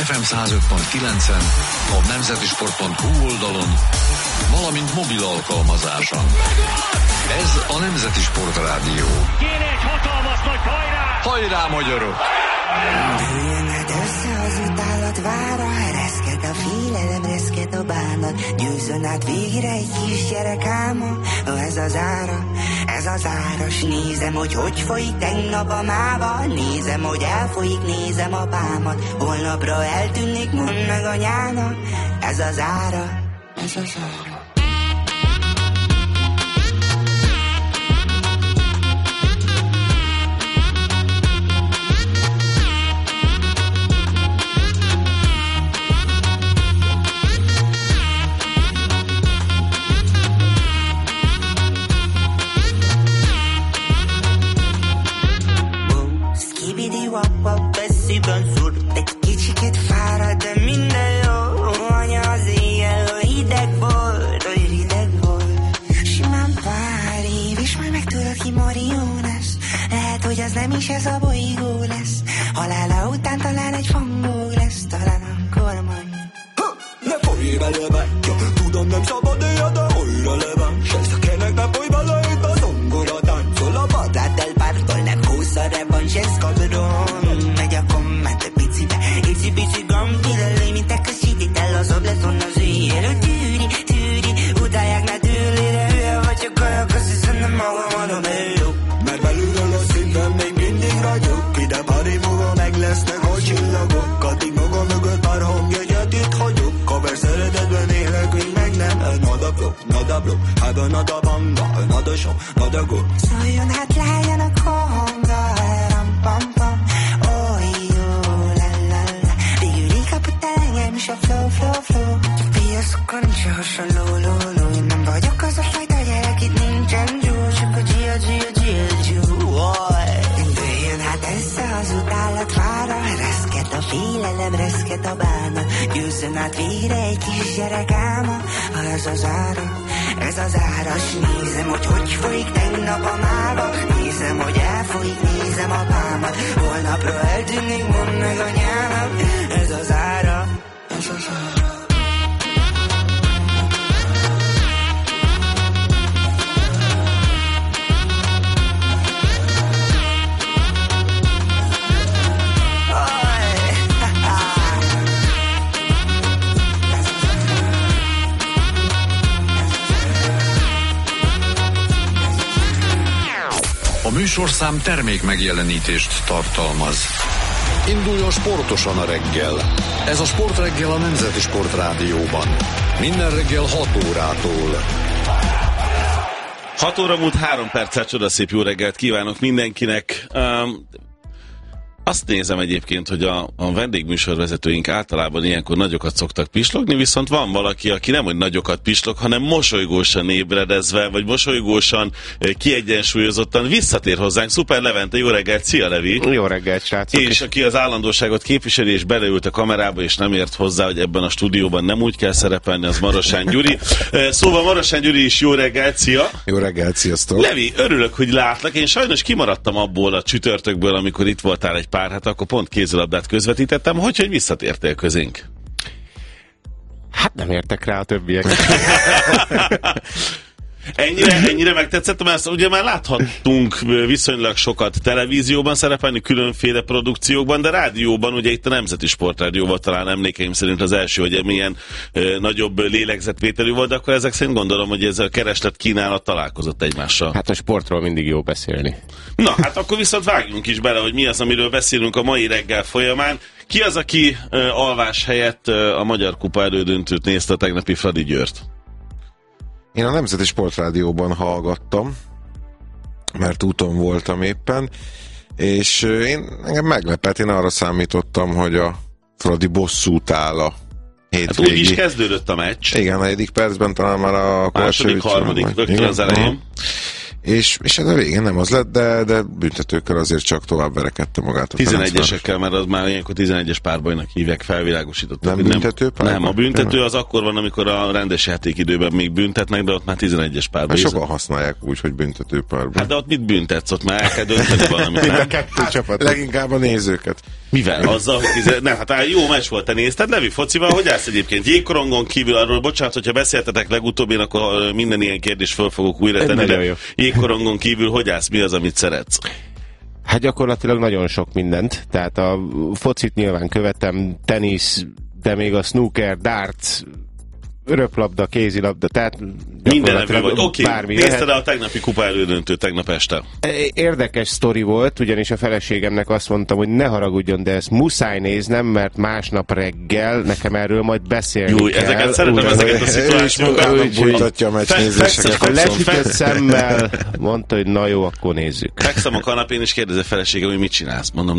FM 105.9-en, a nemzetisport.hu oldalon, valamint mobil alkalmazáson. Ez a Nemzeti Sport Rádió. Kéne egy hatalmas nagy hajrá! Hajrá, magyarok! Gyűjjön össze az utálat vára, ereszked a félelem, reszked a bánat, győzzön át végre egy kisgyerek álma. Ez az ára, ez az áras, nézem, hogy folyik tegnap a máva, nézem, hogy elfolyik, nézem a pámat, holnapra eltűnik, mondd meg anyának. Ez az ára, ez az ára. Eszűben szúr, egy kicsikét fárad, de minden jó. Anya az éjjel, hogy hideg volt. Simán pár év, és majd megtudod, ki Marió lesz. Lehet, hogy az nem is ez a bolygó lesz. Halála után talán egy fangó lesz, talán akkor majd. Ne folyj belőle, tudom nem szabad éjjel, de újra leván. Se szakének ne folyj bele, itt a zongora táncol a vadát elpártol, nem húsz a revancs, ez kabron. Megy a komment a picibe, icipici gambidellé, mint a köszítit el az obleszon az éjjel. Tűri, utálják ne tűrli, de hülye vagy csak olyan köszönöm, nem magam adom el. Mert belülről a szinten még mindig ragyog, ide pari múlva meg lesznek a csillagok. Addig magam mögött pár hangjegyet itt hagyok, kaver szeretetben élek, még meg nem. Not a blow, have another banga, another show, another go. Szóljon hát lájjon a konga, ram pam pam, oly jó, la la la. Végül így kapott el engem is a flow. Csak piaszokon nincs a hasonló, ló. Én nem vagyok az a fajta gyerek, itt nincsen gyú, csak a gyú. Dőljön hát össze az utálat vára, reszket a félelem, reszket a bánat, győzzön át végre egy kisgyerek álma. Ez az ára, ez az áras, nézem, hogy folyik tegnap a mába, nézem, hogy elfolyik, nézem a pámat, holnapra eltűnik, mondd meg anyának. Ez az ára, ez az ára. A műsorszám termék megjelenítést tartalmaz. Induljon sportosan a reggel. Ez a Sportreggel a Nemzeti Sport Rádióban. Minden reggel 6 órától. 6 óra múlt 3 perccel, csodaszép jó reggelt kívánok mindenkinek. Azt nézem egyébként, hogy a vendégműsorvezetőink általában ilyenkor nagyokat szoktak pislogni, viszont van valaki, aki nem hogy nagyokat pislog, hanem mosolygósan ébredezve, vagy mosolygósan, kiegyensúlyozottan visszatér hozzánk. Szuper Levente, jó reggelt, szia Levi! Jó reggelt, srácok! És aki az állandóságot képviseli, és beleült a kamerába, és nem ért hozzá, hogy ebben a stúdióban nem úgy kell szerepelni, az Marosán Gyuri. Szóval Marosán Gyuri is jó reggelt, szia! Jó reggelt, sziasztok! Levi, örülök, hogy látlak. Én sajnos kimaradtam abból a csütörtökből, amikor itt voltál egy pár, hát akkor pont kézilabdát közvetítettem, hogy visszatértél közénk. Hát nem értek rá a többiek. Ennyire megtetszett, mert ugye már láthattunk viszonylag sokat televízióban szerepelni, különféle produkciókban, de rádióban, ugye itt a Nemzeti Sportrádióval talán emlékeim szerint az első, hogy milyen nagyobb lélegzetvételű volt, de akkor ezek szerint gondolom, hogy ez a kereslet kínálat találkozott egymással. Hát a sportról mindig jó beszélni. Na, hát akkor viszont vágjunk is bele, hogy mi az, amiről beszélünk a mai reggel folyamán. Ki az, aki alvás helyett a Magyar Kupa elődöntőt nézte, a tegnapi Fradi Győrt? Én a Nemzeti Sportrádióban hallgattam, mert úton voltam éppen, és engem meglepett, én arra számítottam, hogy a Fradi bosszút áll a hétvégi. Hát úgy is kezdődött a meccs. Igen, a 4. percben talán már a második, harmadik, rögtön az elején. És ez a végén nem az lett, de büntetőkkel azért csak tovább verekedte magát a 11-esekkel, mert az már ilyenkor 11-es párbajnak hívják, felvilágosítottak. Nem büntető párbaj? Nem, a büntető az akkor van, amikor a rendes játékidőben még büntetnek, de ott már 11-es párbaj. Hát sokan használják úgy, hogy büntető párbaj. Hát de ott mit büntetsz? Ott már el kell dönteni valamit. Mind a kettő csapat. Leginkább a nézőket. Mivel? Azzal, hogy nem, hát jó meccs volt, te nézted Levi focival, hogy állsz egyébként? Jégkorongon kívül, arról bocsánat, hogyha beszéltetek legutóbb, én akkor minden ilyen kérdést föl fogok újra tenni, de jégkorongon kívül hogy állsz, mi az, amit szeretsz? Hát gyakorlatilag nagyon sok mindent, tehát a focit nyilván követem, tenisz, de még a snooker, darts, röplabda, kézilabda, tehát minden evő vagy. Oké, bármi nézted a tegnapi kupa elődöntő tegnap este? Érdekes sztori volt, ugyanis a feleségemnek azt mondtam, hogy ne haragudjon, de ezt muszáj néznem, mert másnap reggel nekem erről majd beszélni kell. Ezeket szeretem, ezeket a szituációkat. Ő is bújtatja a meccsnézéseket. Akkor lesütött szemmel mondta, hogy na jó, akkor nézzük. Fekszem a kanapén, és kérdezi a feleségem, hogy mit csinálsz? Mondom,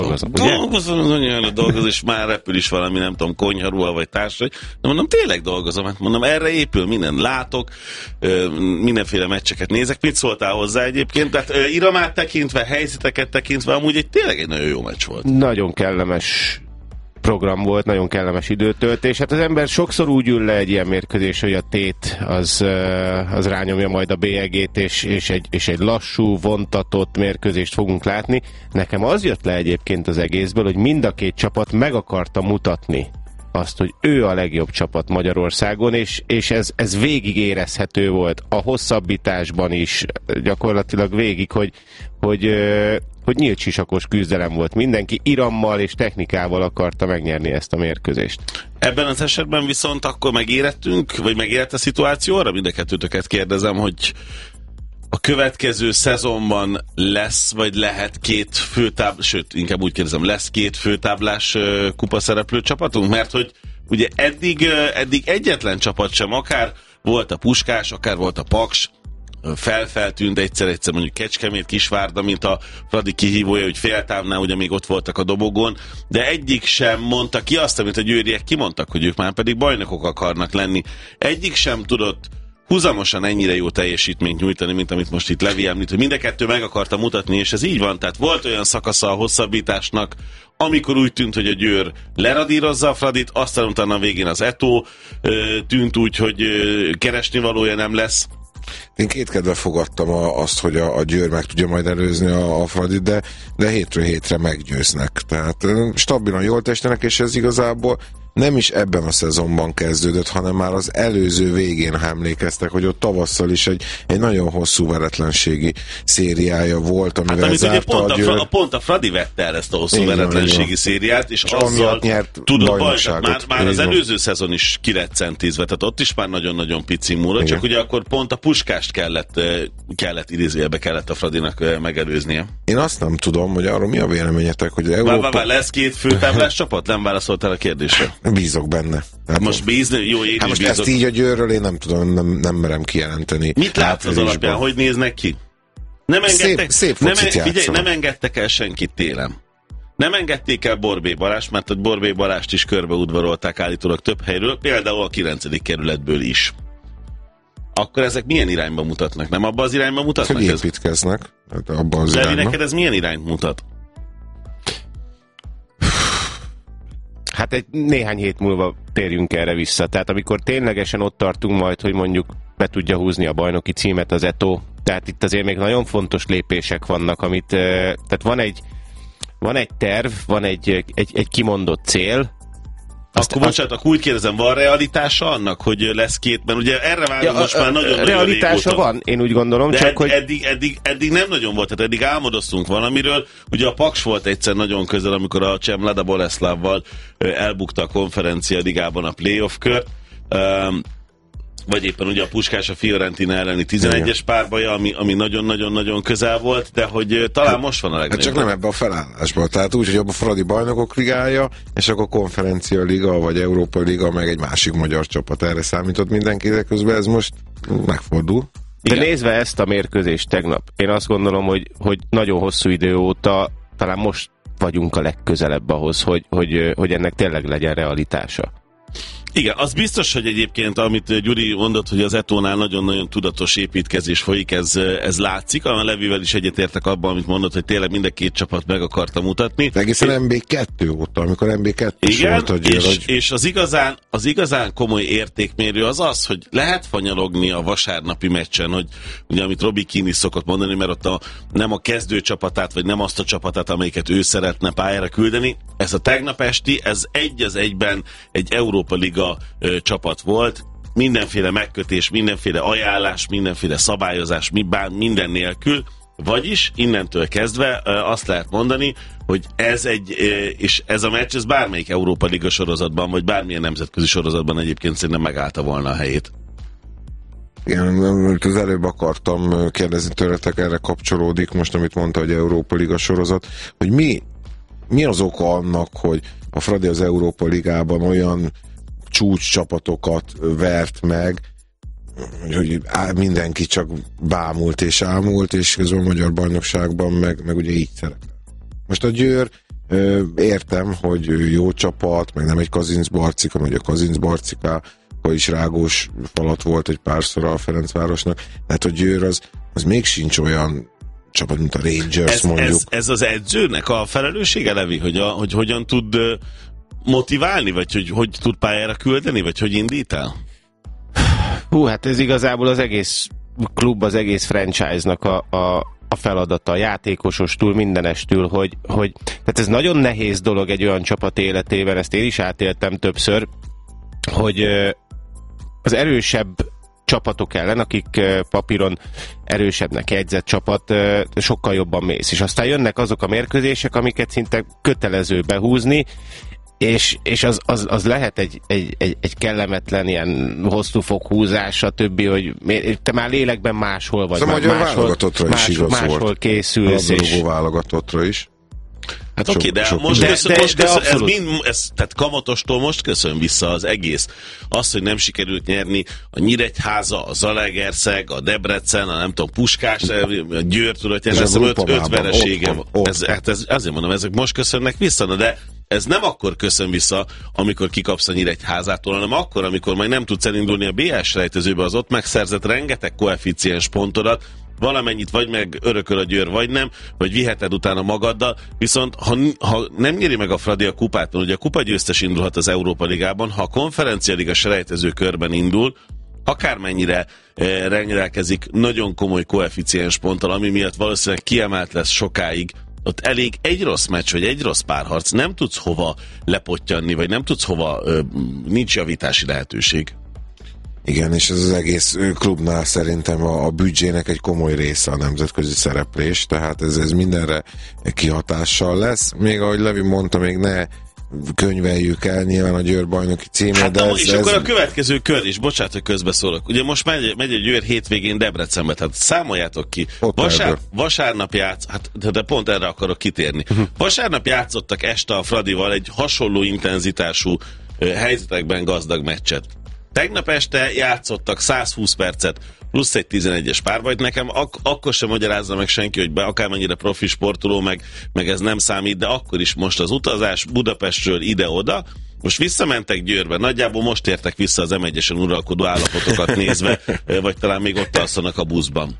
dolgozom, és már repül is valami, nem tudom, konyharuha vagy társai. De mondom, tényleg dolgozom, hát mondom, erre épül, minden látok, mindenféle meccseket nézek. Mit szóltál hozzá egyébként? Tehát iramát tekintve, helyzeteket tekintve, amúgy tényleg egy nagyon jó meccs volt. Nagyon kellemes program volt, nagyon kellemes időtöltés. Hát az ember sokszor úgy ül le egy ilyen mérkőzés, hogy a tét az rányomja majd a bélyegét, és egy lassú, vontatott mérkőzést fogunk látni. Nekem az jött le egyébként az egészből, hogy mind a két csapat meg akarta mutatni azt, hogy ő a legjobb csapat Magyarországon, és ez végig érezhető volt a hosszabbításban is, gyakorlatilag végig, hogy nyílt sisakos küzdelem volt. Mindenki irammal és technikával akarta megnyerni ezt a mérkőzést. Ebben az esetben viszont akkor megérettünk, vagy megérett a szituáció, arra mind a kettőtöket kérdezem, hogy a következő szezonban lesz, vagy lehet két főtáblás, sőt, inkább úgy kérdezem, lesz két főtáblás kupaszereplő csapatunk? Mert hogy ugye eddig egyetlen csapat sem, akár volt a Puskás, akár volt a Paks, feltűnt egyszer mondjuk Kecskemét, Kisvárda, mint a Fradi kihívója, hogy féltávnál ugye még ott voltak a dobogón, de egyik sem mondta ki azt, amit a győriek kimondtak, hogy ők már pedig bajnokok akarnak lenni. Egyik sem tudott húzamosan ennyire jó teljesítményt nyújtani, mint amit most itt Levi említ, hogy mind a kettő meg akarta mutatni, és ez így van. Tehát volt olyan szakasza a hosszabbításnak, amikor úgy tűnt, hogy a Győr leradírozza a Fradit, aztán utána a végén az Eto tűnt úgy, hogy keresnivalója nem lesz. Én kétkedve fogadtam azt, hogy a Győr meg tudja majd előzni a Fradit, de hétről hétre meggyőznek. Tehát stabilan jól testenek, és ez igazából nem is ebben a szezonban kezdődött, hanem már az előző végén, ha emlékeztek, hogy ott tavasszal is egy nagyon hosszú veretlenségi szériája volt, amivel hát, zárta ugye a Győr. Pont a Fradi vette el ezt a hosszú veretlenségi szériát, és azzal nyert tudott bajnokságot. Már az előző szezon is kireccentízve, tehát ott is már nagyon-nagyon pici múlott, csak ugye akkor pont a Puskást kellett idézőjelbe kellett a Fradinak megelőznie. Én azt nem tudom, hogy arról mi a véleményetek, hogy Európa... Lesz két főtáblás csapat? Nem válaszoltál a kérdésre. Bízok benne. Hát most bízni? Jó, én is most bízok. ezt így a Győrről én nem tudom, nem merem kijelenteni. Mit látsz az alapján? Hogy néznek ki? Nem engedtek, szép nem engedtek el senkit télen. Nem engedték el Borbély Balást, mert a Borbély Balást is körbeudvarolták állítólag több helyről, például a 9. kerületből is. Akkor ezek milyen irányba mutatnak? Nem abba az irányba mutatnak? Hogy építkeznek. Abba az irányba. Levi, neked ez milyen irányt mutat? Hát egy néhány hét múlva térjünk erre vissza. Tehát amikor ténylegesen ott tartunk majd, hogy mondjuk be tudja húzni a bajnoki címet az Eto, tehát itt azért még nagyon fontos lépések vannak, amit, tehát van egy terv, van egy kimondott cél. Akkor úgy kérdezem, van realitása annak, hogy lesz két, mert ugye erre várunk most már nagyon-nagyon realitása régóta. Van, én úgy gondolom, de csak hogy... Eddig nem nagyon volt, tehát eddig álmodoztunk valamiről. Ugye a Paks volt egyszer nagyon közel, amikor a Csem Lada Boleszlávval elbukta a konferencia ligában a playoff kört. Vagy éppen ugye a Puskás a Fiorentina elleni 11-es párbaja, ami nagyon-nagyon-nagyon közel volt, de hogy talán most van a legnagyobb. Hát csak nem ebbe a felállásban. Tehát úgy, hogy a Fradi Bajnokok Ligája, és akkor Konferencia Liga, vagy Európa Liga, meg egy másik magyar csapat. Erre számított mindenki, de közben ez most megfordul. De nézve ezt a mérkőzést tegnap, én azt gondolom, hogy nagyon hosszú idő óta talán most vagyunk a legközelebb ahhoz, hogy ennek tényleg legyen realitása. Igen, az biztos, hogy egyébként, amit Gyuri mondott, hogy az Etónál nagyon-nagyon tudatos építkezés folyik, ez látszik. A Levivel is egyetértek abban, amit mondott, hogy tényleg mind a két csapat meg akarta mutatni. Egészen MB2 óta, amikor MB2 igen, volt, hogy és az igazán komoly értékmérő az, hogy lehet fanyalogni a vasárnapi meccsen, hogy ugye, amit Robi Keane is szokott mondani, mert ott nem a kezdő csapatát, vagy nem azt a csapatát, amelyiket ő szeretne pályára küldeni. Ez a tegnap esti, ez egy az egyben egy Európa Liga csapat volt, mindenféle megkötés, mindenféle ajánlás, mindenféle szabályozás, minden nélkül, vagyis innentől kezdve azt lehet mondani, hogy ez a meccs, ez bármelyik Európa Liga sorozatban, vagy bármilyen nemzetközi sorozatban egyébként szerintem megállta volna a helyét. Igen, az előbb akartam kérdezni tőletek, erre kapcsolódik most, amit mondta, hogy Európa Liga sorozat, hogy mi az oka annak, hogy a Fradi az Európa Ligában olyan csúcs csapatokat vert meg, hogy mindenki csak bámult és ámult, és közben a magyar bajnokságban meg ugye így szerepel. Most a Győr, értem, hogy jó csapat, meg nem egy Kazincbarcika, vagy a Kazincbarciká, hogy is rágós falat volt egy párszor a Ferencvárosnak, tehát a Győr az még sincs olyan csapat, mint a Rangers mondjuk. Ez az edzőnek a felelőssége, Levi, hogy hogyan tud motiválni, vagy hogy tud pályára küldeni, vagy hogy indít el? Hát ez igazából az egész klub, az egész franchise-nak a feladata, a játékosostól, mindenestől, hogy tehát ez nagyon nehéz dolog egy olyan csapat életében, ezt én is átéltem többször, hogy az erősebb csapatok ellen, akik papíron erősebbnek jegyzett csapat, sokkal jobban mész. És aztán jönnek azok a mérkőzések, amiket szinte kötelező behúzni, és az lehet egy kellemetlen ilyen hosszú foghúzás, stb., hogy te már lélekben máshol vagy. Szóval a magyar válogatottra is igaz máshol volt. Készülsz. A labdarúgó válogatottra is. Hát oké, de most tehát Kamatostól most köszön vissza az egész. Az, hogy nem sikerült nyerni a Nyíregyháza, a Zalaegerszeg, a Debrecen, a nem tudom, Puskás, a Győr tudott nyerni, ez 5 veresége. Azért mondom, ezek most köszönnek vissza, de ez nem akkor köszön vissza, amikor kikapsz a Nyíregyházától, hanem akkor, amikor majd nem tudsz elindulni a BL selejtezőbe, az ott megszerzett rengeteg koeficiens pontodat, valamennyit vagy meg örököl a Győr, vagy nem, vagy viheted utána magaddal, viszont ha nem nyeri meg a Fradi a kupát, ugye a kupagyőztes indulhat az Európa Ligában, ha a Konferencia Liga selejtező körben indul, akármennyire rendelkezik nagyon komoly koeficiens ponttal, ami miatt valószínűleg kiemelt lesz sokáig, ott elég egy rossz meccs, vagy egy rossz párharc, nem tudsz hova lepottyanni, vagy nem tudsz hova, nincs javítási lehetőség. Igen, és ez az egész klubnál szerintem a büdzsének egy komoly része a nemzetközi szereplés, tehát ez mindenre kihatással lesz. Még ahogy Levi mondta, még ne könyveljük el nyilván a Győr bajnoki címet. Hát de és akkor a következő kör is, bocsánat, hogy közbeszólok. Ugye most megy a Győr hétvégén Debrecenbe, tehát számoljátok ki. Vasárnap de pont erre akarok kitérni. Vasárnap játszottak este a Fradival egy hasonló intenzitású helyzetekben gazdag meccset. Tegnap este játszottak 120 percet, plusz egy 11-es párbajt. Nekem akkor sem magyarázza meg senki, hogy akármennyire profi sportoló, meg ez nem számít, de akkor is most az utazás Budapestről ide-oda, most visszamentek Győrbe, nagyjából most értek vissza az M1-esen uralkodó állapotokat nézve, vagy talán még ott alszanak a buszban.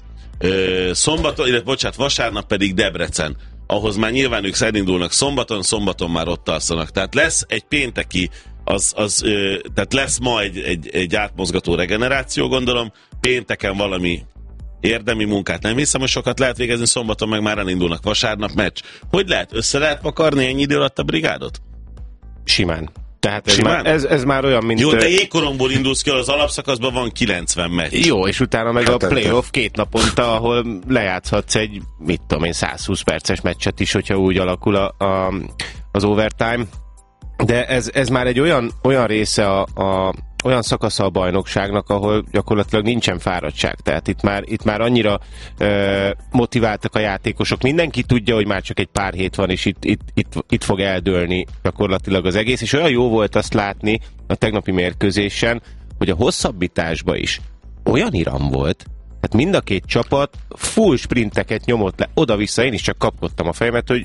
Vasárnap pedig Debrecen, ahhoz már nyilván ők elindulnak szombaton már ott alszanak. Tehát lesz egy pénteki tehát lesz ma egy átmozgató regeneráció, gondolom, pénteken valami érdemi munkát nem hiszem, hogy sokat lehet végezni, szombaton meg már elindulnak, vasárnap meccs. Hogy lehet? Össze lehet pakarni ennyi idő alatt a brigádot? Simán. Tehát ez már olyan, mint... Jó, de jégkorongból indulsz ki, az alapszakaszban van 90 meccs. Jó, és utána meg a playoff 2 naponta, ahol lejátszhatsz egy, 120 perces meccset is, hogyha úgy alakul az overtime. De ez már egy olyan része olyan szakasza a bajnokságnak, ahol gyakorlatilag nincsen fáradtság. Tehát itt már annyira motiváltak a játékosok. Mindenki tudja, hogy már csak egy pár hét van, és itt fog eldőlni gyakorlatilag az egész. És olyan jó volt azt látni a tegnapi mérkőzésen, hogy a hosszabbításba is olyan iram volt, tehát mind a két csapat full sprinteket nyomott le oda-vissza. Én is csak kapkodtam a fejemet, hogy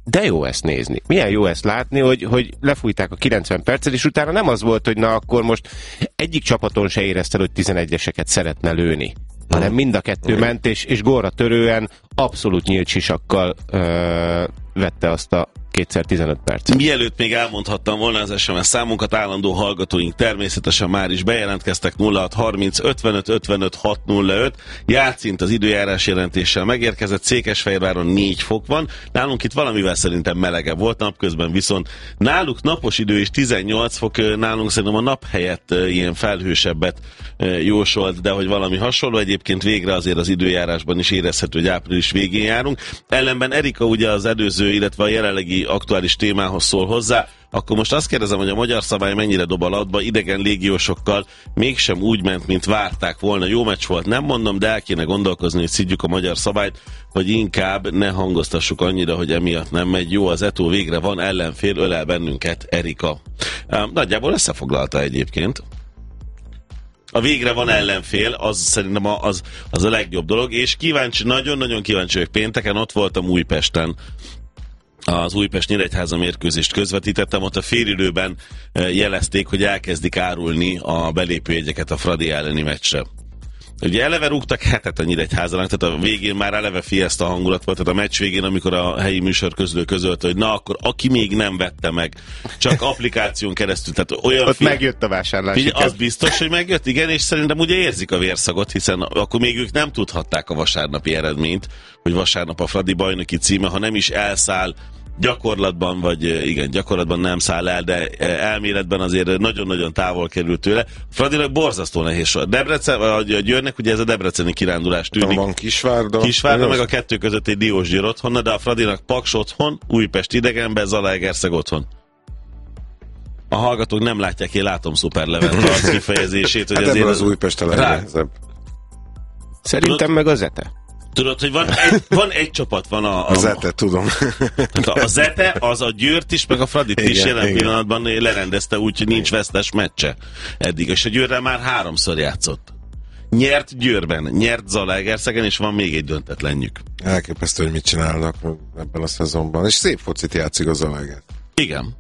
de jó ezt nézni. Milyen jó ezt látni, hogy lefújták a 90 percet, és utána nem az volt, hogy na akkor most egyik csapaton se érezted, hogy 11-eseket szeretne lőni, hanem mind a kettő ment, és gólra törően abszolút nyílt sisakkal vette azt a 2x15 percet. Mielőtt még elmondhattam volna az SMS számunkat, állandó hallgatóink természetesen már is bejelentkeztek 0630 55 55 605. Játszint az időjárás jelentéssel megérkezett, Székesfehérváron 4 fok van, nálunk itt valamivel szerintem melegebb volt, napközben viszont náluk napos idő is 18 fok, nálunk szerintem a nap helyett ilyen felhősebbet jósolt, de hogy valami hasonló, egyébként végre azért az időjárásban is érezhető, hogy április végén járunk. Ellenben Erika ugye az előző, illetve a jelenlegi aktuális témához szól hozzá, akkor most azt kérdezem, hogy a magyar szabály mennyire dob a latba, idegen légiósokkal mégsem úgy ment, mint várták volna. Jó meccs volt, nem mondom, de el kéne gondolkozni, hogy szidjuk a magyar szabályt, hogy inkább ne hangoztassuk annyira, hogy emiatt nem megy. Jó, az Eto végre van, ellenfél ölel bennünket, Erika. Nagyjából összefoglalta egyébként. A végre van ellenfél, az szerintem az a legjobb dolog, és kíváncsi, nagyon-nagyon kíváncsi vagyok, pénteken ott voltam Újpesten, az Újpest-Nyíregyháza mérkőzést közvetítettem, ott a félidőben jelezték, hogy elkezdik árulni a belépőjegyeket a Fradi elleni meccsre. Ugye eleve rúgtak hetet a Nyíregyházának, tehát a végén már eleve fiesta hangulat volt, tehát a meccs végén, amikor a helyi műsorközlő közölte, hogy na akkor aki még nem vette meg, csak applikáción keresztül, tehát olyan... Ott megjött a vásárlás. Az biztos, hogy megjött, igen, és szerintem ugye érzik a vérszagot, hiszen akkor még ők nem tudhatták a vasárnapi eredményt, hogy vasárnap a Fradi bajnoki címe, ha nem is elszáll gyakorlatban, vagy igen, gyakorlatban nem száll el, de elméletben azért nagyon-nagyon távol került tőle. Fradinak borzasztó nehéz sor. Debrecen, a Győrnek ugye ez a debreceni kirándulás tűnik. Van Kisvárda meg a kettő között egy Diósgyőr otthon, de a Fradinak Paks otthon, Újpest idegenben, Zalaegerszeg otthon. A hallgatók nem látják, én látom Szuperlevet az kifejezését, hogy hát azért az Újpest a legnehezebb. Szerintem meg az Zete. Tudod, hogy van egy csapat, van a Zete, tudom. A Zete, az a Győrt is, meg a Fradit is jelen pillanatban lerendezte úgy, hogy nincs vesztes meccse eddig, és a Győrrel már 3-szor játszott. Nyert Győrben, nyert Zalaegerszegen, és van még egy döntetlenjük. Elképesztő, hogy mit csinálnak ebben a szezonban. És szép focit játszik a Zalaeger. Igen.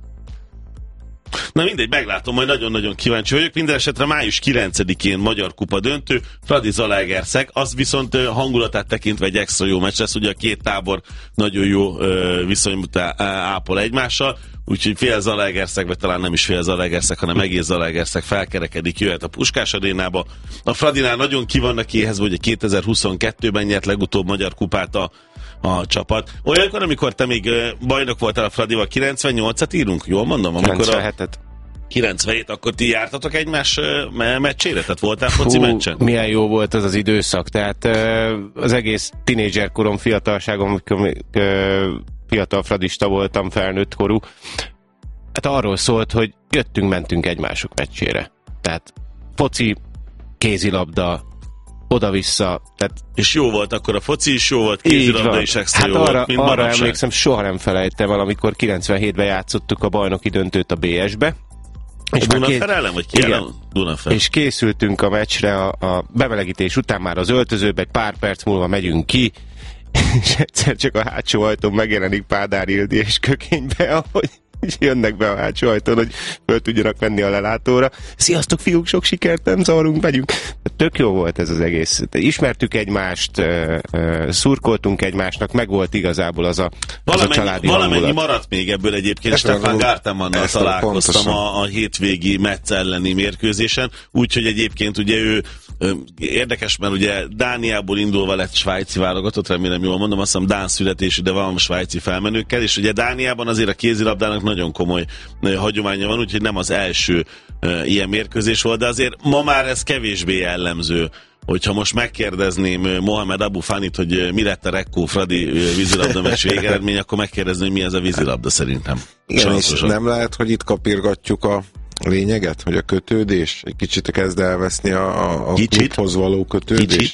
Na mindegy, meglátom, majd nagyon-nagyon kíváncsi vagyok. Minden esetre május 9-én Magyar Kupa döntő, Fradi Zalaegerszeg, az viszont hangulatát tekintve egy extra jó meccs lesz, ugye a két tábor nagyon jó viszonyban ápol egymással, úgyhogy fél Zalaegerszeg, vagy talán nem is fél Zalaegerszeg, hanem egész Zalaegerszeg felkerekedik, jöhet a Puskás Arénába. A Fradinál nagyon ki vannak éhezve, hogy 2022-ben nyert legutóbb Magyar Kupát a csapat. Olyankor, amikor te még bajnok voltál a Fradival, 98-at írunk, jól mondom? 97-et. 97, akkor ti jártatok egymás meccsére? Tehát voltál foci meccsen? Milyen jó volt az az időszak, tehát az egész tinédzserkorom, fiatalságom, amikor fiatal fradista voltam, felnőtt korú, hát arról szólt, hogy jöttünk-mentünk egymások meccsére. Tehát foci, kézilabda, oda-vissza. Tehát... És jó volt akkor a foci is, jó volt, kézilabda is extra hát jó volt, mint arra emlékszem, soha nem felejtem el, amikor 97-ben játszottuk a bajnoki döntőt a BS-be. És Dunafer ellen, vagy ki ellen? Dunafer. És készültünk a meccsre a bemelegítés után már az öltözőbe, egy pár perc múlva megyünk ki, és egyszer csak a hátsó ajtón megjelenik Pádár Ildi és Kökénybe, ahogy jönnek be a hátsó ajtón, hogy föl tudjanak venni a lelátóra. Sziasztok fiúk, sok sikert, nem zavarunk, megyünk. Tök jó volt ez az egész. Ismertük egymást, szurkoltunk egymásnak, meg volt igazából az a családi valamennyi maradt még ebből egyébként. Stefan Gártemannal találkoztam a hétvégi Metz elleni mérkőzésen, úgyhogy egyébként ugye ő érdekes, mert ugye Dániából indulva lett svájci válogatott, remélem jól mondom, azt hiszem dán születésű, de van svájci felmenőkkel, és ugye Dániában azért a kézilabdának nagyon komoly hagyománya van, úgyhogy nem az első ilyen mérkőzés volt, de azért ma már ez kevésbé jellemző. Hogyha most megkérdezném Mohamed Abu Fanit, hogy mi lett a Rekko Fradi vízilabda meccs végeredmény, akkor megkérdezném, mi ez a vízilabda szerintem. Igen, és nem lehet, hogy itt kapirgatjuk a lényeget, hogy a kötődés egy kicsit kezd elveszni a klubhoz való kötődés.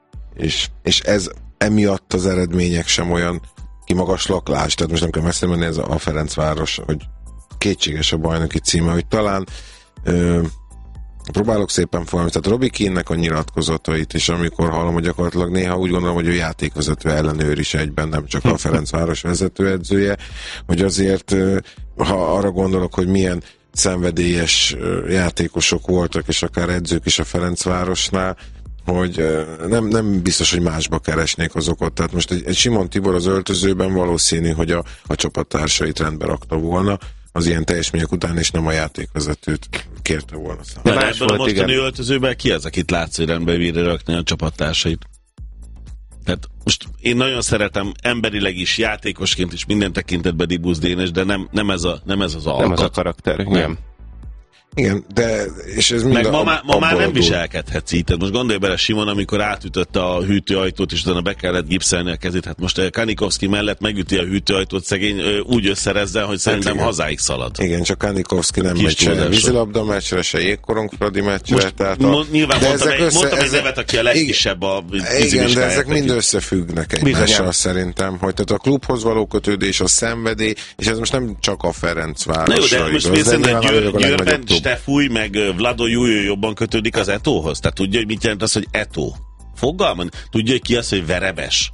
És ez emiatt az eredmények sem olyan kimagaslaklás, tehát most nem kell messze menni, ez a Ferencváros, hogy kétséges a bajnoki címe, hogy talán Próbálok szépen folyamodni. Tehát Robbie Keane-nek a nyilatkozatait is, amikor hallom, hogy gyakorlatilag néha úgy gondolom, hogy ő játékvezető ellenőr is egyben, nem csak a Ferencváros vezetőedzője, hogy azért, ha arra gondolok, hogy milyen szenvedélyes játékosok voltak, és akár edzők is a Ferencvárosnál, hogy nem biztos, hogy másba keresnék azokat. Tehát most egy Simon Tibor az öltözőben valószínű, hogy a csapattársait rendbe rakta volna az ilyen teljesmények után, és nem a játékvezetőt kérte volna számomra. De ebben a mostani öltözőben ki az, akit látsz, hogy rendbe bírja rakni a csapattársait? Tehát most én nagyon szeretem emberileg is, játékosként is, minden tekintetben Dibusz Dénes, de nem ez az alkat. Nem az a karakter, nem. Igen, de és ez mind meg ma már nem viselkedhetsz így. Tehát most gondolj bele, Simon, amikor átütötte a hűtőajtót, és utána be kellett gipszelni a kezét. Hát most Kanikovszki mellett megüti a hűtőajtót, szegény úgy összerezzel, hogy szerintem hazáig szalad. Igen, csak Kanikovszki nem megy se vízilabda meccsre, se jégkorong Fradi meccsre. Tehát nyilván mondtam egy nevet, aki a legkisebb a igen, de ezek mind összefüggnek egymással szerintem, hogy tehát a klubhoz való kötődés, a szenvedély, és ez most nem csak a Ferencvárosra. Na jó, de most mész szerintem Győrben Stefúj, meg Vlado Jújó jobban kötődik az Etóhoz? Tehát tudja, hogy mit jelent az, hogy Etó? Fogalman? Tudja, hogy ki az, hogy Verebes?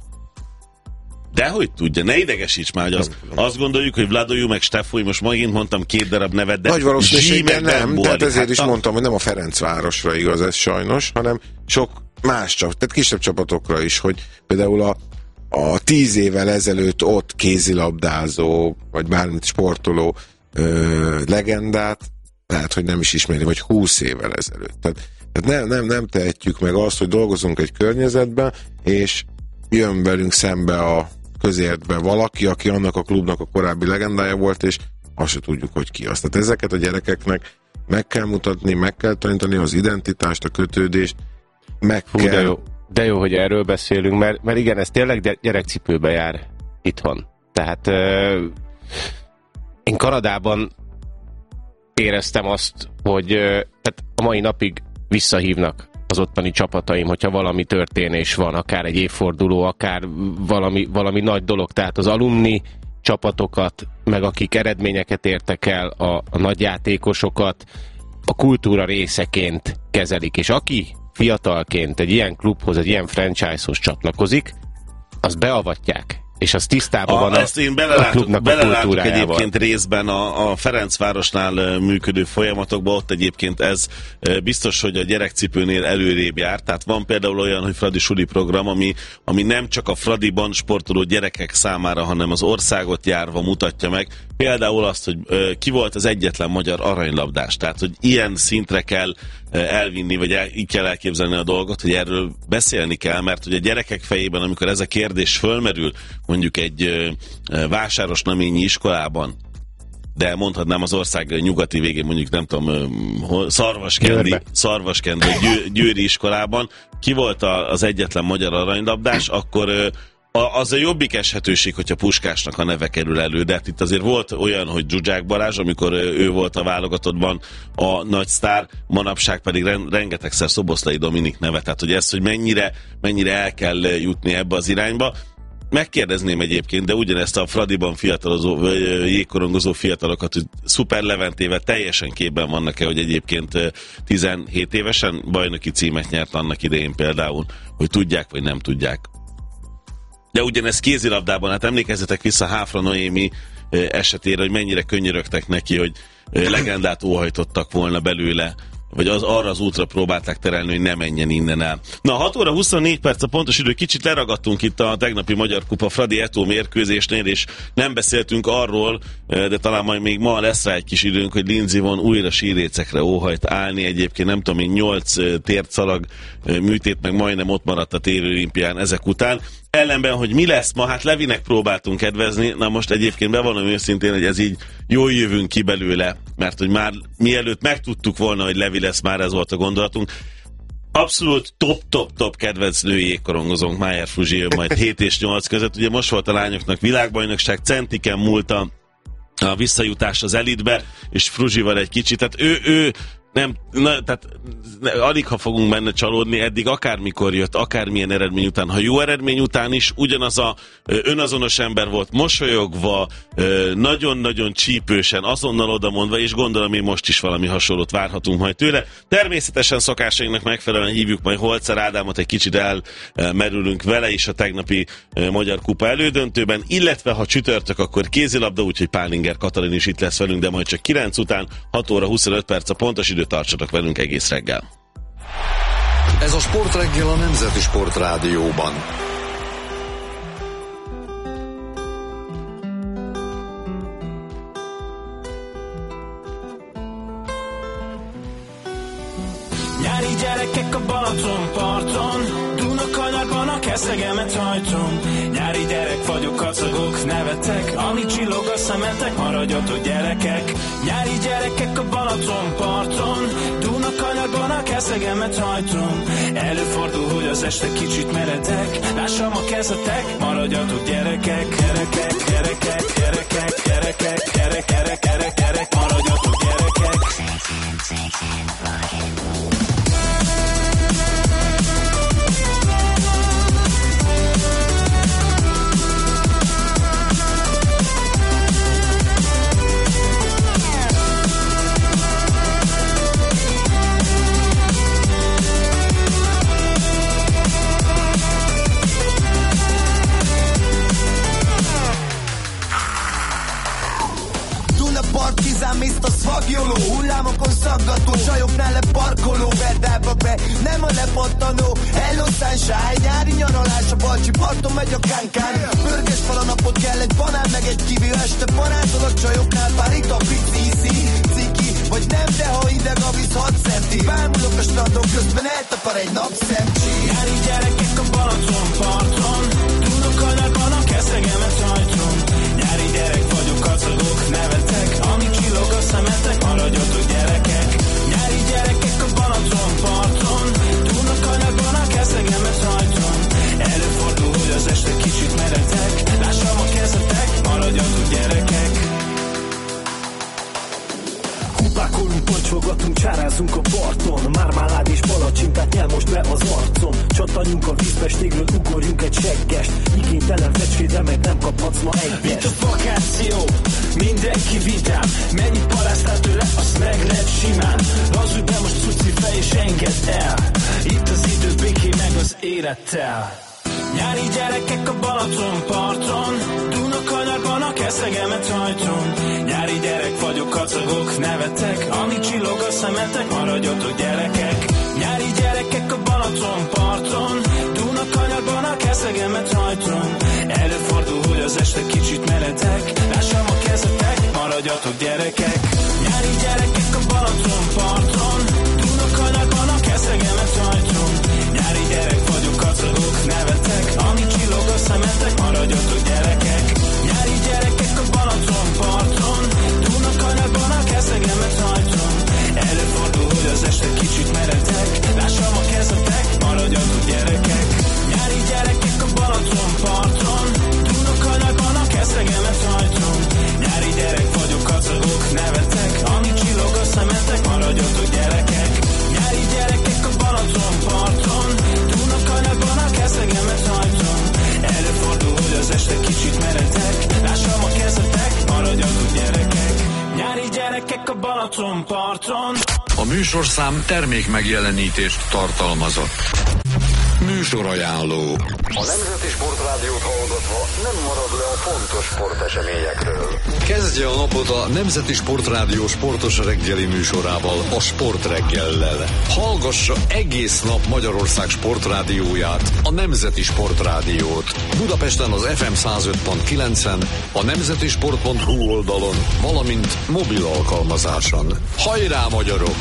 Dehogy tudja, ne idegesíts már, hogy azt gondoljuk, hogy Vlado Jújó, meg Stefúj, most megint mondtam 2 darab nevet, de nagy valószínűséggel nem, tehát ezért hát is mondtam, hogy nem a Ferencvárosra igaz ez sajnos, hanem sok más csapat, tehát kisebb csapatokra is, hogy például a 10 évvel ezelőtt ott kézilabdázó, vagy bármit sportoló legendát lehet, hogy nem is ismeri, vagy 20 évvel ezelőtt. Tehát nem tehetjük meg azt, hogy dolgozunk egy környezetben, és jön velünk szembe a közértbe valaki, aki annak a klubnak a korábbi legendája volt, és azt se tudjuk, hogy ki az. Tehát ezeket a gyerekeknek meg kell mutatni, meg kell tanítani az identitást, a kötődést, kell... De jó, hogy erről beszélünk, mert igen, ez tényleg gyerekcipőbe jár itthon. Tehát én Kanadában éreztem azt, hogy tehát a mai napig visszahívnak az ottani csapataim, hogyha valami történés van, akár egy évforduló, akár valami nagy dolog, tehát az alumni csapatokat, meg akik eredményeket értek el, a nagy játékosokat a kultúra részeként kezelik, és aki fiatalként egy ilyen klubhoz, egy ilyen franchise-hoz csatlakozik, azt beavatják, és az tisztában van ezt én belelátok egyébként részben a Ferencvárosnál működő folyamatokban, ott egyébként ez biztos, hogy a gyerekcipőnél előrébb jár, tehát van például olyan, hogy Fradi Suli program, ami nem csak a Fradiban sportoló gyerekek számára, hanem az országot járva mutatja meg, például azt, hogy ki volt az egyetlen magyar aranylabdás, tehát hogy ilyen szintre kell elvinni, vagy így kell elképzelni a dolgot, hogy erről beszélni kell, mert hogy a gyerekek fejében, amikor ez a kérdés fölmerül, mondjuk egy Vásárosnaményi iskolában, de mondhatnám az ország nyugati végén, mondjuk nem tudom, Szarvaskendi Győri iskolában, ki volt az egyetlen magyar aranylabdás, akkor az a jobbik eshetőség, hogyha Puskásnak a neve kerül elő, de hát itt azért volt olyan, hogy Zsuzsák Balázs, amikor ő volt a válogatottban a nagy sztár, manapság pedig rengetegszer Szoboszlai Dominik neve, tehát hogy ezt, hogy mennyire el kell jutni ebbe az irányba. Megkérdezném egyébként, de ugyanezt a Fradiban fiatalozó, jégkorongozó fiatalokat, hogy Szuper Leventével teljesen képben vannak-e, hogy egyébként 17 évesen bajnoki címet nyert annak idején például, hogy tudják vagy nem tudják. De ugyanez kézilabdában, hát emlékezzetek vissza Háfra Noémi esetére, hogy mennyire könyörögtek neki, hogy legendát óhajtottak volna belőle, vagy arra az útra próbálták terelni, hogy ne menjen innen el. Na, 6 óra 24 perc a pontos idő, kicsit leragadtunk itt a tegnapi Magyar Kupa Fradi Etó mérkőzésnél, és nem beszéltünk arról, de talán majd még ma lesz rá egy kis időnk, hogy Lindsey Vonn újra sírécekre óhajt állni. Egyébként nem tudom én, 8 térdszalag műtét, meg majdnem ott maradt a térőolimpián ezek után. Ellenben, hogy mi lesz ma, hát Levinek próbáltunk kedvezni, na most egyébként bevallom őszintén, hogy ez így jól jövünk ki belőle, mert hogy már mielőtt megtudtuk volna, hogy Levi lesz, már ez volt a gondolatunk. Abszolút top kedvenc női jégkorongozónk, Májer Fruzsi jön majd 7 és 8 között. Ugye most volt a lányoknak világbajnokság, centiken múlt a visszajutás az elitbe, és Fruzsival egy kicsit, tehát ő tehát alig ha fogunk benne csalódni, eddig akármikor jött, akármilyen eredmény után, ha jó eredmény után is ugyanaz a önazonos ember volt, mosolyogva, nagyon-nagyon csípősen, azonnal odamondva, és gondolom én most is valami hasonlót várhatunk majd tőle. Természetesen szokásainknak megfelelően hívjuk majd Holzer Ádámot, egy kicsit elmerülünk vele is a tegnapi Magyar Kupa elődöntőben, illetve ha csütörtök, akkor kézilabda, úgyhogy Pálinger Katalin is itt lesz velünk, de majd csak 9 után, 6 óra 25 perc a pontos idő, tartsatok velünk egész reggel. Ez a Sportreggel a Nemzeti Sportrádióban. Nyári gyerekek a Balatonparton, Dunakanyarban a keszegemet hajtom. Nyári gyerek vagyok, kacagok, nevetek, ami csillog a szemetek, maradjatok gyerekek. Nyári gyerekek a Balatonparton, Dunakanyarban a keszegemet hajtom. Előfordul, hogy az este kicsit meredek, lássam a kezetek, maradjatok gyerekek. Gyerekek, gyerekek, gyerekek, gyerekek, gyerekek, gyerekek, gyerekek, maradjatok gyerekek. Partizán, Mr. Svagjoló, hullámokon szaggató, csajoknál leparkoló, verdába be, nem a lepattanó. Hello Sunshine, nyári nyaralás a Balcsi parton megy a kánkán. Pörges fal a napot kell, egy banán meg egy kivi, este barántol a csajoknál, pár itt a pici, ciki, vagy nem, de ha ideg a víz 6 centi. Bámulok a strandon, közben eltapar egy napszemcsi. Nyári gyerekek a Balatonparton, Dunakanyarban a keszegemet hajtom. Nyári gyerek vagyok, kacagok, nevetek, ami csillog a szemetek, maradjatok gyerekek. Nyári gyerekek a Balatonparton, Dunakanyarban a keszegemet hajtom. Előfordul, hogy az este kicsit meredek, lássam a kezetek, maradjatok gyerekek. Kupákolunk, pacsolgatunk, csárázunk a parton. Mármálád és palacsintát nyel most be az arcom. Csattanjunk a vízbe, stégről ugorjunk egy seggest. Igénytelen fecskére meg nem kaphatsz ma egyest. Itt a vakáció, mindenki vidám. Mennyit paráztál tőle, azt meg lehet simán. Lazulj be most cuci fej és engedd el. Itt az idő béké meg az élettel. Nyári gyerekek a Balatonparton, Dunakanyarban a keszegemet hajtom. Nyári gyerek vagyok, kacagok, nevetek, ami csillog a szemetek, maradjatok gyerekek. Nyári gyerekek a Balatonparton, Dunakanyarban a keszegemet hajtom. Előfordul, hogy az este kicsit meredek, lássam a kezetek, maradjatok gyerekek. Nyári gyerekek a Balatonparton, Dunakanyarban a keszegemet hajtom. Nyári gyerek vagyok, kacagok, nevetek, ami csillog a szemetek, maradjatok gyerekek. Nyári gyerekek a Balatonparton, Dunakanyarban a keszegemet hajtom. Előfordul, hogy az este kicsit meredek, lássam a kezetek, maradjatok gyerekek. Nyári gyerekek a Balatonparton, Dunakanyarban a keszegemet hajtom. Nyári gyerek vagyok, kacagok, nevetek, ami csillog a szemetek, maradjatok gyerekek. Nyári gyerekek a Balatonparton, Dunakanyarban a keszegemet hajtom. Előfordul, hogy az este kicsit meredek, lássam a kezetek, maradjatok gyerekek. Nyári gyerekek a Balatonparton. A műsorszám termék megjelenítést tartalmazott. Műsorajánló. A Nemzeti Sportrádiót hallgatva nem marad le a fontos sporteseményekről. Kezdje a napot a Nemzeti Sportrádió sportos reggeli műsorával, a Sportreggellel. Hallgassa egész nap Magyarország sportrádióját, a Nemzeti Sportrádiót. Budapesten az FM 105.9-en, a nemzetisport.hu oldalon, valamint mobil alkalmazáson. Hajrá, magyarok!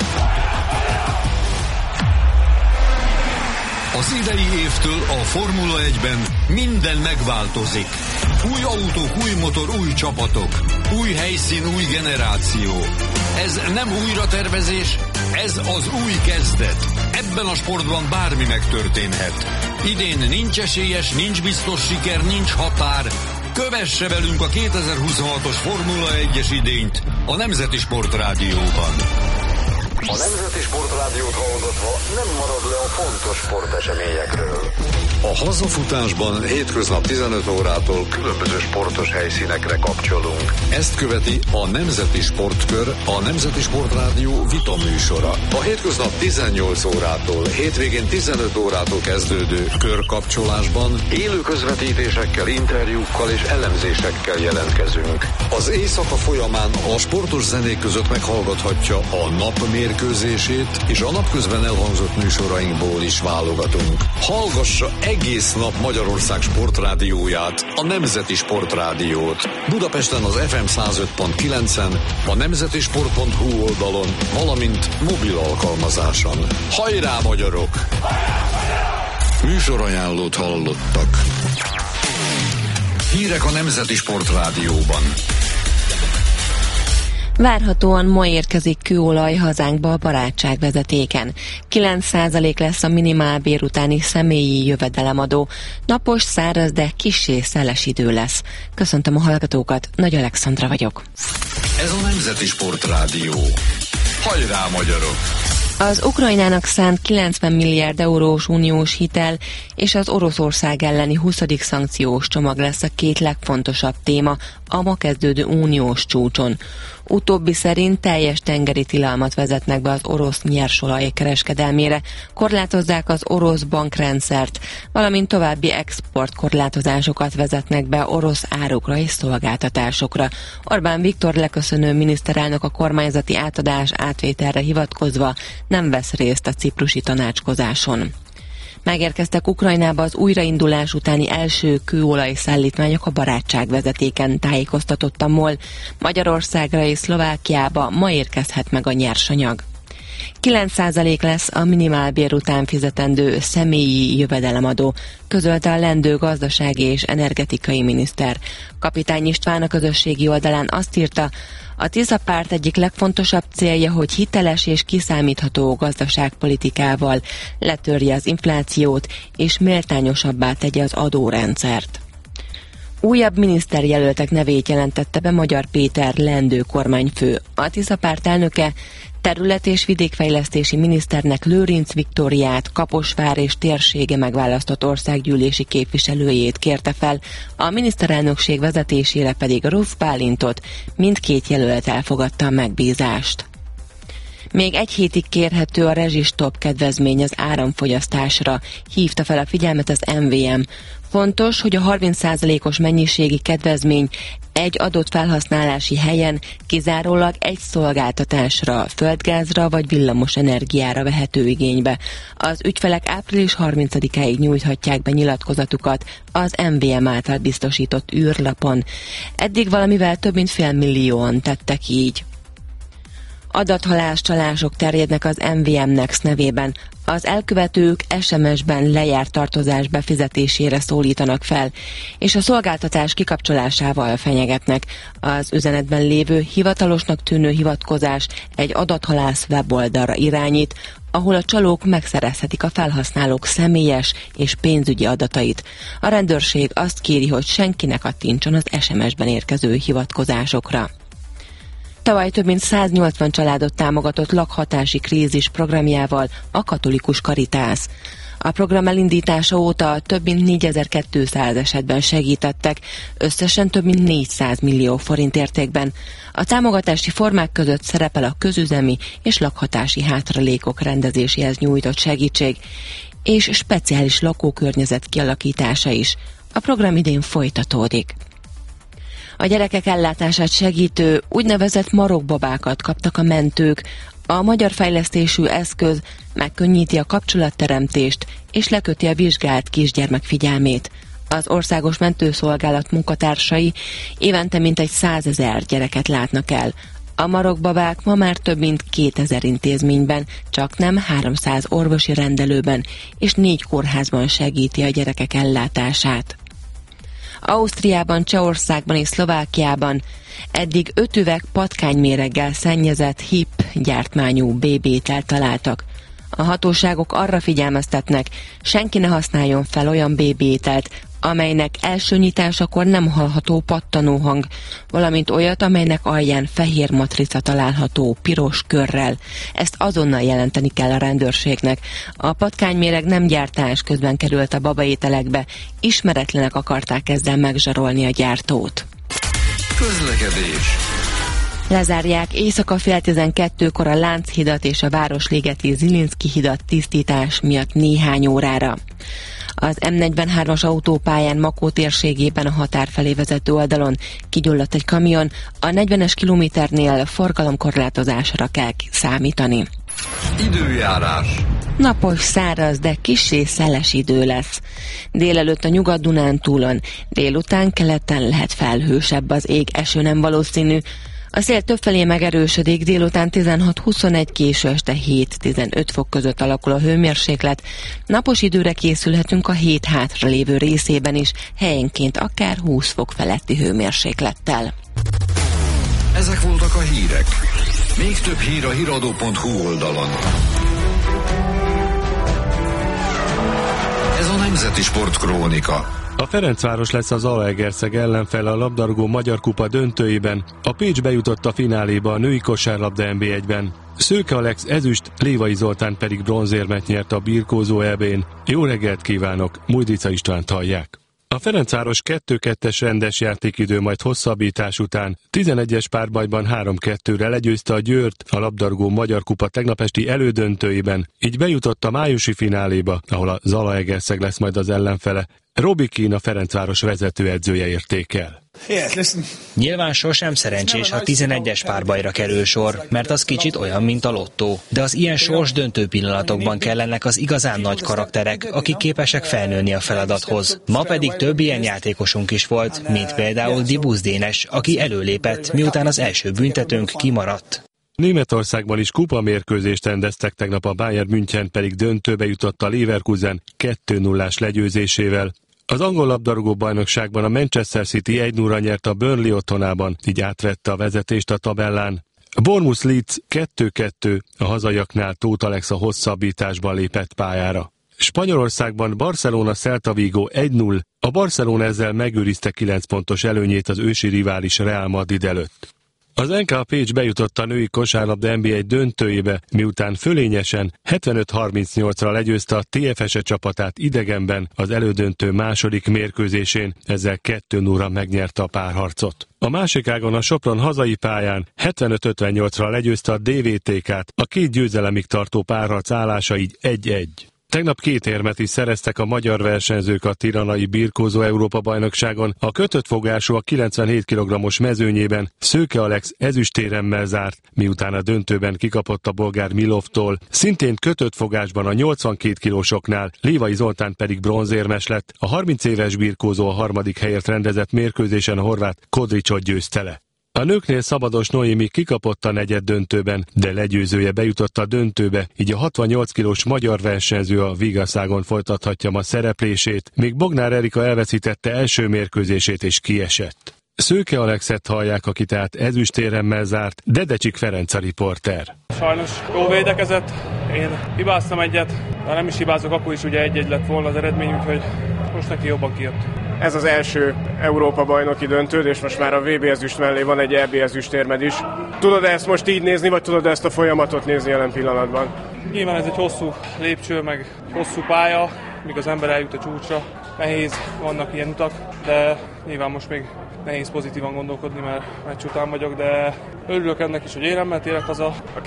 Az idei évtől a Formula 1-ben minden megváltozik. Új autók, új motor, új csapatok, új helyszín, új generáció. Ez nem újratervezés, ez az új kezdet. Ebben a sportban bármi megtörténhet. Idén nincs esélyes, nincs biztos siker, nincs határ. Kövesse velünk a 2026-os Formula 1-es idényt a Nemzeti Sportrádióban. A Nemzeti Sportrádiót hallgatva nem marad le a fontos sporteseményekről. A hazafutásban hétköznap 15 órától különböző sportos helyszínekre kapcsolunk. Ezt követi a Nemzeti Sportkör, a Nemzeti Sportrádió vita műsora. A hétköznap 18 órától, hétvégén 15 órától kezdődő körkapcsolásban élő közvetítésekkel, interjúkkal és elemzésekkel jelentkezünk. Az éjszaka folyamán a sportos zenék között meghallgathatja a nap mérkőzését, és a napközben elhangzott műsorainkból is válogatunk. Hallgassa egész nap Magyarország sportrádióját, a Nemzeti Sportrádiót. Budapesten az FM 105.9-en, a nemzetisport.hu oldalon, valamint mobil alkalmazáson. Hajrá, magyarok! Műsorajánlót hallottak. Hírek a Nemzeti Sportrádióban. Várhatóan ma érkezik kőolaj hazánkba a barátságvezetéken. 9% lesz a minimálbér utáni személyi jövedelemadó. Napos, száraz, de kissé szeles idő lesz. Köszöntöm a hallgatókat, Nagy Alexandra vagyok. Ez a Nemzeti Sportrádió. Hajrá, magyarok! Az Ukrajnának szánt 90 milliárd eurós uniós hitel és az Oroszország elleni 20. szankciós csomag lesz a két legfontosabb téma a ma kezdődő uniós csúcson. Utóbbi szerint teljes tengeri tilalmat vezetnek be az orosz nyersolaj kereskedelmére, korlátozzák az orosz bankrendszert, valamint további exportkorlátozásokat vezetnek be orosz árukra és szolgáltatásokra. Orbán Viktor leköszönő miniszterelnök a kormányzati átadás átvételre hivatkozva nem vesz részt a ciprusi tanácskozáson. Megérkeztek Ukrajnába az újraindulás utáni első kőolajszállítmányok a barátságvezetéken, tájékoztatott a MOL. Magyarországra és Szlovákiába ma érkezhet meg a nyersanyag. 9% lesz a minimálbér után fizetendő személyi jövedelemadó, közölte a lendő gazdasági és energetikai miniszter. Kapitány István a közösségi oldalán azt írta, a Tisza párt egyik legfontosabb célja, hogy hiteles és kiszámítható gazdaságpolitikával letörje az inflációt és méltányosabbá tegye az adórendszert. Újabb miniszterjelöltek nevét jelentette be Magyar Péter lendő kormányfő. A Tisza párt elnöke terület- és vidékfejlesztési miniszternek Lőrinc Viktóriát, Kaposvár és térsége megválasztott országgyűlési képviselőjét kérte fel, a miniszterelnökség vezetésére pedig Ruff Bálintot. Mindkét jelölt elfogadta a megbízást. Még egy hétig kérhető a rezsistop kedvezmény az áramfogyasztásra, hívta fel a figyelmet az MVM. Fontos, hogy a 30%-os mennyiségi kedvezmény egy adott felhasználási helyen kizárólag egy szolgáltatásra, földgázra vagy villamos energiára vehető igénybe. Az ügyfelek április 30-áig nyújthatják be nyilatkozatukat az MVM által biztosított űrlapon. Eddig valamivel több mint 500 000 tettek így. Adathalász csalások terjednek az MVM Next nevében. Az elkövetők SMS-ben lejárt tartozás befizetésére szólítanak fel, és a szolgáltatás kikapcsolásával fenyegetnek. Az üzenetben lévő hivatalosnak tűnő hivatkozás egy adathalász weboldalra irányít, ahol a csalók megszerezhetik a felhasználók személyes és pénzügyi adatait. A rendőrség azt kéri, hogy senkinek kattintson az SMS-ben érkező hivatkozásokra. Tavaly több mint 180 családot támogatott lakhatási krízis programjával a Katolikus Karitász. A program elindítása óta több mint 4200 esetben segítettek, összesen több mint 400 millió forint értékben. A támogatási formák között szerepel a közüzemi és lakhatási hátralékok rendezéséhez nyújtott segítség, és speciális lakókörnyezet kialakítása is. A program idén folytatódik. A gyerekek ellátását segítő úgynevezett marokbabákat kaptak a mentők. A magyar fejlesztésű eszköz megkönnyíti a kapcsolatteremtést és leköti a vizsgált kisgyermek figyelmét. Az Országos Mentőszolgálat munkatársai évente mintegy 100 000 gyereket látnak el. A marokbabák ma már több mint 2000 intézményben, csak nem 300 orvosi rendelőben és 4 kórházban segíti a gyerekek ellátását. Ausztriában, Csehországban és Szlovákiában eddig 5 üveg patkányméreggel szennyezett HIP gyártmányú BB-tel találtak. A hatóságok arra figyelmeztetnek, senki ne használjon fel olyan BB-ételt, amelynek első nyitásakor nem hallható pattanó hang, valamint olyat, amelynek alján fehér matrica található piros körrel. Ezt azonnal jelenteni kell a rendőrségnek. A patkányméreg nem gyártás közben került a babaételekbe, ismeretlenek akarták ezzel megzsarolni a gyártót. Közlekedés. Lezárják éjszaka fél 12-kor a Lánchidat és a Városligeti Zilinszky hidat tisztítás miatt néhány órára. Az M43-as autópályán Makó térségében a határ felé vezető oldalon kigyulladt egy kamion, a 40-es kilométernél forgalomkorlátozásra kell számítani. Időjárás. Napos, száraz, de kissé szeles idő lesz. Délelőtt a Nyugat-Dunántúlon, délután keleten lehet felhősebb az ég, eső nem valószínű. A szél többfelé megerősödik, délután 16-21, késő este 7-15 fok között alakul a hőmérséklet. Napos időre készülhetünk a hét hátra lévő részében is, helyenként akár 20 fok feletti hőmérséklettel. Ezek voltak a hírek. Még több hír a hiradó.hu oldalon. Ez a Nemzeti Sportkrónika. A Ferencváros lesz az Zalaegerszeg ellenfele a labdarúgó Magyar Kupa döntőiben. A Pécs bejutott a fináléba a női kosárlabda NB1-ben. Szőke Alex ezüst, Lévai Zoltán pedig bronzérmet nyert a birkózó EB-n. Jó reggelt kívánok, Mújdica Istvánt hallják. A Ferencváros 2-2-es rendes játékidő majd hosszabbítás után 11-es párbajban 3-2-re legyőzte a Győrt a labdarúgó Magyar Kupa tegnap esti elődöntőiben, így bejutott a májusi fináléba, ahol a Zalaegerszeg lesz majd az ellenfele. Robi Kín, a Ferencváros vezetőedzője értékel. Nyilván sosem szerencsés, ha 11-es párbajra kerül sor, mert az kicsit olyan, mint a lottó. De az ilyen sorsdöntő pillanatokban kellenek az igazán nagy karakterek, akik képesek felnőni a feladathoz. Ma pedig több ilyen játékosunk is volt, mint például Dibusz Dénes, aki előlépett, miután az első büntetőnk kimaradt. Németországban is kupamérkőzést rendeztek, tegnap a Bayern München pedig döntőbe jutott a Leverkusen 2-0-ás legyőzésével. Az angol labdarúgó bajnokságban a Manchester City 1-0-ra nyert a Burnley otthonában, így átvette a vezetést a tabellán. A Bournemouth Leeds 2-2, a hazaiaknál Tóth Alex a hosszabbításban lépett pályára. Spanyolországban Barcelona Celta Vigo 1-0, a Barcelona ezzel megőrizte 9 pontos előnyét az ősi rivális Real Madrid előtt. Az NK Pécs bejutott a női kosárlabda NB1 döntőjébe, miután fölényesen 75-38-ra legyőzte a TFS csapatát idegenben az elődöntő második mérkőzésén, ezzel 2-0-ra megnyerte a párharcot. A másik ágon a Sopron hazai pályán 75-58-ra legyőzte a DVTK-t, a két győzelemig tartó párharc állása így 1-1. Tegnap 2 érmet is szereztek a magyar versenyzők a tiranai birkózó Európa-bajnokságon. A kötött fogású a 97 kg-os mezőnyében Szőke Alex ezüstéremmel zárt, miután a döntőben kikapott a bolgár Milovtól. Szintén kötött fogásban a 82 kilósoknál Lévai Zoltán pedig bronzérmes lett. A 30 éves birkózó a harmadik helyért rendezett mérkőzésen a horvát Kodricsot győzte le. A nőknél Szabados Noémi kikapott a negyed döntőben, de legyőzője bejutott a döntőbe, így a 68 kilós magyar versenyző a Vigaszágon folytathatja ma szereplését, míg Bognár Erika elveszítette első mérkőzését és kiesett. Szőke Alexet hallják, aki tehát ezüstéremmel zárt, Dedecsik Ferenc a riporter. Sajnos jól védekezett, én hibáztam egyet, de nem is hibázok, akkor is ugye 1-1 lett volna az eredmény, úgyhogy most neki jobban kijött. Ez az első Európa-bajnoki döntőd, és most már a VB ezüst mellé van egy EB ezüstérmed is. Tudod ezt most így nézni, vagy tudod ezt a folyamatot nézni jelen pillanatban? Nyilván ez egy hosszú lépcső, meg hosszú pálya, míg az ember eljut a csúcsra. Nehéz, vannak ilyen utak, de nyilván most még nehéz pozitívan gondolkodni, mert meccs után vagyok, de örülök ennek is, hogy éremmel térek haza. A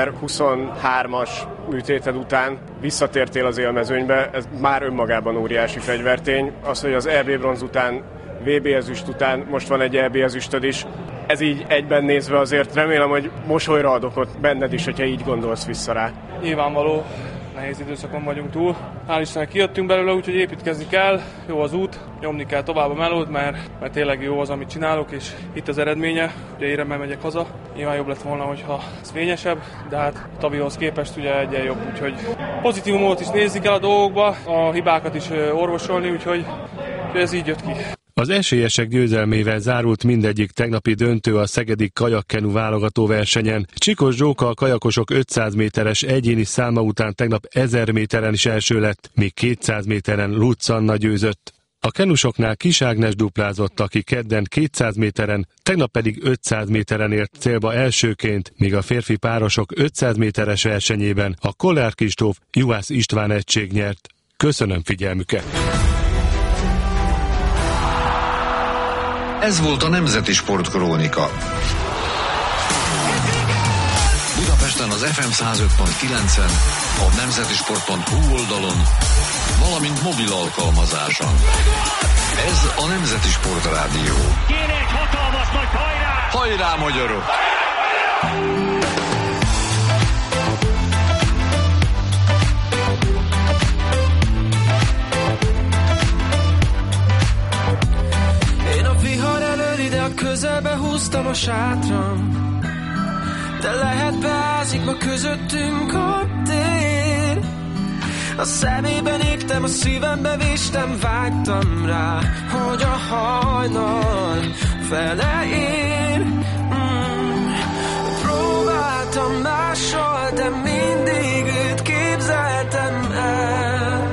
2023-as műtéted után visszatértél az élmezőnybe, ez már önmagában óriási fegyvertény. Az, hogy az EB bronz után, VB ezüst után most van egy EB ezüstöd is. Ez így egyben nézve azért remélem, hogy mosolyra adok ott benned is, hogyha így gondolsz vissza rá. Nyilvánvaló, nehéz időszakon vagyunk túl. Hál' Istennek kijöttünk belőle, úgyhogy építkezni kell, jó az út, nyomni kell tovább a melót, mert tényleg jó az, amit csinálok, és itt az eredménye, ugye éremmel megyek haza. Nyilván jobb lett volna, hogyha ez fényesebb, de hát Tabihoz képest ugye egyen jobb, úgyhogy pozitívumot is nézni kell a dolgokba, a hibákat is orvosolni, úgyhogy ez így jött ki. Az esélyesek győzelmével zárult mindegyik tegnapi döntő a szegedi kajakkenu válogató versenyen. Csikos Zsóka a kajakosok 500 méteres egyéni száma után tegnap 1000 méteren is első lett, míg 200 méteren Lutz Anna győzött. A kenusoknál Kis Ágnes duplázott, aki kedden 200 méteren, tegnap pedig 500 méteren ért célba elsőként, míg a férfi párosok 500 méteres versenyében a Kollár Kristóf Juhász István egység nyert. Köszönöm figyelmüket! Ez volt a Nemzeti Sportkrónika. Budapesten az FM 105.9-en, a nemzetisport.hu oldalon, valamint mobil alkalmazáson. Ez a Nemzeti Sportrádió. Kéne egy hatalmas nagy hajrá! Hajrá, magyarok! Én a vihar elől ide a közelbe húztam a sátram, de lehet beázik ma közöttünk a tér. A szemében égtem, a szívembe véstem, vágytam rá, hogy a hajnal fele ér. Próbáltam mással, de mindig őt képzeltem el.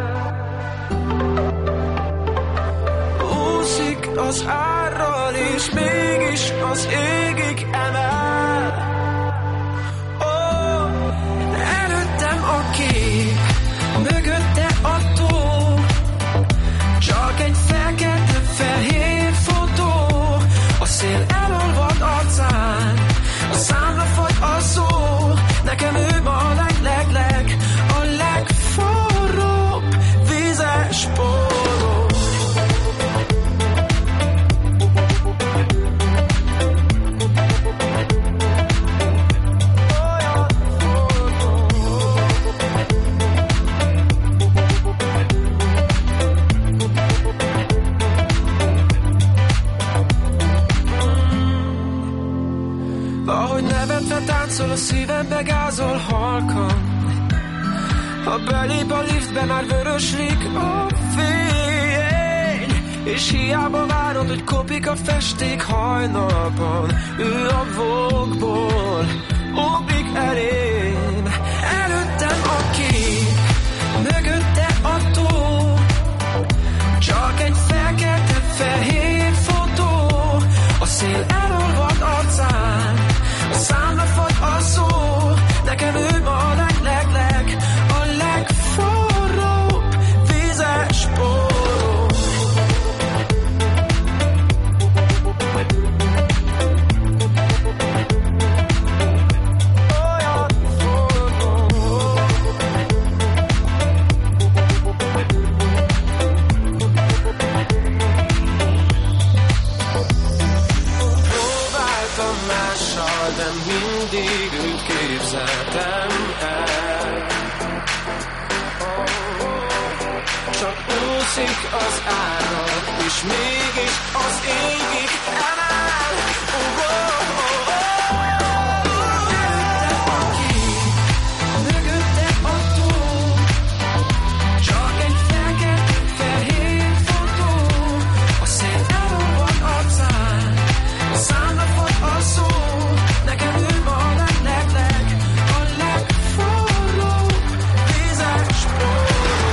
Úszik az árral, és mégis az égig emel. Előttem a kép, mögötte a tó, csak egy fekete-fehér fotó. A szél elolvad arcán, a számra fagy a szó. Nekem ő ma a a legforróbb vízes póló. Ahogy nevetve táncol, a szívembe gázol halkan. Ha belép a liftbe, már vöröslik a fény, és hiába várod, hogy kopik a festék hajnalban. Ő a vókból ugrik elém. Előttem a kép, mögötte a tó, csak egy fekete-fehér fotó. A szél elolvad arcán, a számra fagy a szó. Nekem ő ma a a legforróbb vízes póló. Próbáltam mással, de mindig őt képzeltem el. Csak úszik az ára, és mégis az égig emel. Előtte a kép, mögötte a tó, csak egy fekete-fehér fotó. A szél elolvad arcán, a számra fagy a szó. Nekem ő ma a legforróbb vízes póló.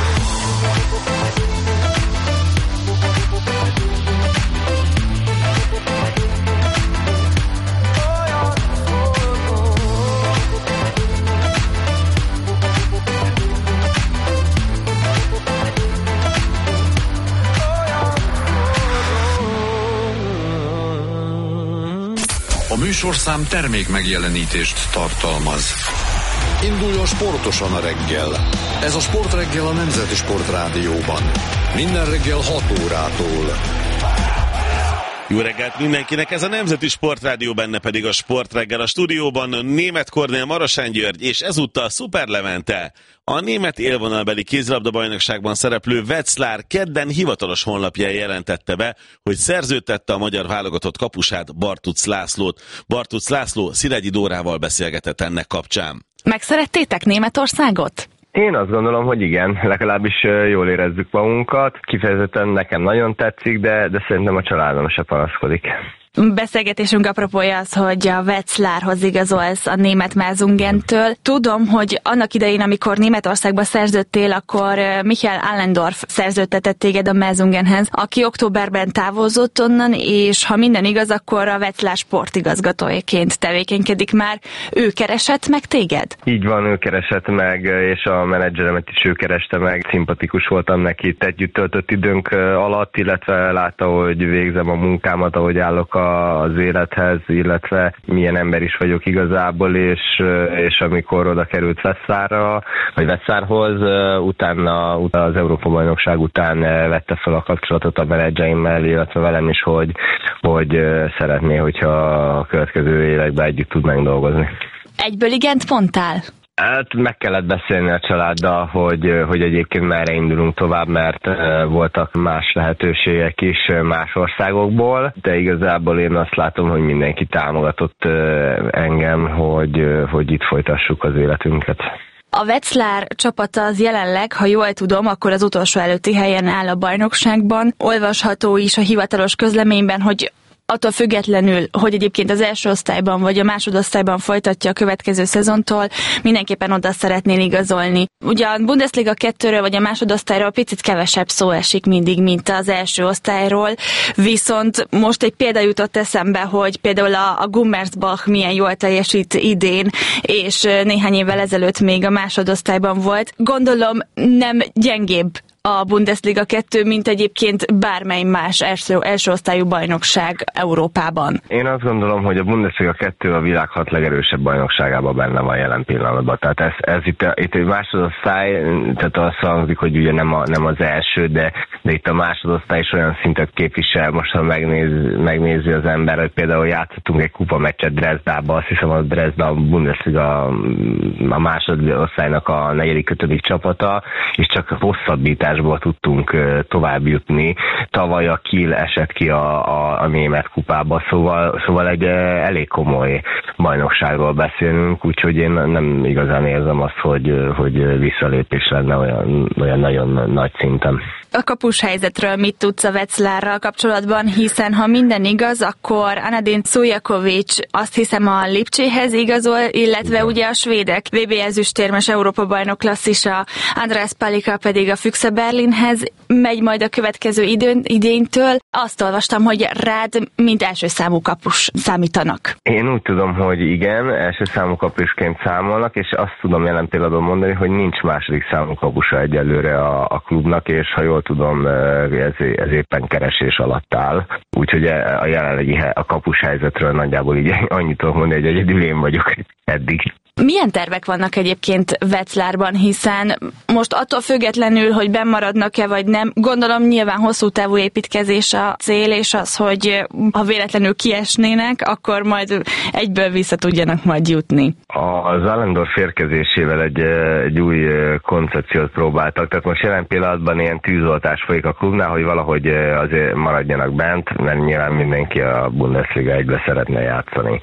A műsorszám termék megjelenítést tartalmaz. Induljon sportosan a reggel. Ez a Sportreggel a Nemzeti Sportrádióban. Minden reggel 6 órától. Jó reggelt mindenkinek, ez a Nemzeti Sportrádió, benne pedig a Sportreggel. A stúdióban Németh Kornél, Marosán György, és ezúttal Szuper Levente. A német élvonalbeli kézilabda-bajnokságban szereplő Wetzlar kedden hivatalos honlapján jelentette be, hogy szerződtette a magyar válogatott kapusát, Bartuc Lászlót. Bartuc László Szilegyi Dórával beszélgetett ennek kapcsán. Megszerettétek Németországot? Én azt gondolom, hogy igen, legalábbis jól érezzük magunkat. Kifejezetten nekem nagyon tetszik, de szerintem a családom se panaszkodik. Beszélgetésünk apropója az, hogy a Wetzlarhoz igazolsz a német Merzungentől. Tudom, hogy annak idején, amikor Németországba szerződtél, akkor Michael Allendorf szerződtetett téged a Mersungenhez, aki októberben távozott onnan, és ha minden igaz, akkor a Wetzlar sportigazgatójaként tevékenykedik már. Ő keresett meg téged? Így van, ő keresett meg, és a menedzseremet is ő kereste meg. Szimpatikus voltam neki itt együtt töltött időnk alatt, illetve látta, hogy végzem a munkámat, ahogy állok az élethez, illetve milyen ember is vagyok igazából, és amikor oda került Wetzlarhoz, utána az Európa-bajnokság után vette fel a kapcsolatot a menedzserimmel, illetve velem is, hogy szeretné, hogyha a következő években együtt tudnánk dolgozni. Egyből igent mondtál? Hát meg kellett beszélni a családdal, hogy egyébként merre indulunk tovább, mert voltak más lehetőségek is más országokból, de igazából én azt látom, hogy mindenki támogatott engem, hogy itt folytassuk az életünket. A Wetzlar csapata az jelenleg, ha jól tudom, akkor az utolsó előtti helyen áll a bajnokságban. Olvasható is a hivatalos közleményben, hogy attól függetlenül, hogy egyébként az első osztályban vagy a másodosztályban folytatja a következő szezontól, mindenképpen oda szeretnél igazolni. Ugye a Bundesliga 2-ről vagy a másodosztályról picit kevesebb szó esik mindig, mint az első osztályról, viszont most egy példa jutott eszembe, hogy például a Gummersbach milyen jól teljesít idén, és néhány évvel ezelőtt még a másodosztályban volt. Gondolom nem gyengébb a Bundesliga 2, mint egyébként bármely más első osztályú bajnokság Európában. Én azt gondolom, hogy a Bundesliga 2 a világ 6 legerősebb bajnokságában benne van jelen pillanatban. Tehát ez itt egy másodosztály, tehát azt hangzik, hogy ugye nem az első, de itt a másodosztály is olyan szintet képvisel. Most ha megnézi az ember, hogy például játszottunk egy kupameccset Dresdába, azt hiszem a Dresda a Bundesliga a másodosztálynak a 4.-5. csapata, és csak hosszabbításból tudtunk tovább jutni. Tavaly a Kiel esett ki a német kupába, szóval egy elég komoly bajnokságról beszélünk, úgyhogy én nem igazán érzem azt, hogy visszalépés lenne olyan nagyon nagy szinten. A kapus helyzetről mit tudsz a Wetzlarral kapcsolatban, hiszen ha minden igaz, akkor Anadin Szujakovics azt hiszem a Lipcséhez igazol, illetve ugye a svédek VB ezüstérmes Európa-bajnok klasszisa András Palika pedig a Füchse Berlinhez megy majd a következő idénytől. Azt olvastam, hogy rád mint első számú kapus számítanak. Én úgy tudom, hogy igen, első számú kapusként számolnak, és azt tudom jelen pillanatban mondani, hogy nincs második számú kapusa egyelőre a klubnak, és ha jól tudom, ez éppen keresés alatt áll. Úgyhogy a jelenlegi a kapus helyzetről nagyjából így annyit tudok mondani, hogy egyedül én vagyok eddig. Milyen tervek vannak egyébként Wetzlarban, hiszen most attól függetlenül, hogy bennmaradnak-e vagy nem, gondolom nyilván hosszú távú építkezés a cél, és az, hogy ha véletlenül kiesnének, akkor majd egyből vissza tudjanak majd jutni. Az Allendorf érkezésével egy új koncepciót próbáltak, tehát most jelen pillanatban ilyen tűzoltás folyik a klubnál, hogy valahogy azért maradjanak bent, mert nyilván mindenki a Bundesliga 1-be szeretne játszani.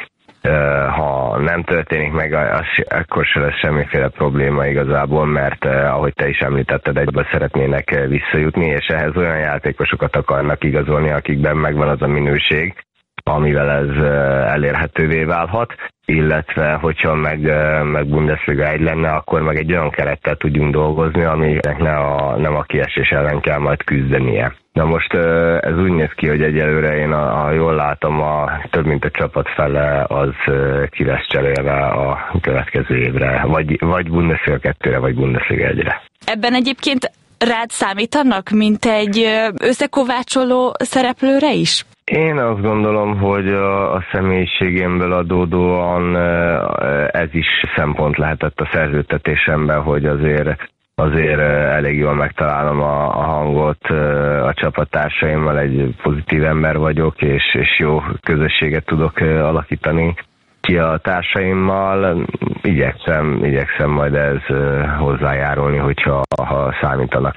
Ha nem történik meg, akkor se lesz semmiféle probléma igazából, mert ahogy te is említetted, egybe szeretnének visszajutni, és ehhez olyan játékosokat akarnak igazolni, akikben megvan az a minőség, amivel ez elérhetővé válhat, illetve hogyha meg Bundesliga 1 lenne, akkor meg egy olyan kerettel tudjunk dolgozni, aminek nem a kiesés ellen kell majd küzdenie. Na most ez úgy néz ki, hogy egyelőre én, ha jól látom, több mint a csapat fele az ki lesz cserélve a következő évre, vagy Bundesliga 2-re, vagy Bundesliga 1-re. Ebben egyébként rád számítanak, mint egy összekovácsoló szereplőre is? Én azt gondolom, hogy a személyiségemből adódóan ez is szempont lehetett a szerződtetésemben, hogy azért elég jól megtalálom a hangot a csapattársaimmal, egy pozitív ember vagyok, és jó közösséget tudok alakítani ki a társaimmal. Igyekszem majd ez hozzájárulni, ha számítanak rám.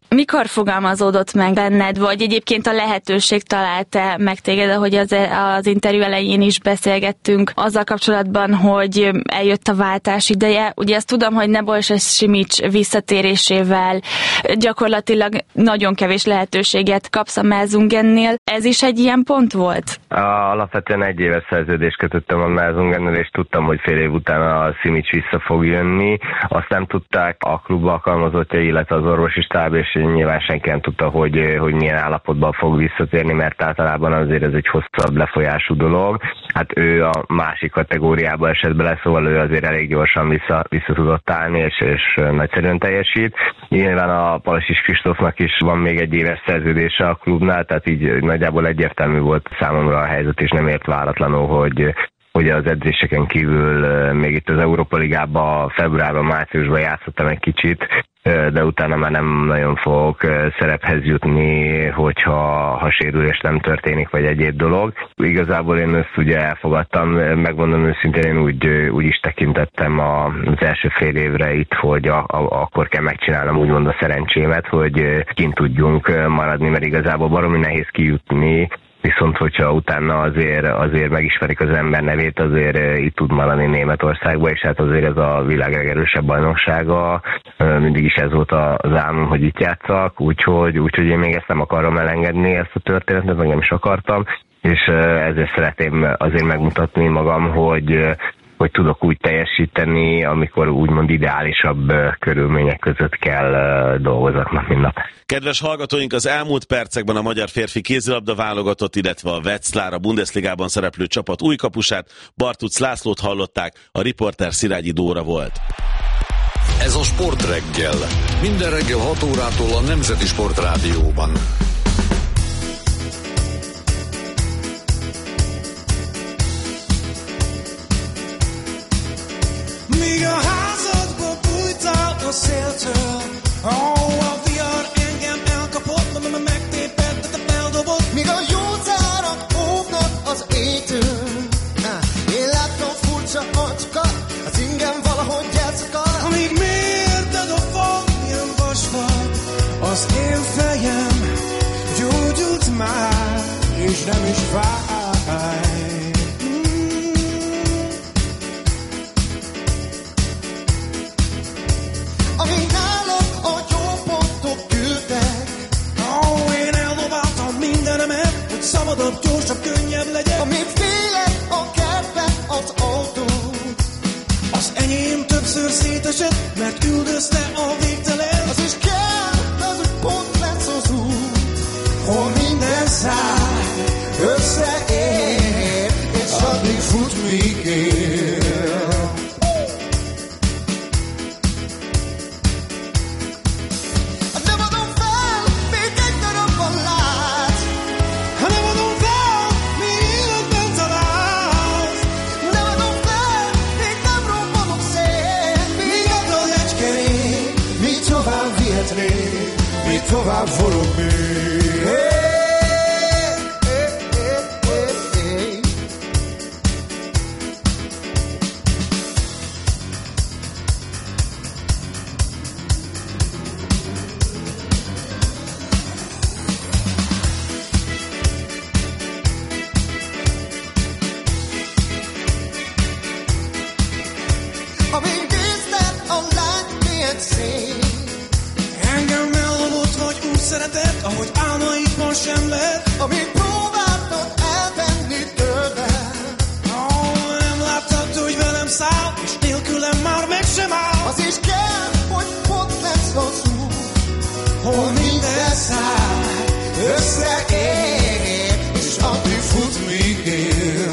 Mikor fogalmazódott meg benned, vagy egyébként a lehetőség találta meg téged, ahogy az interjú elején is beszélgettünk azzal kapcsolatban, hogy eljött a váltás ideje. Ugye azt tudom, hogy Nebojsa Simics visszatérésével gyakorlatilag nagyon kevés lehetőséget kapsz a Melzungennél. Ez is egy ilyen pont volt? Alapvetően 1 éves szerződést kötöttem a Melzungennel, és tudtam, hogy fél év után a Simics vissza fog jönni. Azt nem tudták a klub alkalmazottja, illetve az orvosi stáb, és nyilván senki nem tudta, hogy milyen állapotban fog visszatérni, mert általában azért ez egy hosszabb lefolyású dolog. Hát ő a másik kategóriába esett bele, szóval ő azért elég gyorsan vissza tudott állni, és nagyszerűen teljesít. Nyilván a Palasics Kristófnak is van még 1 éves szerződése a klubnál, tehát így nagyjából egyértelmű volt számomra a helyzet, és nem ért váratlanul, hogy az edzéseken kívül még itt az Európa Ligában februárban, márciusban játszottam egy kicsit, de utána már nem nagyon fogok szerephez jutni, hogyha sérülés nem történik, vagy egyéb dolog. Igazából én ezt ugye elfogadtam, megmondom őszintén, én úgy is tekintettem az első fél évre itt, hogy akkor kell megcsinálnom úgymond a szerencsémet, hogy kint tudjunk maradni, mert igazából baromi nehéz kijutni, viszont hogyha utána azért megismerik az ember nevét, azért itt tud maradni Németországba, és hát azért ez a világ legerősebb bajnoksága, mindig is ez volt az álmom, hogy itt játszak, úgyhogy én még ezt nem akarom elengedni, ezt a történetet, meg nem is akartam, és ezért szeretném azért megmutatni magam, hogy tudok úgy teljesíteni, amikor úgymond ideálisabb körülmények között kell dolgozok nap, mint nap. Kedves hallgatóink, az elmúlt percekben a magyar férfi kézilabda válogatott, illetve a Wetzlar, a Bundesligában szereplő csapat új kapusát, Bartuc Lászlót hallották, a riporter Szilágyi Dóra volt. Ez a Sportreggel. Minden reggel 6 órától a Nemzeti Sportrádióban. Míg a házadba bújtál a széltől, a vihar engem elkapott, megtépett, de feldobott. Míg a jó cárak óvnak az éjtől, én láttam furcsa agykat, az ingem valahogy elszakad. Amíg mérted a fal, ilyen vasfal, az én fejem gyógyult már, és nem is fáj. Amíg nálad a jó pontok küldtek, én eldobáltam mindenemet, hogy szabadabb, gyorsabb, könnyebb legyen. Amíg félek a kertben az autó, az enyém többször szétesett, mert üldözte a végtelen. Az is kell, az úgy pont lesz az út, hol minden száj összeér, és addig fut, míg ér. Tovább forog még. Amíg nézted a lány milyen szép, engem eldobott, hogy úgy szeretett, ahogy álmaikban sem lehet. Amíg próbáltad elvenni tőled, nem láttad, hogy velem száll, és nélkülem már meg sem áll. Az is kell, hogy pont lesz az út, hol minden száll összeér, és addig fut, míg él.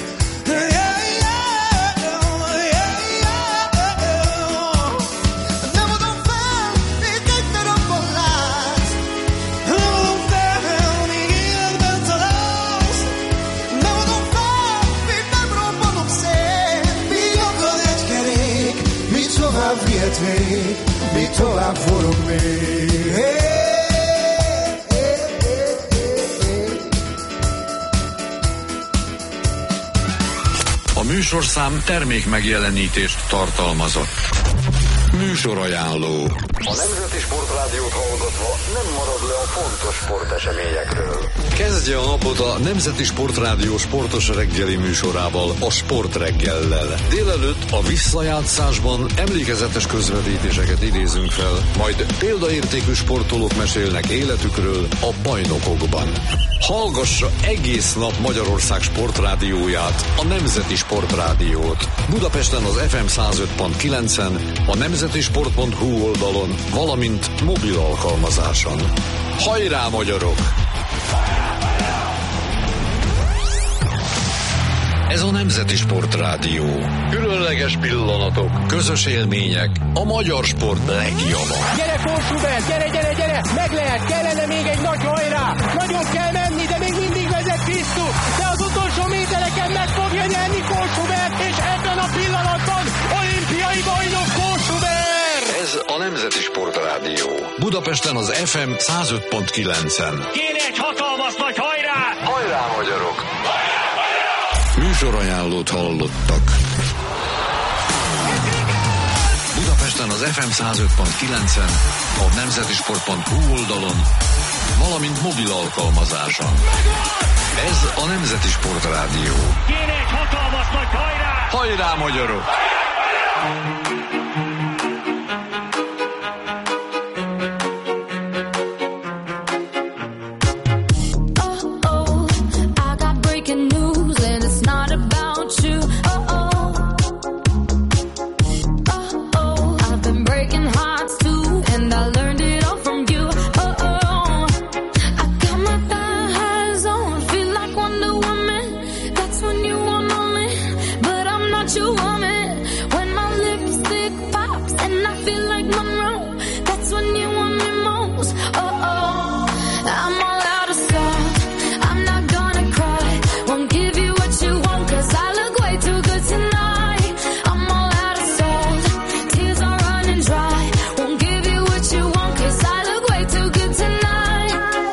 Mi tovább forog még. A műsorszám termék megjelenítést tartalmazott. Műsorajánló. A Nemzeti Sportrádiót hallgatva nem marad le a fontos sporteseményekről. Kezdje a napot a Nemzeti Sportrádió sportos reggeli műsorával, a Sportreggellel. Délelőtt a visszajátszásban emlékezetes közvetítéseket idézünk fel, majd példaértékű sportolók mesélnek életükről a bajnokokban. Hallgassa egész nap Magyarország sportrádióját, a Nemzeti Sportrádiót. Budapesten az FM 105.9-en, a nemzetisport.hu oldalon, valamint mobil alkalmazáson. Hajrá, magyarok! Ez a Nemzeti Sportrádió. Különleges pillanatok, közös élmények, a magyar sport legjava. Gyere, Kósubert, gyere! Meg lehet, kellene még egy nagy hajrá! Nagyon kell menni, de még mindig vezet Krisztus! De az utolsó métereken meg fogja nyerni Kósubert, és ebben a pillanatban olimpiai bajnok Kósubert! Ez a Nemzeti Sportrádió. Budapesten az FM 105.9-en. Kéne egy hatalmas nagy hajrá! Hajrá, magyarok! Műsorajánlót hallottak. Budapesten az FM 105.9-en, a nemzetisport.hu oldalon, valamint mobil alkalmazáson. Ez a Nemzeti Sportrádió. Kéne egy hatalmas nagy hajrá! Hajrá, magyarok! You want me when my lipstick pops and I feel like Monroe. That's when you want me most. I'm all out of salt. I'm not gonna cry. Won't give you what you want 'cause I look way too good tonight. I'm all out of salt. Tears are running dry. Won't give you what you want 'cause I look way too good tonight.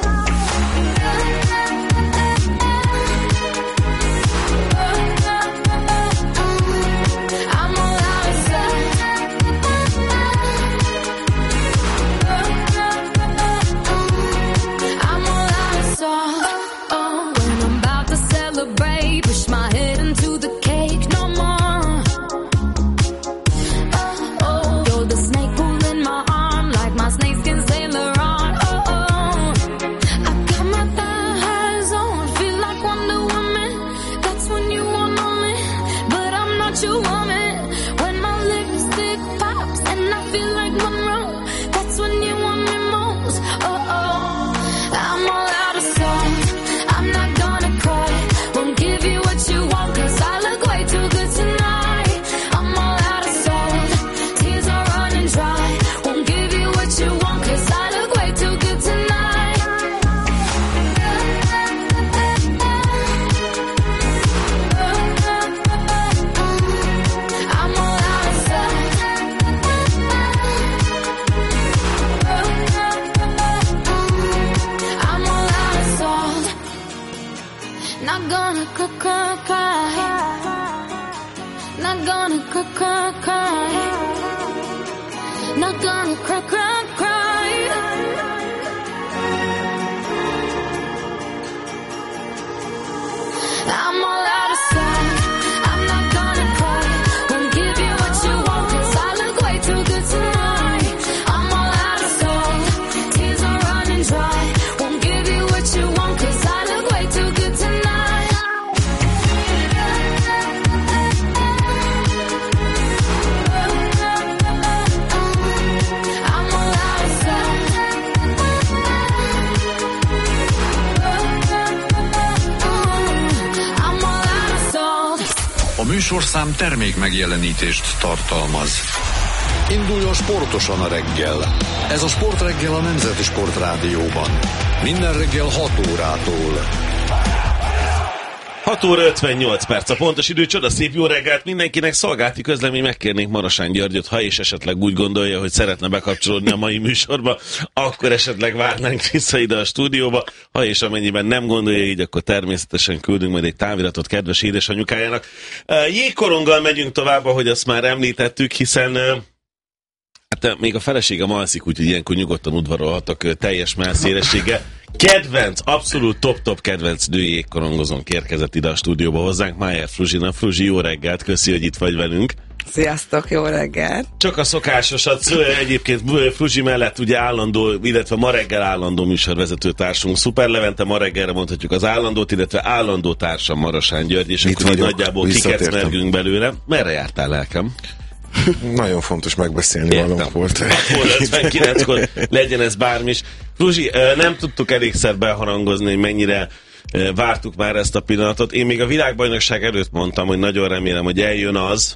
I'm all out of salt. I'm all out of salt. When I'm about to celebrate, push my head into the cake no more. You're the snake pulling my arm like my snakeskin Sailor on. I got my thighs on, feel like Wonder Woman. That's when you want me, but I'm not your woman. When my lipstick pops and I feel like Monroe. That's when you want me most. I'm all out of salt. I'm not gonna cry. Won't give you what you want 'cause I look way too good tonight. I'm all out of salt. Tears are running dry. Won't give you what you want 'cause I look way too good tonight. I'm all out of salt. I'm all out of salt. Not gonna cry. Not gonna cry. Not gonna cry. I'm all out of salt. I'm not gonna cry. Won't give you what you want 'cause I look way too good tonight. I'm all out of salt. Tears are running dry. Won't give you what you want 'cause I look way too good tonight. I'm all out of salt. I'm all out of salt. A műsorszám termék megjelenítést tartalmaz. Induljon sportosan a reggel. Ez a Sportreggel a Nemzeti Sportrádióban. Minden reggel 6 órától. 6 óra 58 perc a pontos idő, csoda szép jó reggelt mindenkinek. Szolgálati közlemény, megkérnék Marosán Györgyöt, ha és esetleg úgy gondolja, hogy szeretne bekapcsolódni a mai műsorba, akkor esetleg várnánk vissza ide a stúdióba. Ha és amennyiben nem gondolja így, akkor természetesen küldünk majd egy táviratot kedves édesanyukájának. Jégkoronggal megyünk tovább, ahogy azt már említettük, hiszen Hát még a feleségem alszik, úgyhogy ilyenkor nyugodtan udvarolhatok teljes mellszélességgel. Kedvenc, abszolút top kedvenc női jégkorongozónk érkezett ide a stúdióba hozzánk, Mayer Fruzsina. Fruzsi, jó reggelt, köszi, hogy itt vagy velünk. Sziasztok, jó reggelt! Csak a szokásosat, egyébként Fruzsi mellett ugye állandó, illetve ma reggel állandó műsorvezető társunk, Szuper Levente, ma reggelre mondhatjuk az állandót, illetve állandó társam Marosán György, és itt akkor nagyjából kikecmergünk belőle. Merre jártál, lelkem? Nagyon fontos megbeszélni valók volt. 59-kor legyen ez bármi is. Fruzsi, nem tudtuk elégszer beharangozni, hogy mennyire vártuk már ezt a pillanatot. Én még a világbajnokság előtt mondtam, hogy nagyon remélem, hogy eljön az,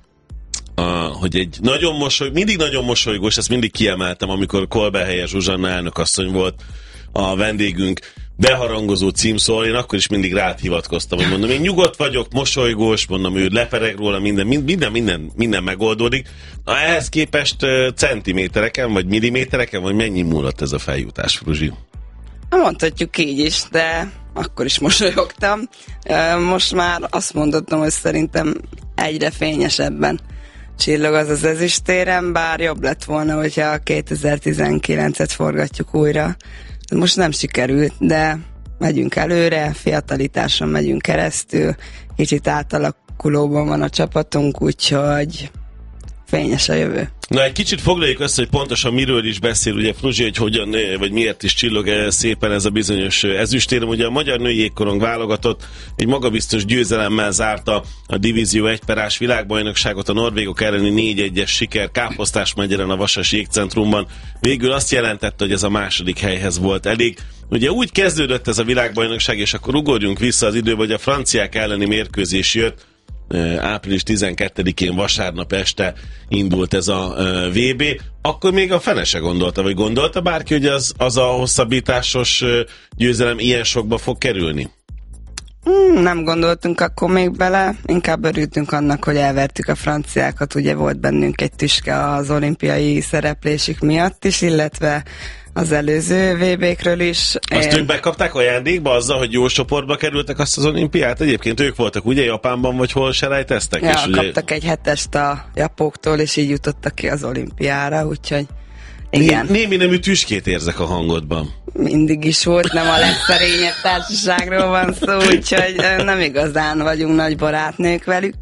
hogy egy mindig nagyon mosolygós, ezt mindig kiemeltem, amikor Kolbehelye Zsuzsanna elnökasszony volt a vendégünk, beharangozó címszól, én akkor is mindig rád hivatkoztam, hogy mondom, én nyugodt vagyok, mosolygós, mondom, ő lepereg róla, minden megoldódik. Ehhez képest centimétereken, vagy millimétereken, vagy mennyi múlott ez a feljutás, Fruzsi? Mondhatjuk így is, de akkor is mosolyogtam. Most már azt mondottam, hogy szerintem egyre fényesebben csillog az ezüstérem, bár jobb lett volna, hogyha 2019-et forgatjuk újra. Most nem sikerült, de megyünk előre, fiatalitáson megyünk keresztül, kicsit átalakulóban van a csapatunk, úgyhogy fényes a jövő. Na, egy kicsit foglaljuk össze, hogy pontosan miről is beszél, ugye Fruzsi, hogy hogyan, vagy miért is csillog szépen ez a bizonyos ezüstérem. Ugye a magyar női jégkorong válogatott egy magabiztos győzelemmel zárta a Divízió 1/1-ás világbajnokságot, a norvégok elleni 4-1-es siker Káposztás megyeren a Vasas jégcentrumban. Végül azt jelentette, hogy ez a második helyhez volt elég. Ugye úgy kezdődött ez a világbajnokság, és akkor ugorjunk vissza az időbe, hogy a franciák elleni mérkőzés jött, április 12-én vasárnap este indult ez a VB, akkor még a fene se gondolta, vagy gondolta bárki, hogy az a hosszabbításos győzelem ilyen sokba fog kerülni? Nem gondoltunk akkor még bele, inkább örültünk annak, hogy elvertük a franciákat, ugye volt bennünk egy tüske az olimpiai szereplésük miatt is, illetve az előző VB-kről is. Azt ők megkapták ajándékba azzal, hogy jó csoportba kerültek azt az olimpiát? Egyébként ők voltak ugye Japánban, vagy hol selejteztek? Ja, és kaptak ugye... egy 7-est a japóktól, és így jutottak ki az olimpiára, úgyhogy igen. Némi nemű tüskét érzek a hangodban. Mindig is volt, nem a legszerényebb társaságról van szó, úgyhogy nem igazán vagyunk nagy barátnők velük.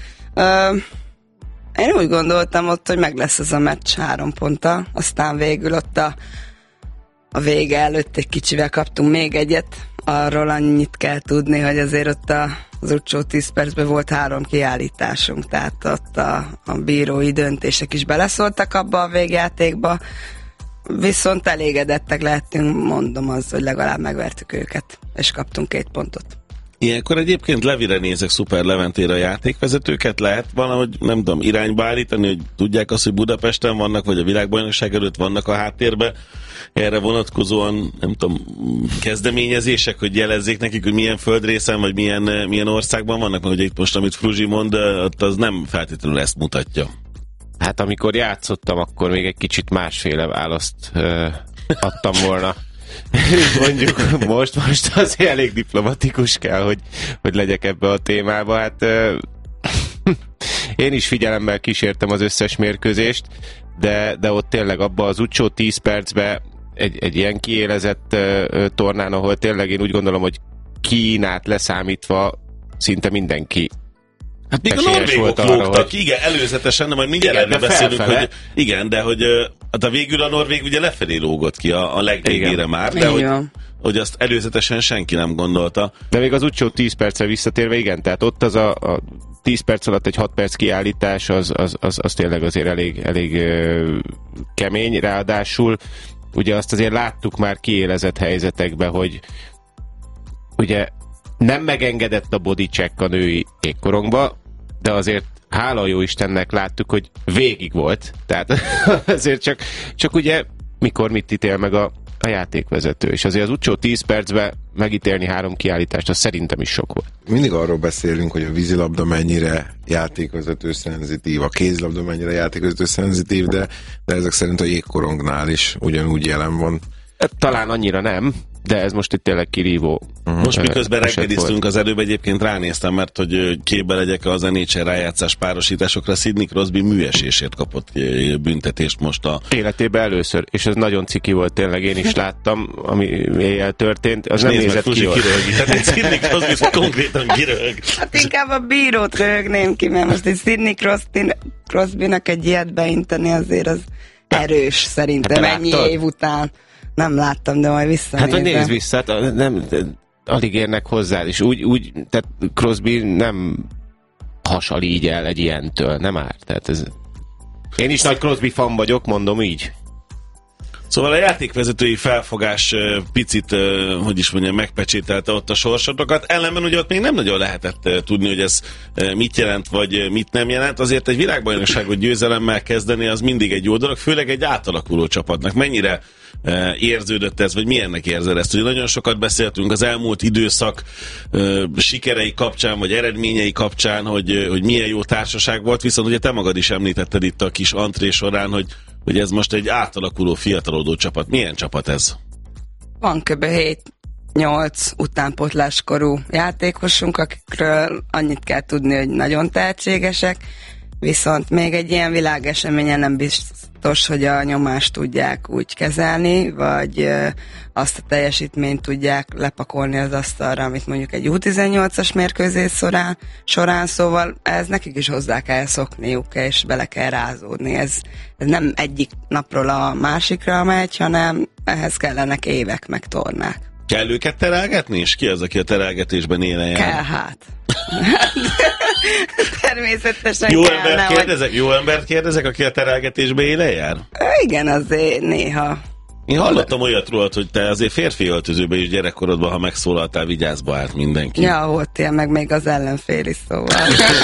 Én úgy gondoltam ott, hogy meg lesz ez a meccs 3 ponttal, aztán végül ott a vége előtt egy kicsivel kaptunk még egyet. Arról annyit kell tudni, hogy azért ott az utolsó 10 percben volt 3 kiállításunk, tehát ott a bírói döntések is beleszóltak abba a végjátékba, viszont elégedettek lehetünk, mondom az, hogy legalább megvertük őket, és kaptunk 2 pontot. Ilyenkor egyébként Levire nézek, Szuper Leventére a játékvezetőket, lehet valahogy, nem tudom, irányba állítani, hogy tudják azt, hogy Budapesten vannak, vagy a világbajnokság előtt vannak a háttérben, erre vonatkozóan, nem tudom, kezdeményezések, hogy jelezzék nekik, hogy milyen földrészen, vagy milyen országban vannak, mert ugye itt most, amit Fruzsi mond, az nem feltétlenül ezt mutatja. Hát amikor játszottam, akkor még egy kicsit másféle választ adtam volna. Mondjuk most azért elég diplomatikus kell, hogy legyek ebbe a témába. Hát én is figyelemmel kísértem az összes mérkőzést, de ott tényleg abban az utcsó 10 percben egy ilyen kiélezett tornán, ahol tényleg én úgy gondolom, hogy Kínát leszámítva szinte mindenki. Hát még a norvégok lógtak, igen, előzetesen, de majd mindjárt erről beszélünk, hogy igen, de hogy hát a végül a norvég ugye lefelé lógott ki a legvégére már, de hogy azt előzetesen senki nem gondolta. De még az utcsó 10 percre visszatérve, igen, tehát ott az a 10 perc alatt egy 6 perc kiállítás, az tényleg azért elég kemény, ráadásul ugye azt azért láttuk már kiélezett helyzetekben, hogy ugye nem megengedett a bodycheck a női jégkorongba, de azért hála jó Istennek láttuk, hogy végig volt. Tehát azért csak ugye mikor mit ítél meg a játékvezető. És azért az utcsó 10 percben megítélni 3 kiállítást, az szerintem is sok volt. Mindig arról beszélünk, hogy a vízilabda mennyire játékvezető szenzitív, a kézilabda mennyire játékvezető szenzitív, de ezek szerint a jégkorongnál is ugyanúgy jelen van. Talán annyira nem, de ez most itt tényleg kirívó. Most miközben reggeliztünk az előbb, egyébként ránéztem, mert hogy képbe legyek az NHL rájátszás párosításokra, Sidney Crosby műesésért kapott büntetést most a... Életében először, és ez nagyon ciki volt tényleg, én is láttam, ami éjjel történt, az nem nézett ki jól. Tehát Sidney Crosby konkrétan kiröhög. Hát inkább a bírót röhögném ki, mert most egy Sidney Crosbynak egy ilyet beinteni azért az erős szerintem ennyi év után. Nem láttam, de majd visszanézem. Hát, hogy nézd vissza, hát nem, alig érnek hozzá, és úgy, tehát Crosby nem hasal így el egy ilyentől, nem árt. Tehát ez... Én is nagy Crosby fan vagyok, mondom így. Szóval a játékvezetői felfogás picit, hogy is mondjam, megpecsételte ott a sorsotokat. Ellenben ugye ott még nem nagyon lehetett tudni, hogy ez mit jelent, vagy mit nem jelent. Azért egy világbajnokságot győzelemmel kezdeni, az mindig egy jó dolog, főleg egy átalakuló csapatnak. Mennyire érződött ez, vagy milyennek érzed ezt? Ugye nagyon sokat beszéltünk az elmúlt időszak sikerei kapcsán, vagy eredményei kapcsán, hogy milyen jó társaság volt, viszont ugye te magad is említetted itt a kis antré során, hogy ez most egy átalakuló, fiatalodó csapat. Milyen csapat ez? Van kb. 7-8 utánpótláskorú játékosunk, akikről annyit kell tudni, hogy nagyon tehetségesek, viszont még egy ilyen világeseményen nem biztos, hogy a nyomást tudják úgy kezelni, vagy azt a teljesítményt tudják lepakolni az asztalra, amit mondjuk egy U18-as mérkőzés során, szóval ez nekik is hozzá kell szokniuk, és bele kell rázódni. Ez nem egyik napról a másikra megy, hanem ehhez kellenek évek, meg tornák. Kell őket terelgetni, és ki az, aki a terelgetésben élen jár? Kell hát. Természetesen jó kellene, jó embert kérdezek, aki a terelgetésben élen jár? Igen, azért néha. Én hallottam olyat rólad, hogy te azért férfi öltözőben is gyerekkorodban, ha megszólaltál, vigyázba állt mindenki. Ja, volt ilyen, meg még az ellenfél is, szóval.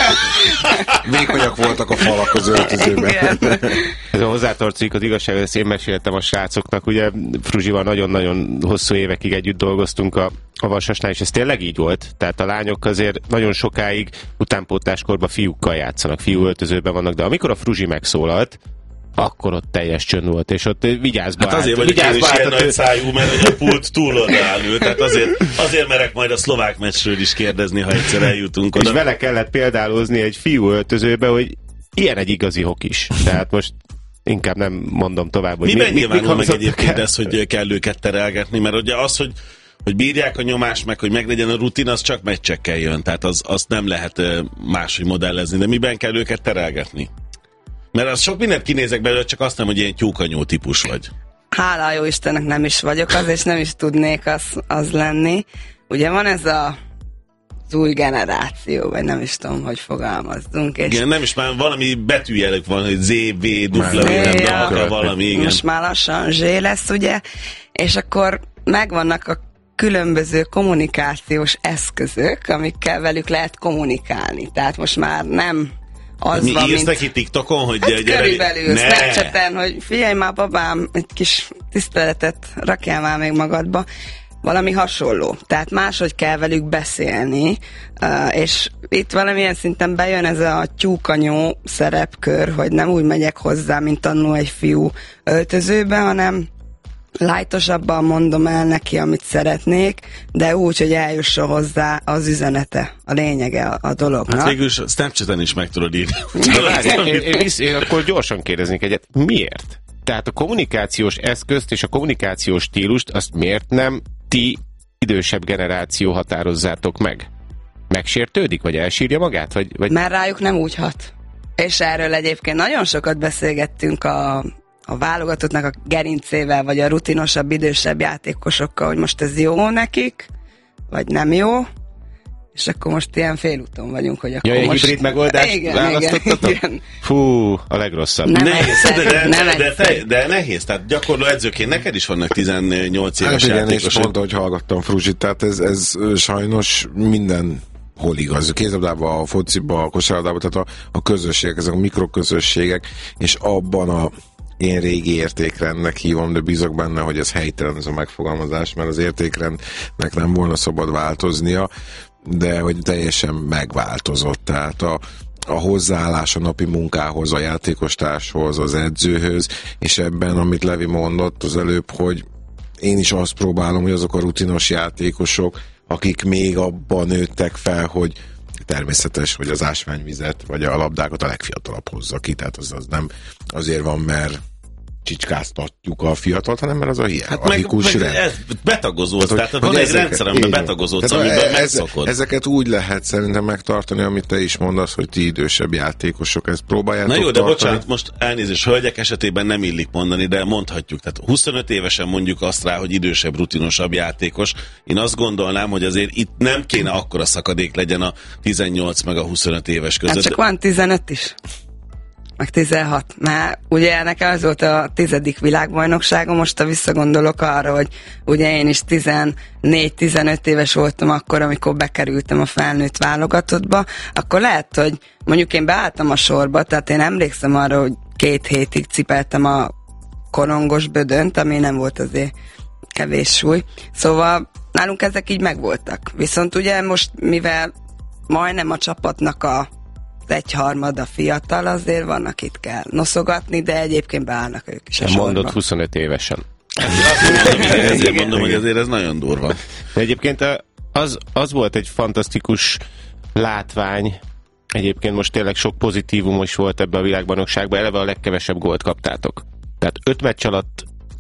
Vékonyak voltak a falak az öltözőben. Ez a hozzátartozik az igazság, ezt én meséltem a srácoknak, ugye Fruzsival nagyon-nagyon hosszú évekig együtt dolgoztunk a Vasasnál, és ez tényleg így volt. Tehát a lányok azért nagyon sokáig utánpótláskorban fiúkkal játszanak, fiúöltözőben vannak, de amikor a Fruzsi megszólalt, akkor ott teljes csönd volt, és ott vigyázba állt. Hát azért vagyok én is ilyen nagy szájú, mert hogy a pult túl odaáll ül, tehát azért merek majd a szlovák meccsről is kérdezni, ha egyszer eljutunk oda. És vele kellett példálózni egy fiú öltözőbe, hogy ilyen egy igazi hokis. Tehát most inkább nem mondom tovább, hogy miben nyilvánul meg egyébként ez, hogy kell őket terelgetni, mert ugye az, hogy bírják a nyomást, meg hogy meglegyen a rutin, az csak meccsekkel jön, tehát azt nem lehet máshogy modellezni, de miben kell őket terelgetni? Mert az sok mindent kinézek belőle, csak azt nem, hogy ilyen tyúkanyó típus vagy. Hála jó Istennek nem is vagyok az, és nem is tudnék az lenni. Ugye van ez az új generáció, vagy nem is tudom, hogy fogalmazzunk. És igen, nem is már valami betűjelük van, hogy Z, V, valami, igen. Most már lassan Z lesz, ugye, és akkor megvannak a különböző kommunikációs eszközök, amikkel velük lehet kommunikálni. Tehát most már nem az mi van, írsz neki TikTokon, hogy hát körülbelül Snapchaten, hogy figyelj már babám, egy kis tiszteletet rakjál már még magadba. Valami hasonló. Tehát máshogy kell velük beszélni, és itt valamilyen szinten bejön ez a tyúkanyó szerepkör, hogy nem úgy megyek hozzá, mint annó egy fiú öltözőbe, hanem lájtosabban mondom el neki, amit szeretnék, de úgy, hogy eljusson hozzá az üzenete, a lényege a dolognak. Hát végül Snapchaten is meg tudod írni. Én akkor gyorsan kérdeznék egyet. Miért? Tehát a kommunikációs eszközt és a kommunikációs stílust azt miért nem ti idősebb generáció határozzátok meg? Megsértődik, vagy elsírja magát? Vagy... Mert rájuk nem úgy hat. És erről egyébként nagyon sokat beszélgettünk a válogatottnak a gerincével, vagy a rutinosabb, idősebb játékosokkal, hogy most ez jó nekik, vagy nem jó, és akkor most ilyen félúton vagyunk, hogy akkor egy most... hibrid megoldást választottatok? Igen. Fú, a legrosszabb. De nehéz, tehát gyakorló edzőként neked is vannak 18 éves játékosok. És mondta, hogy hallgattam Fruzsit, tehát ez sajnos minden hol igaz. Kézlabdában, a fociban, a kosárlabdában, tehát a közösségek, ezek a mikroközösségek, és abban a én régi értékrendnek hívom, de bízok benne, hogy ez helytelen ez a megfogalmazás, mert az értékrendnek nem volna szabad változnia, de hogy teljesen megváltozott. Tehát a hozzáállás a napi munkához, a játékostárshoz, az edzőhöz, és ebben, amit Levi mondott az előbb, hogy én is azt próbálom, hogy azok a rutinos játékosok, akik még abban nőttek fel, hogy természetes, hogy az ásványvizet, vagy a labdákat a legfiatalabb hozza ki, tehát az nem azért van, mert csicskáztatjuk a fiatalt, hanem mert az a hierarchikus rend. Ez betagozódsz, tehát van egy rendszer, amiben betagozódsz, amiben megszokod. Ezeket úgy lehet szerintem megtartani, amit te is mondasz, hogy ti idősebb játékosok ezt próbáljátok tartani. Na jó, de tartani. bocsánat, most elnézést, hölgyek esetében nem illik mondani, de mondhatjuk. Tehát 25 évesen mondjuk azt rá, hogy idősebb, rutinosabb játékos. Én azt gondolnám, hogy azért itt nem kéne akkora szakadék legyen a 18 meg a 25 éves között. Hát csak van 15 is. Meg 16. Már ugye nekem az volt a 10. világbajnokságom, most visszagondolok arra, hogy ugye én is 14-15 éves voltam akkor, amikor bekerültem a felnőtt válogatottba, akkor lehet, hogy mondjuk én beálltam a sorba, tehát én emlékszem arra, hogy 2 hétig cipeltem a korongos bödönt, ami nem volt azért kevés súly. Szóval nálunk ezek így megvoltak. Viszont ugye most, mivel majdnem a csapatnak a egyharmada fiatal, azért van, akit kell noszogatni, de egyébként beállnak ők is a sorba. Mondott 25 évesen. Ezért mondom, hogy azért ez nagyon durva. De egyébként az volt egy fantasztikus látvány, egyébként most tényleg sok pozitívum is volt ebbe a világbajnokságban, eleve a legkevesebb gólt kaptátok. Tehát 5 meccs alatt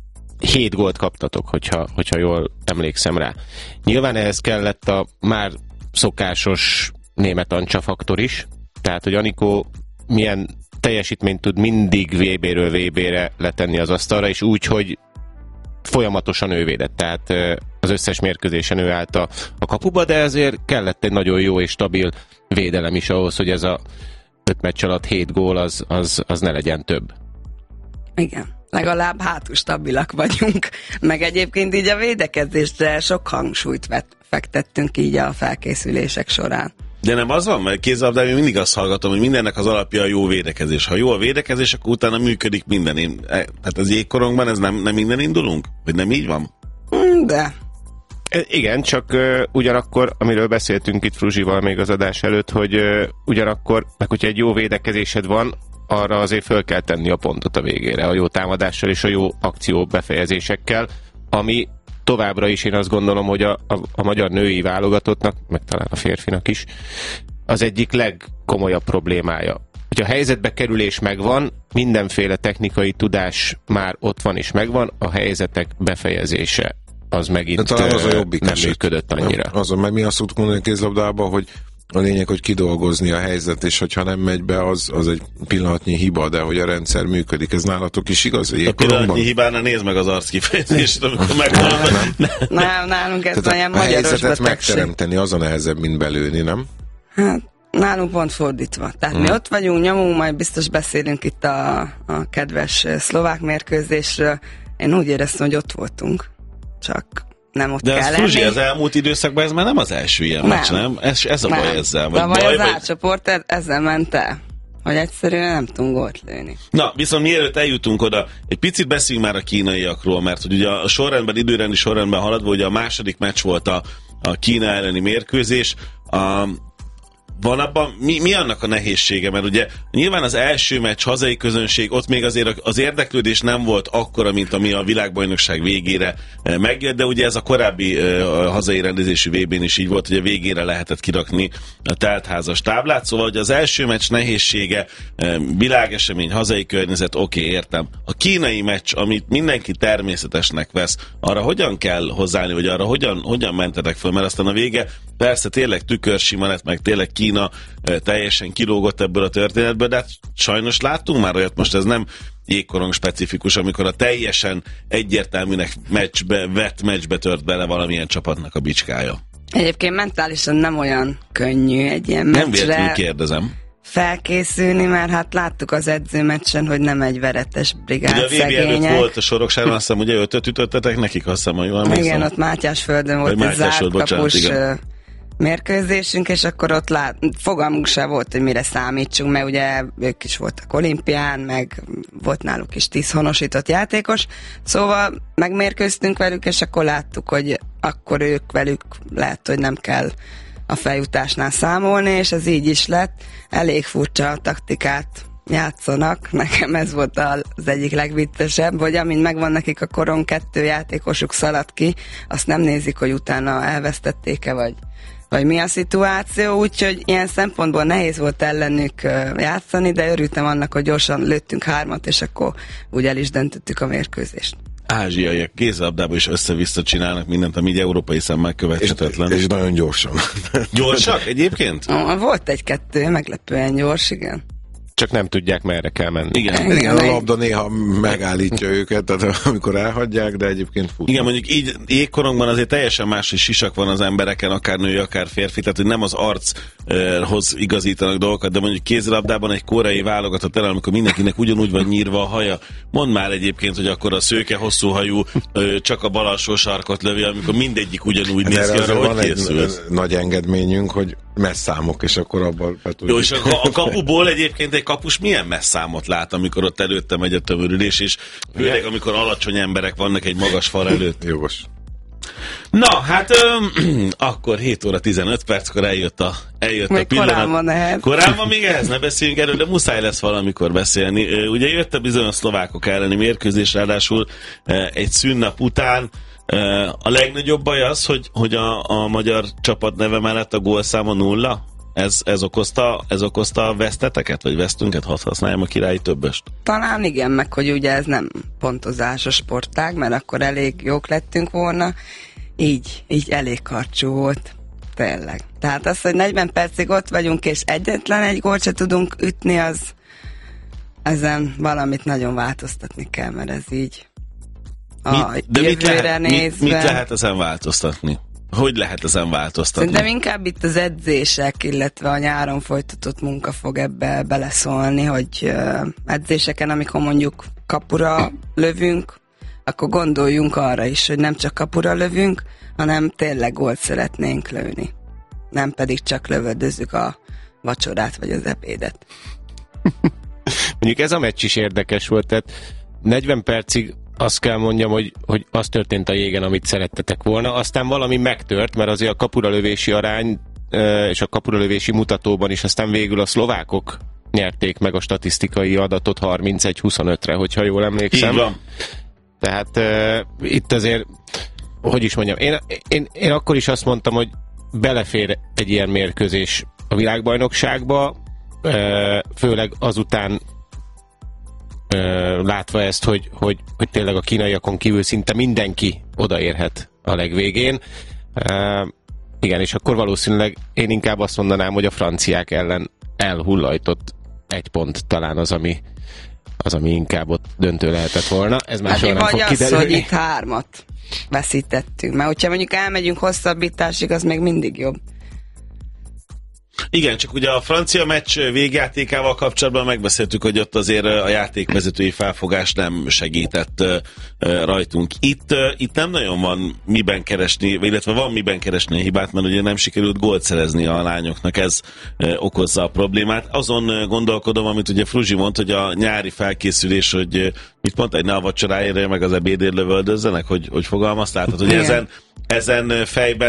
7 gólt kaptatok, hogyha jól emlékszem rá. Nyilván ehhez kellett a már szokásos német Ancsa faktor is, tehát, hogy Anikó milyen teljesítményt tud mindig VB-ről VB-re letenni az asztalra, és úgy, hogy folyamatosan ő védett. Tehát az összes mérkőzésen ő állt a kapuba, de ezért kellett egy nagyon jó és stabil védelem is ahhoz, hogy ez a 5 meccs alatt 7 gól az ne legyen több. Igen, legalább hátul stabilak vagyunk. Meg egyébként így a védekezésre sok hangsúlyt fektettünk így a felkészülések során. De nem az van, mert kézilabdában mindig azt hallgatom, hogy mindennek az alapja a jó védekezés. Ha jó a védekezés, akkor utána működik minden. Hát az jégkorongban ez nem minden indulunk? Vagy nem így van? De. Igen, csak ugyanakkor, amiről beszéltünk itt Fruzsival még az adás előtt, hogy ugyanakkor, meg hogyha egy jó védekezésed van, arra azért föl kell tenni a pontot a végére, a jó támadással és a jó akció befejezésekkel, ami továbbra is én azt gondolom, hogy a magyar női válogatottnak, meg talán a férfinak is, az egyik legkomolyabb problémája. Hogy a helyzetbe kerülés megvan, mindenféle technikai tudás már ott van és megvan, a helyzetek befejezése az megint az a jobbik nem eset. működött annyira. Azon meg mi azt szoktuk mondani a kézlabdában, hogy a lényeg, hogy kidolgozni a helyzet, és hogyha nem megy be, az egy pillanatnyi hiba, de hogy a rendszer működik. Ez nálatok is igaz? A pillanatnyi hibánál nézd meg az arckifejezést, amikor megvan. Nem, nálunk ez olyan magyaros helyzetet betegség. megteremteni az a nehezebb, mint belőni, nem? Hát, nálunk pont fordítva. Tehát mi ott vagyunk, nyomunk, majd biztos beszélünk itt a kedves szlovák mérkőzésről. Én úgy éreztem, hogy ott voltunk. Csak nem ott de kell lenni. De Fruzsi, az elmúlt időszakban ez már nem az első ilyen meccs, nem? Ez a baj ezzel. De vagy az átcsoport ezzel ment el, hogy egyszerűen nem tudunk gólt lőni. Na, viszont mielőtt eljutunk oda, egy picit beszéljünk már a kínaiakról, mert hogy ugye a sorrendben, időrendi sorrendben haladva, ugye a második meccs volt a Kína elleni mérkőzés. Van abban, mi annak a nehézsége? Mert ugye nyilván az első meccs, hazai közönség, ott még azért az érdeklődés nem volt akkora, mint ami a világbajnokság végére megjött, de ugye ez a korábbi hazai rendezésű VB-n is így volt, hogy a végére lehetett kirakni a teltházas táblát, szóval hogy az első meccs nehézsége, világesemény, hazai környezet, oké, értem. A kínai meccs, amit mindenki természetesnek vesz, arra hogyan kell hozzáállni, vagy arra hogyan mentetek föl, mert aztán a vége persze tényleg tükörsima lett, meg tényleg Kína teljesen kilógott ebből a történetből, de hát sajnos láttunk már olyat, most ez nem jégkorong specifikus, amikor a teljesen egyértelműnek vett meccsbe tört bele valamilyen csapatnak a bicskája. Egyébként mentálisan nem olyan könnyű egy ilyen meccsre. Nem véletlenül kérdezem. Felkészülni, mert hát láttuk az edzőmeccsen, hogy nem egy veretes brigád ugye a VB előtt szegények. volt a Soroksáron, azt hiszem, ugye 5-öt ütöttetek nekik, azt hiszem, hogy jól emlékszem. Igen, ott Mátyásföldön volt egy zárt kapus mérkőzésünk, és akkor ott fogalmunk se volt, hogy mire számítsunk, mert ugye ők is voltak olimpián, meg volt náluk is 10 honosított játékos, szóval megmérkőztünk velük, és akkor láttuk, hogy akkor ők velük lehet, hogy nem kell a feljutásnál számolni, és ez így is lett. Elég furcsa a taktikát játszanak. Nekem ez volt az egyik legviccesebb, hogy amint megvan nekik a koron, 2 játékosuk szaladt ki, azt nem nézik, hogy utána elvesztették-e, vagy mi a szituáció, úgyhogy ilyen szempontból nehéz volt ellenük játszani, de örültem annak, hogy gyorsan lőttünk 3-at, és akkor úgy el is döntöttük a mérkőzést. Ázsiaiak kézilabdában is össze-vissza csinálnak mindent, ami így európai szemmel követhetetlen. És nagyon gyorsan. Gyorsak egyébként? Volt 1-2, meglepően gyors, igen. Csak nem tudják, merre kell menni. Igen, a labda néha megállítja őket, tehát amikor elhagyják, de egyébként fut. Igen, mondjuk így jégkorongban azért teljesen más, hogy sisak van az embereken, akár női, akár férfi, tehát hogy nem az archoz igazítanak dolgokat, de mondjuk kézilabdában egy koreai válogatott el, amikor mindenkinek ugyanúgy van nyírva a haja. Mondd már egyébként, hogy akkor a szőke hosszú hajú csak a bal alsó sarkot lövi, amikor mindegyik ugyanúgy néz ki, arra hogy készül. Egy nagy engedményünk, hogy messzámok, és akkor abban... Jó, és a kapuból egyébként egy kapus milyen messzámot lát, amikor ott előtte megy a tömörülés, és főleg amikor alacsony emberek vannak egy magas fal előtt. Jogos. Na, hát akkor 7 óra 15 perckor eljött a pillanat. Korán van ehhez. Korán van még ehhez, ne beszéljünk erről, de muszáj lesz valamikor beszélni. Ugye jött a bizonyos szlovákok elleni mérkőzés, ráadásul egy szünnap után. A legnagyobb baj az, hogy a magyar csapat neve mellett a gólszáma 0. Ez okozta a veszteteket, vagy vesztünket, hadd használjam a királyi többöst? Talán igen, meg hogy ugye ez nem pontozásos sportág, mert akkor elég jók lettünk volna, így elég karcsú volt. Tényleg. Tehát az, hogy 40 percig ott vagyunk, és egyetlen egy gólt se tudunk ütni, ezen valamit nagyon változtatni kell, mert ez így mit lehet ezen változtatni? Hogy lehet ezen változtatni? Szerintem inkább itt az edzések, illetve a nyáron folytatott munka fog ebbe beleszólni, hogy edzéseken, amikor mondjuk kapura lövünk, akkor gondoljunk arra is, hogy nem csak kapura lövünk, hanem tényleg gólt szeretnénk lőni. Nem pedig csak lövöldözzük a vacsorát vagy az ebédet. Mondjuk ez a meccs is érdekes volt, tehát 40 percig azt kell mondjam, hogy az történt a jégen, amit szerettetek volna. Aztán valami megtört, mert azért a kapuralövési arány és a kapuralövési mutatóban is aztán végül a szlovákok nyerték meg a statisztikai adatot 31-25-re, hogyha jól emlékszem. Így van. Tehát itt azért, hogy is mondjam, én akkor is azt mondtam, hogy belefér egy ilyen mérkőzés a világbajnokságba, főleg azután látva ezt, hogy tényleg a kínaiakon kívül szinte mindenki odaérhet a legvégén. Igen, és akkor valószínűleg én inkább azt mondanám, hogy a franciák ellen elhullajtott 1 pont talán az, ami inkább ott döntő lehetett volna. Ez már soha nem fog kiderülni. Vagy az, hogy itt 3 veszítettünk, mert hogyha mondjuk elmegyünk hosszabbításig, az még mindig jobb. Igen, csak ugye a francia meccs végjátékával kapcsolatban megbeszéltük, hogy ott azért a játékvezetői felfogás nem segített rajtunk. Itt nem nagyon van miben keresni, illetve van miben keresni a hibát, mert ugye nem sikerült gólt szerezni a lányoknak, ez okozza a problémát. Azon gondolkodom, amit ugye Fruzsi mondta, hogy a nyári felkészülés, hogy mit mondta, hogy ne a vacsoráért, meg az ebédért lövöldözzenek, hogy fogalmaztál, tehát hogy ezen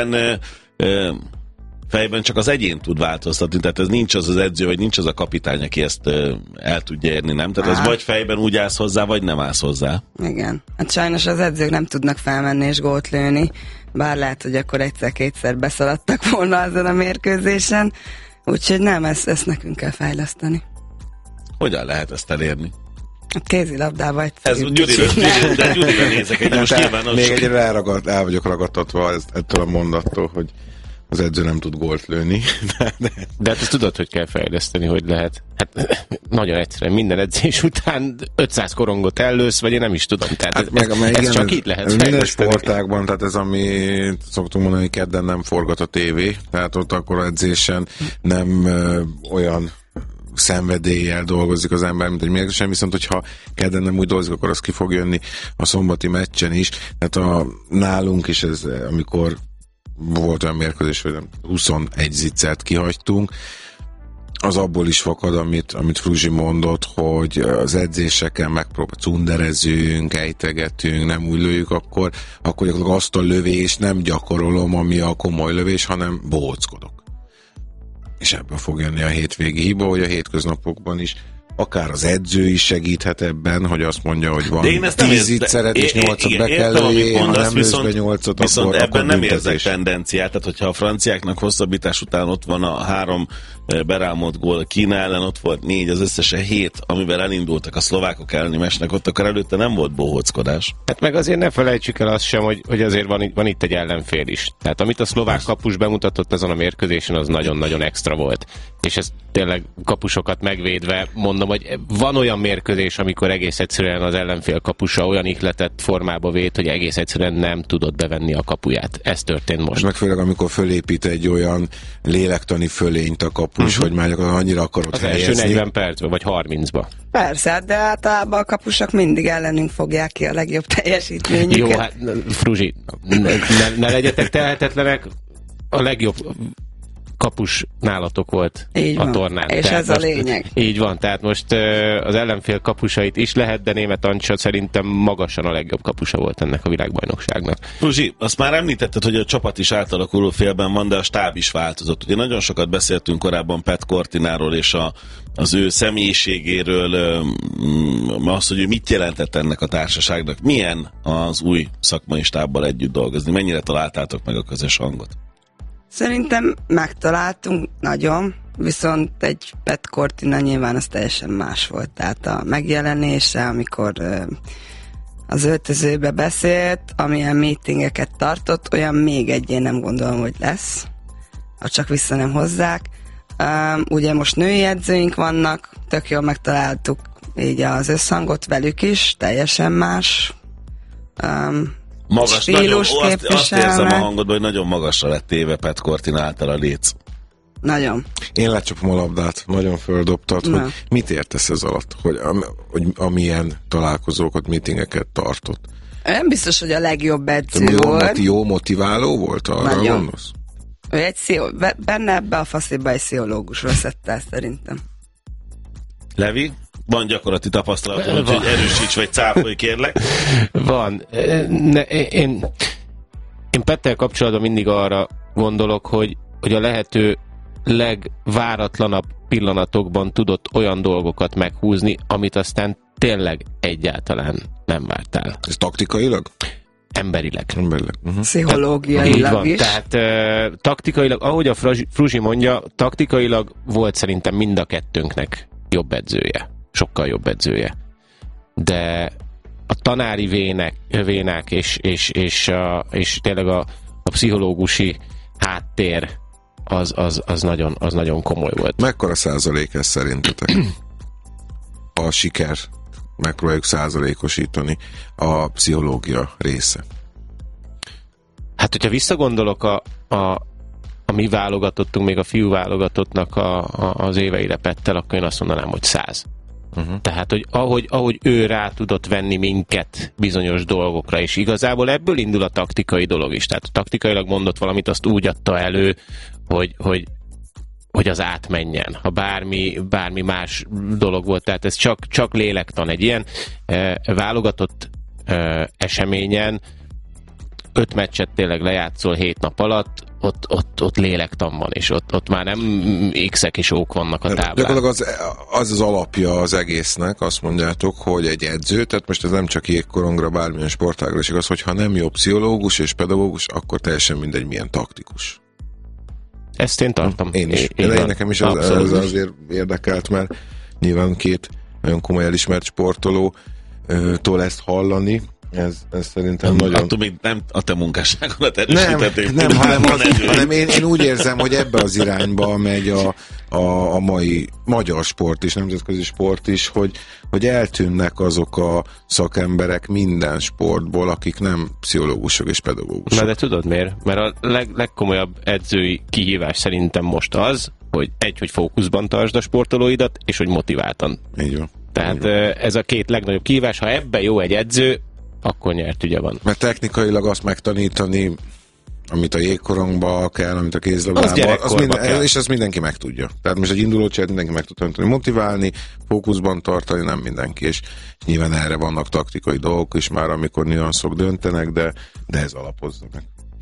fejben csak az egyén tud változtatni, tehát ez nincs az edző, vagy nincs az a kapitány, aki ezt el tudja érni, nem? Tehát ez vagy fejben úgy állsz hozzá, vagy nem állsz hozzá. Igen. Hát sajnos az edzők nem tudnak felmenni és gólt lőni, bár lehet, hogy akkor egyszer-kétszer beszaladtak volna azon a mérkőzésen, úgyhogy nem, ezt nekünk kell fejleszteni. Hogyan lehet ezt elérni? Hát kézilabdával egyszerűbb. Ez Gyurira nézek egy most nyilvános. Még egyre el vagyok ragadtatva ettől a mondattól, hogy az edző nem tud gólt lőni. De hát ezt tudod, hogy kell fejleszteni, hogy lehet. Hát nagyon egyszerűen minden edzés után 500 korongot ellősz, vagy én nem is tudom. Tehát hát ez csak így lehet fejleszteni. Minden sportágban, tehát ez, ami szoktunk mondani, hogy kedden nem forgat a tévé, tehát ott akkor edzésen nem olyan szenvedéllyel dolgozik az ember, mint egy mérkőzésen, viszont hogyha kedden nem úgy dolgozik, akkor az ki fog jönni a szombati meccsen is. Tehát nálunk is ez, amikor volt olyan mérkőzés, hogy 21 ziccert kihagytunk, az abból is fakad, amit Fruzsi mondott, hogy az edzéseken cunderezünk, ejtegetünk, nem úgy lőjük, akkor azt a lövést nem gyakorolom, ami a komoly lövés, hanem bohóckodok. És ebből fog jönni a hétvégi hiba, hogy a hétköznapokban is akár az edző is segíthet ebben, hogy azt mondja, hogy van 10 szeret és 8-at be kell lőni, ha nem lősz be 8-at, viszont akkor ebben nem büntetés. érzek tendenciát, tehát hogyha a franciáknak hosszabbítás után ott van a 3 berámolt gól, Kína ellen ott volt 4, az összesen 7, amivel elindultak a szlovákok elleni mesnek, ott akkor előtte nem volt bohóckodás. Hát meg azért ne felejtsük el azt sem, hogy azért van itt egy ellenfél is. Tehát amit a szlovák kapus bemutatott ezen a mérkőzésen, az nagyon-nagyon extra volt. És ez tényleg kapusokat megvédve mondom, hogy van olyan mérkőzés, amikor egész egyszerűen az ellenfél kapusa olyan ihletett formába véd, hogy egész egyszerűen nem tudott bevenni a kapuját. Ez történt most. Meg főleg, amikor fölépít egy olyan lélektani fölényt a kapus, hogy már annyira akarod az helyezni. első 40 percben, vagy 30-ba. Persze, de általában a kapusok mindig ellenünk fogják ki a legjobb teljesítményüket. Jó, hát Fruzsi, ne legyetek tehetetlenek, a legjobb kapus nálatok volt így a van. tornán. És tehát ez a lényeg. Így van, tehát most az ellenfél kapusait is lehet, de Németh Ancsa szerintem magasan a legjobb kapusa volt ennek a világbajnokságnak. Fruzsi, azt már említetted, hogy a csapat is átalakuló félben van, de a stáb is változott. Ugye nagyon sokat beszéltünk korábban Pat Cortináról és az ő személyiségéről, az, hogy ő mit jelentett ennek a társaságnak. Milyen az új szakmai stábbal együtt dolgozni? Mennyire találtátok meg a közös hangot? Szerintem megtaláltunk nagyon, viszont egy Pat Cortina nyilván az teljesen más volt. Tehát a megjelenése, amikor az öltözőbe beszélt, amilyen meetingeket tartott, olyan még egy én nem gondolom, hogy lesz, ha csak vissza nem hozzák. Ugye most női edzőink vannak, tök jól megtaláltuk így az összhangot velük is, teljesen más. Magas, nagyon, azt érzem a hangodban, hogy nagyon magasra lett téve Pat Cortina által a léc. Nagyon. Én lecsapom a labdát, nagyon földobtad, hogy mit értesz ez alatt, hogy amilyen találkozókat, meetingeket tartott. Nem biztos, hogy a legjobb edző volt. Jó motiváló volt, arra nagyon. gondolsz? Ő benne ebbe a fasziba egy psziológusról szedte, szerintem. Levi? Van gyakorlati tapasztalatom, úgyhogy erősíts vagy cáfolj, kérlek. Van. Én Pettel kapcsolatban mindig arra gondolok, hogy a lehető legváratlanabb pillanatokban tudott olyan dolgokat meghúzni, amit aztán tényleg egyáltalán nem vártál. Ez taktikailag? Emberileg. Pszichológiailag is. Tehát taktikailag, ahogy a Fruzsi mondja, taktikailag volt szerintem mind a kettőnknek jobb edzője. Sokkal jobb edzője. De a tanári vénák és tényleg a pszichológusi háttér az nagyon komoly volt. Mekkora százalék ez szerintetek? A siker megpróbáljuk százalékosítani a pszichológia része. Hát, hogyha visszagondolok a mi válogatottunk, még a fiú válogatottnak az éveire Pettel, akkor én azt mondanám, hogy 100. Tehát, hogy ahogy ő rá tudott venni minket bizonyos dolgokra, és igazából ebből indul a taktikai dolog is. Tehát taktikailag mondott valamit, azt úgy adta elő, hogy az átmenjen. Ha bármi más dolog volt, tehát ez csak lélektan. Egy ilyen válogatott eseményen 5 meccset tényleg lejátszol 7 nap alatt, ott lélektan van, és ott már nem X-ek és ók vannak a táblán. Gyakorlatilag az alapja az egésznek, azt mondjátok, hogy egy edző, tehát most ez nem csak jégkorongra, bármilyen sportágra is igaz, hogyha nem jó pszichológus és pedagógus, akkor teljesen mindegy, milyen taktikus. Ezt én tartom. Én is. De nekem is ez azért érdekelt, mert nyilván 2 nagyon komoly elismert sportolótól ezt hallani, ez szerintem nagyon... Attól még nem a te munkásságodat erősítették. Nem, hanem én úgy érzem, hogy ebbe az irányba megy a mai magyar sport is, nemzetközi sport is, hogy eltűnnek azok a szakemberek minden sportból, akik nem pszichológusok és pedagógusok. Na de tudod miért? Mert a legkomolyabb edzői kihívás szerintem most az, hogy hogy fókuszban tartsd a sportolóidat, és hogy motiváltan. Így van. Tehát ez a 2 legnagyobb kihívás, ha ebben jó egy edző, akkor nyert ügye van. Mert technikailag azt megtanítani, amit a jégkorongba kell, amit a kézlabdában, és ezt mindenki meg tudja. Tehát most egy indulócsert mindenki meg tud tanítani, motiválni, fókuszban tartani, nem mindenki, és nyilván erre vannak taktikai dolgok is már, amikor nüanszok döntenek, de ez alapozza meg.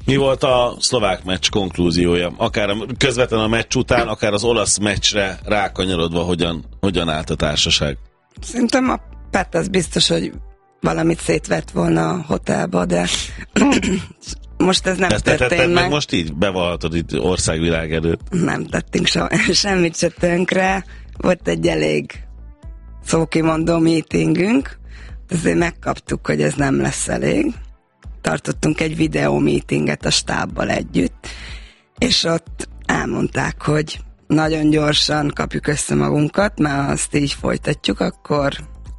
Mi volt a szlovák meccs konklúziója? Akár közvetlenül a meccs után, akár az olasz meccsre rákanyarodva, hogyan állt a társaság? Szerintem a Pet az biztos, hogy valamit szétvett volna a hotelba, de most ez nem történt meg. Most így bevallhatod itt országvilág előtt. Nem tettünk semmit se tönkre. Volt egy elég szókimondó meetingünk, azért megkaptuk, hogy ez nem lesz elég. Tartottunk egy videó meetinget a stábbal együtt, és ott elmondták, hogy nagyon gyorsan kapjuk össze magunkat, mert azt így folytatjuk, akkor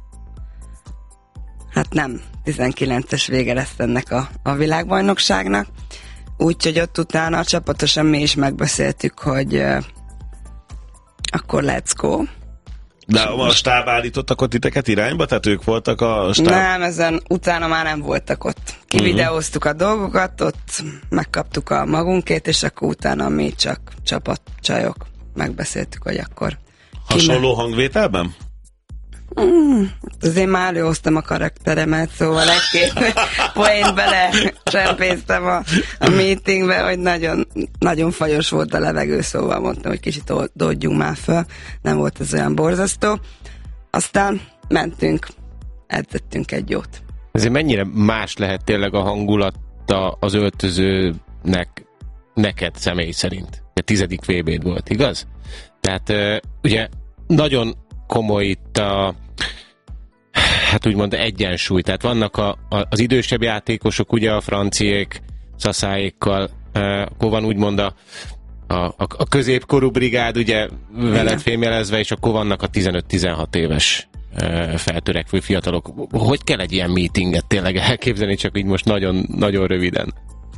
hát nem 19-es vége lesz ennek a világbajnokságnak. Úgyhogy ott utána csapatosan mi is megbeszéltük, hogy akkor let's go. De a stáb állítottak ott titeket irányba? Tehát ők voltak a stáb? Nem, ezen utána már nem voltak ott. Kivideóztuk a dolgokat, ott megkaptuk a magunkét, és akkor utána mi csak csapatcsajok megbeszéltük, hogy akkor... Hasonló hangvételben? Azért már előhoztam a karakteremet, szóval egy-két poént bele csempésztem a meetingbe, hogy nagyon, nagyon fajos volt a levegő, szóval mondtam, hogy kicsit oldódjunk már föl. Nem volt ez olyan borzasztó. Aztán mentünk, edzettünk egy jót. Ezért mennyire más lehet tényleg a hangulata az öltözőnek neked személy szerint? A 10. VB-d volt, igaz? Tehát ugye nagyon komoly itt hát úgymond egyensúly. Tehát vannak az idősebb játékosok, ugye a franciék, szaszáékkal, akkor van úgymond a középkorú brigád, ugye veled fémjelezve, és akkor vannak a 15-16 éves feltörekvő fiatalok. Hogy kell egy ilyen meetinget tényleg elképzelni, csak így most nagyon, nagyon röviden?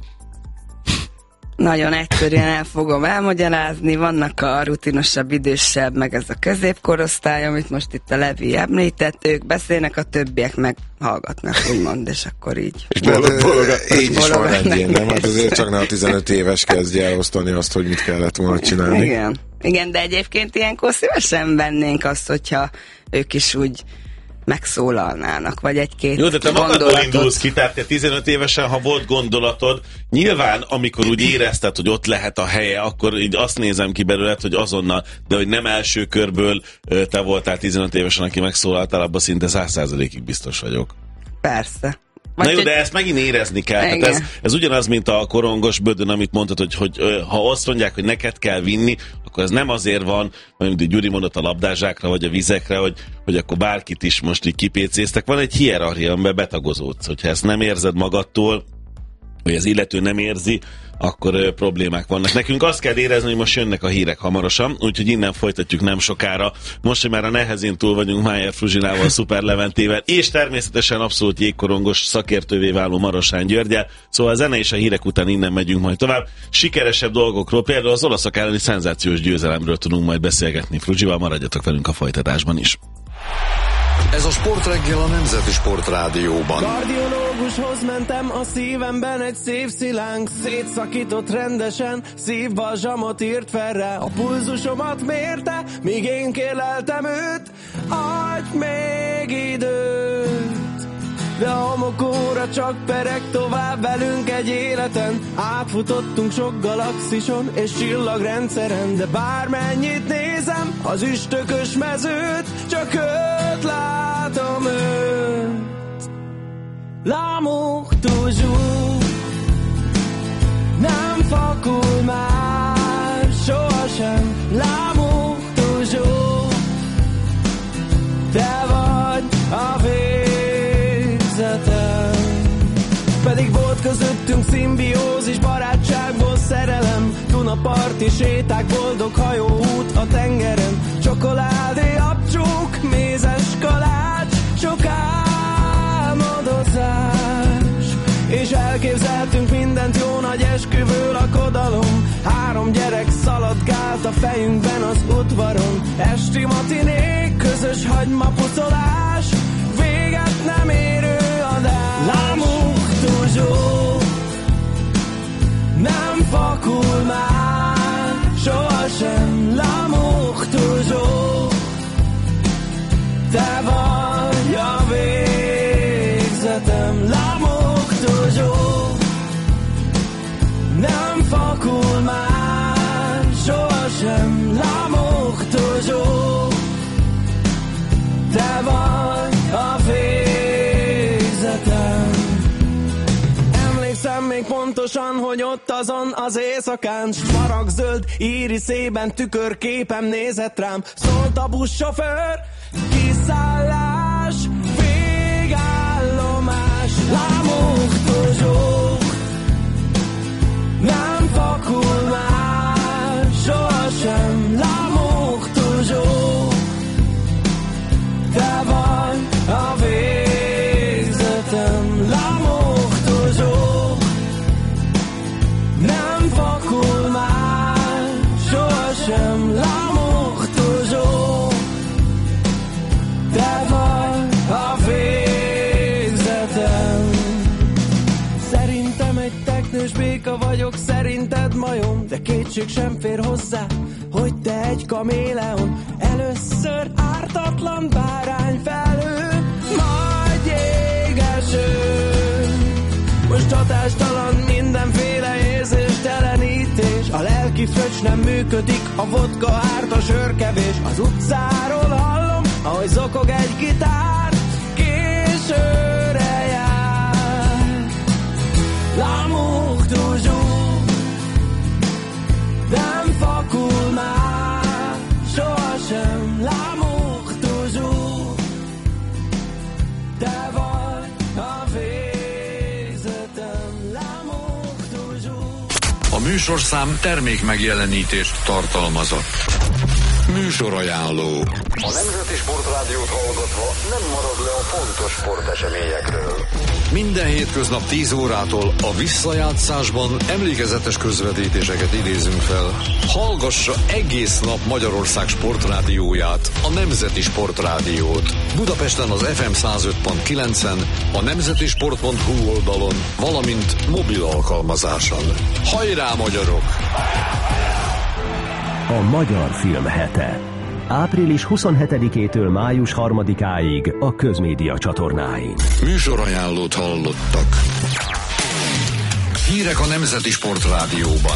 Nagyon egyszerűen el fogom elmagyarázni, vannak a rutinosabb, idősebb, meg ez a középkorosztály, amit most itt a Levi említett, ők beszélnek, a többiek meg hallgatnak, úgymond, és akkor így. És így is van egyén, nem? Hát azért csak ne a 15 éves kezdje elosztani azt, hogy mit kellett volna csinálni. Igen, de egyébként ilyenkor szívesen vennénk azt, hogyha ők is úgy megszólalnának, vagy egy-két gondolatot. Jó, de te magadból indulsz ki, tehát te 15 évesen, ha volt gondolatod, nyilván, amikor úgy érezted, hogy ott lehet a helye, akkor így azt nézem ki belőled, hogy azonnal, de hogy nem első körből te voltál 15 évesen, aki megszólaltál, abban szinte 100%-ig biztos vagyok. Persze. Na jó, de ezt megint érezni kell. Tehát ez ugyanaz, mint a korongos bödön, amit mondtad, hogy ha azt mondják, hogy neked kell vinni, akkor ez nem azért van, mint Gyuri mondott a labdázsákra, vagy a vizekre, hogy akkor bárkit is most így kipécéztek. Van egy hierarchia, amiben betagozódsz. Hogyha ezt nem érzed magadtól, hogy az illető nem érzi, akkor problémák vannak. Nekünk azt kell érezni, hogy most jönnek a hírek hamarosan, úgyhogy innen folytatjuk nem sokára. Most, hogy már a nehezén túl vagyunk Májer Fruzsinával, Szuper Leventével, és természetesen abszolút jégkorongos szakértővé váló Marosán Györgyel. Szóval a zene és a hírek után innen megyünk majd tovább. Sikeresebb dolgokról, például az olaszok elleni szenzációs győzelemről tudunk majd beszélgetni. Fruzsival, maradjatok velünk a folytatásban is. Ez a Sportreggel a Nemzeti Sportrádióban. Kardiológushoz mentem, a szívemben egy szép szilánk szétszakított rendesen, szívbalzsamot írt fel rá, a pulzusomat mérte, míg én kérleltem őt, adj még időt. De a homokóra csak pereg tovább velünk egy életen, átfutottunk sok galaxison és csillagrendszeren, de bármennyit nézem az üstökös mezőt, csak őt látom, őt. L'amour toujours nem fakul már sohasem, l'amour toujours te vagy a pedig volt közöttünk szimbiózis, barátságból szerelem, Dunaparti séták, boldog hajóút a tengeren, csokoládé, abcsók, mézes kalács, sok álmodozás, és elképzeltünk mindent, jó nagy esküvő lakodalom, 3 gyerek szaladgált a fejünkben az udvaron, esti matinék, közös hagymapucolás, véget nem érő adás. L'amour toujours nem fakul már sohasem, l'amour toujours te vagy a végzetem, l'amour toujours pontosan, hogy ott azon az éjszakán smaragdzöld íriszében tükörképem nézett rám. Szólt a buszsofőr, kiszállás, végállomás. Lámogtozsó, nem fakul már sohasem. Lámogtozsó, te vagy a végzetem. Lámogtozsó, nem fakul már sohasem. Lámogtozsó, te vagy a végzetem. Szerintem egy teknős béka vagyok, szerinted majom, de kétség sem fér hozzá, hogy te egy kaméleon. Először ártatlan bárányfelhő, majd jégeső. Most hatástalan mindenféle érzéstelenítés. A lelki fröccs nem működik, a vodka árt, a sörkevés. Az utcáról hallom, ahogy zokog egy gitár, későre jár. L'amour toujours, nem fakul már sohasem. L'amour toujours, te vagy a végzetem. L'amour toujours. A műsorszám termék megjelenítést tartalmazott. Műsorajánló. A Nemzeti Sportrádiót hallgatva nem marad le a fontos sporteseményekről. Minden hétköznap 10 órától a visszajátszásban emlékezetes közvetítéseket idézünk fel. Hallgassa egész nap Magyarország sportrádióját, a Nemzeti Sportrádiót. Budapesten az FM 105.9-en, a nemzetisport.hu oldalon, valamint mobil alkalmazáson. Hajrá, magyarok! A Magyar Film Hete. Április 27-től május 3-áig a Közmédia csatornáin. Műsorajánlót hallottak. Hírek a Nemzeti Sportrádióban.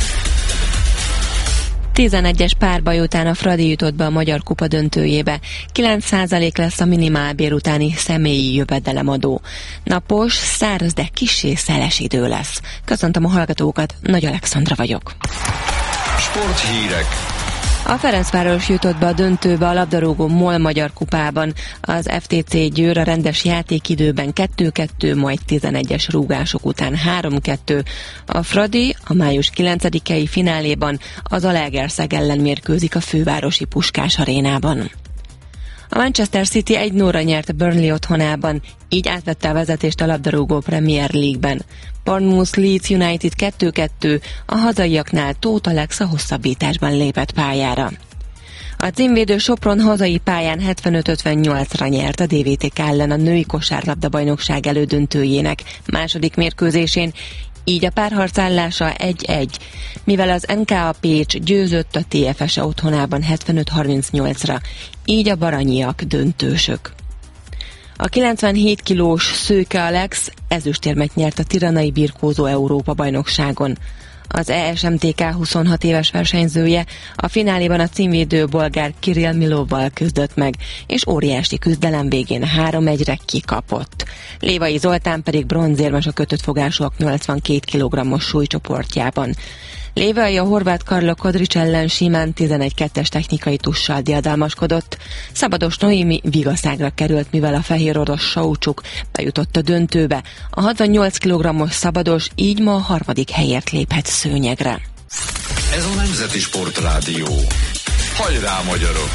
11-es párbaj után a Fradi jutott be a Magyar Kupa döntőjébe. 9% lesz a minimálbér utáni személyi jövedelemadó. Napos, száraz, de kissé szeles idő lesz. Köszöntöm a hallgatókat, Nagy Alexandra vagyok. Sporthírek. A Ferencváros jutott be a döntőbe a labdarúgó MOL Magyar Kupában. Az FTC Győr a rendes játékidőben 2-2, majd 11-es rúgások után 3-2. A Fradi a május 9-i fináléban az Zalaegerszeg ellen mérkőzik a fővárosi Puskás arénában. A Manchester City 1-0-ra nyert a Burnley otthonában, így átvette a vezetést a labdarúgó Premier League-ben. Bournemouth Leeds United 2-2, a hazaiaknál Tóth Alex a hosszabbításban lépett pályára. A címvédő Sopron hazai pályán 75-58-ra nyert a DVTK ellen a női kosárlabda-bajnokság elődöntőjének második mérkőzésén, így a párharc állása 1-1, mivel az NKA Pécs győzött a TFS otthonában 75-38-ra, így a baranyiak döntősök. A 97 kilós Szőke Alex ezüstérmet nyert a Tiranai birkózó Európa-bajnokságon. Az ESMTK 26 éves versenyzője a fináléban a címvédő bolgár Kirill Milovval küzdött meg, és óriási küzdelem végén 3-1-re kikapott. Lévai Zoltán pedig bronzérmes a kötött fogásúak 82 kg-os súlycsoportjában. Lévai a horvát Karlo Kodric ellen simán 11-2-es technikai tussal diadalmaskodott. Szabados Noémi vigaszágra került, mivel a fehér orosz Saucsuk bejutott a döntőbe. A 68 kg-os Szabados így ma a harmadik helyért léphet szőnyegre. Ez a Nemzeti Sportrádió. Hajrá, magyarok!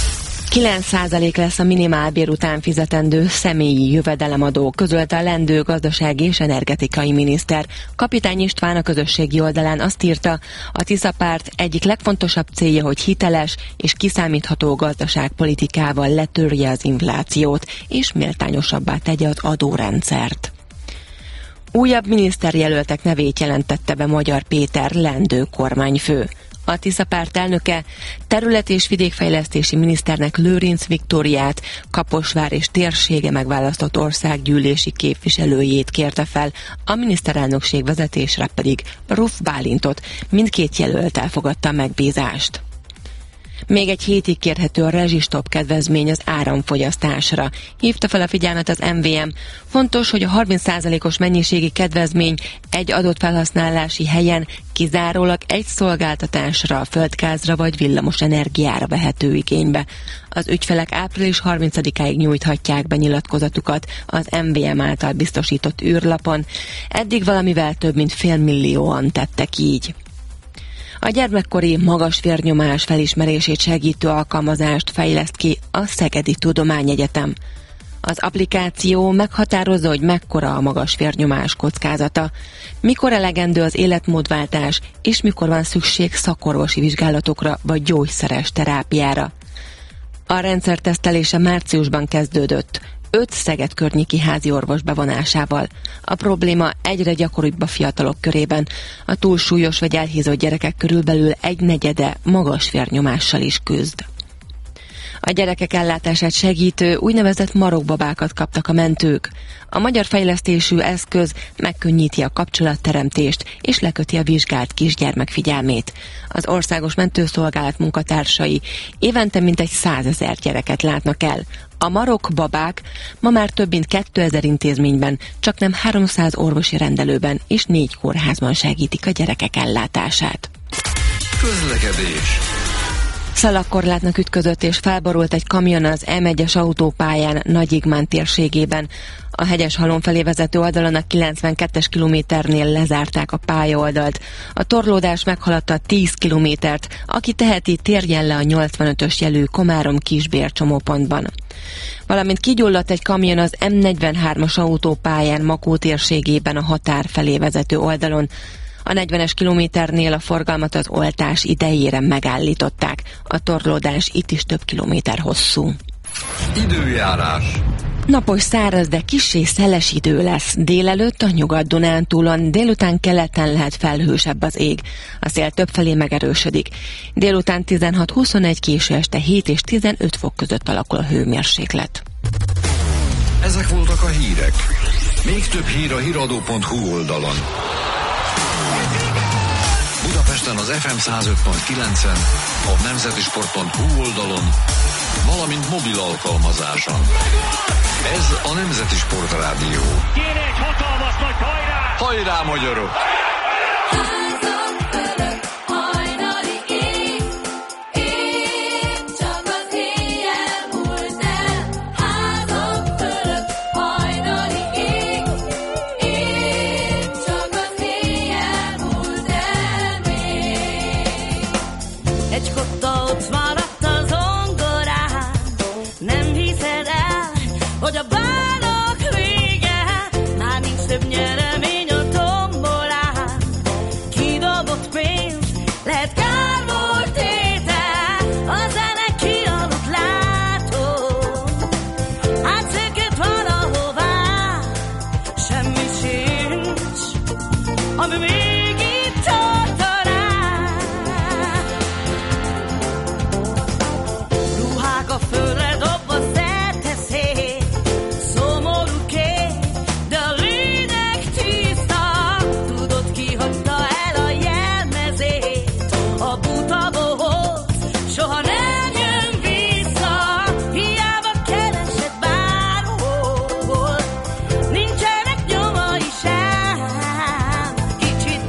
9% lesz a minimálbér után fizetendő személyi jövedelemadó, közölte a lendő gazdasági és energetikai miniszter. Kapitány István a közösségi oldalán azt írta, a Tisza párt egyik legfontosabb célja, hogy hiteles és kiszámítható gazdaságpolitikával letörje az inflációt, és méltányosabbá tegye az adórendszert. Újabb miniszterjelöltek nevét jelentette be Magyar Péter lendő kormányfő. A Tisza párt elnöke terület- és vidékfejlesztési miniszternek Lőrinc Viktóriát, Kaposvár és térsége megválasztott országgyűlési képviselőjét kérte fel, a miniszterelnökség vezetésre pedig Ruff Bálintot. Mindkét jelölt elfogadta a megbízást. Még egy hétig kérhető a rezsistop kedvezmény az áramfogyasztásra. Hívta fel a figyelmet az MVM. Fontos, hogy a 30%-os mennyiségi kedvezmény egy adott felhasználási helyen kizárólag egy szolgáltatásra, földgázra vagy villamos energiára vehető igénybe. Az ügyfelek április 30-áig nyújthatják be nyilatkozatukat az MVM által biztosított űrlapon. Eddig valamivel több mint 500 000 tettek így. A gyermekkori magas vérnyomás felismerését segítő alkalmazást fejleszt ki a Szegedi Tudományegyetem. Az applikáció meghatározza, hogy mekkora a magas vérnyomás kockázata, mikor elegendő az életmódváltás, és mikor van szükség szakorvosi vizsgálatokra vagy gyógyszeres terápiára. A rendszer tesztelése márciusban kezdődött, 5 Szeged környéki házi orvos bevonásával. A probléma egyre gyakoribb a fiatalok körében. A túlsúlyos vagy elhízott gyerekek körülbelül 1/4 magas vérnyomással is küzd. A gyerekek ellátását segítő úgynevezett marokbabákat kaptak a mentők. A magyar fejlesztésű eszköz megkönnyíti a kapcsolatteremtést és leköti a vizsgált kisgyermek figyelmét. Az Országos Mentőszolgálat munkatársai évente mintegy 100 000 gyereket látnak el. A marokbabák ma már több mint 2000 intézményben, csaknem 300 orvosi rendelőben és 4 kórházban segítik a gyerekek ellátását. Közlekedés. Szalagkorlátnak ütközött és felborult egy kamion az M1-es autópályán Nagyigmán térségében. A Hegyeshalom felé vezető oldalon a 92-es kilométernél lezárták a pályaoldalt. A torlódás meghaladta 10 kilométert, aki teheti, térjen le a 85-ös jelű Komárom-Kisbér csomópontban. Valamint kigyulladt egy kamion az M43-as autópályán Makó térségében a határ felé vezető oldalon. A 40-es kilométernél a forgalmat az oltás idejére megállították. A torlódás itt is több kilométer hosszú. Időjárás. Napos, száraz, de kissé szeles idő lesz. Délelőtt a Nyugat-Dunántúlon, délután keleten lehet felhősebb az ég. A szél többfelé megerősödik. Délután 16-21, késő este 7 és 15 fok között alakul a hőmérséklet. Ezek voltak a hírek. Még több hír a hiradó.hu oldalon. Budapesten az FM 105.9-en, a nemzetisport.hu oldalon, valamint mobil alkalmazáson. Ez a Nemzeti Sport Rádió. Kéne egy hatalmas nagy hajrá! Hajrá, magyarok! Egy kotta ott maradt a zongorán, nem hiszed el, hogy a bálok vége, már nincs több nyeremény a tombolán. Kidobott pénz, lehet kár volt tétel, a zene kialudt látom. Átszökött valahová, semmi sincs, ami még itt tartaná. A földre dobva szerte szét, szomorú kép, de a lényeg tiszta. Tudod, ki hagyta el a jelmezét, a buta bohóc soha nem jön vissza. Hiába keresed bárhol, nincsenek nyomai sem. Kicsit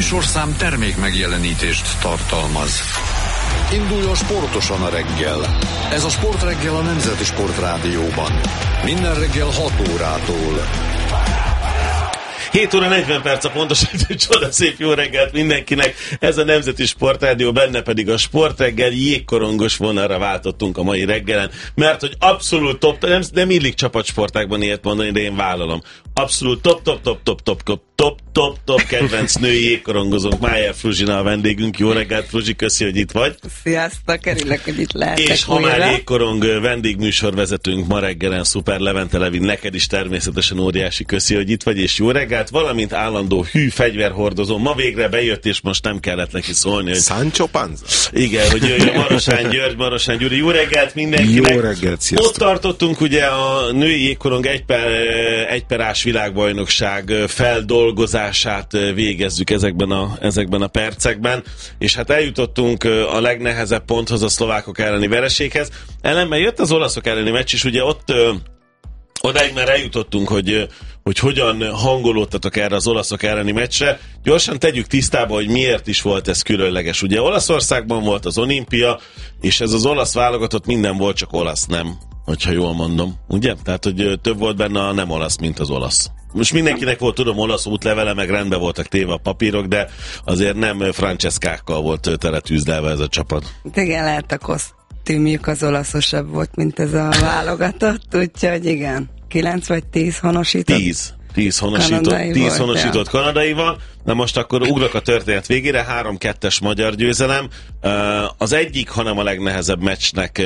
műsorszám termék megjelenítést tartalmaz. Induljon sportosan a reggel. Ez a Sportreggel a Nemzeti Sportrádióban. Minden reggel 6 órától. 7 óra 40 perc a pontos, csoda szép jó reggelt mindenkinek. Ez a Nemzeti Sportrádió, benne pedig a Sportreggel. Jégkorongos vonalra váltottunk a mai reggelen, mert hogy abszolút top, nem illik csapatsportákban ilyet mondani, de én vállalom. Abszolút top kedvenc női jégkorongozónk, Májer Fruzsina a vendégünk. Jó reggelt, Fruzsi, köszi, hogy itt vagy. Sziasztok, örülök, hogy itt lehetek. És ha már jégkorong vendégműsorvezetőnk ma reggelen, Szuper Levente Levin, neked is természetesen óriási köszi, hogy itt vagy, és jó reggelt, valamint állandó hű fegyverhordozó. Ma végre bejött, és most nem kellett neki szólni, hogy... Sancho Panza. Igen, hogy jöjjön Marosán György, Marosán Gyuri. Jó reggelt mindenkinek. Jó reggelt, sziasztok. Ott tartottunk ugye a női jégkorong egyperás világbajnokság feldolgozását végezzük ezekben a percekben, és hát eljutottunk a legnehezebb ponthoz, a szlovákok elleni vereséghez. Ellenben jött az olaszok elleni meccs, és ugye ott odáig már eljutottunk, hogy hogyan hangolódtatok erre az olaszok elleni meccsre. Gyorsan tegyük tisztába, hogy miért is volt ez különleges. Ugye Olaszországban volt az olimpia, és ez az olasz válogatott minden volt, csak olasz nem, hogyha jól mondom. Ugye? Tehát, hogy több volt benne a nem olasz, mint az olasz. Most mindenkinek volt, tudom, olasz útlevele, meg rendben voltak téve a papírok, de azért nem Franceskákkal volt teletűzdelve ez a csapat. Igen, lehet a kosztümjük az olaszosabb volt, mint ez a válogatott, úgyhogy igen. 9 vagy 10 honosított? 10 honosított kanadaival. Na most akkor ugrok a történet végére, 3-2-es magyar győzelem. Az egyik, hanem a legnehezebb meccsnek,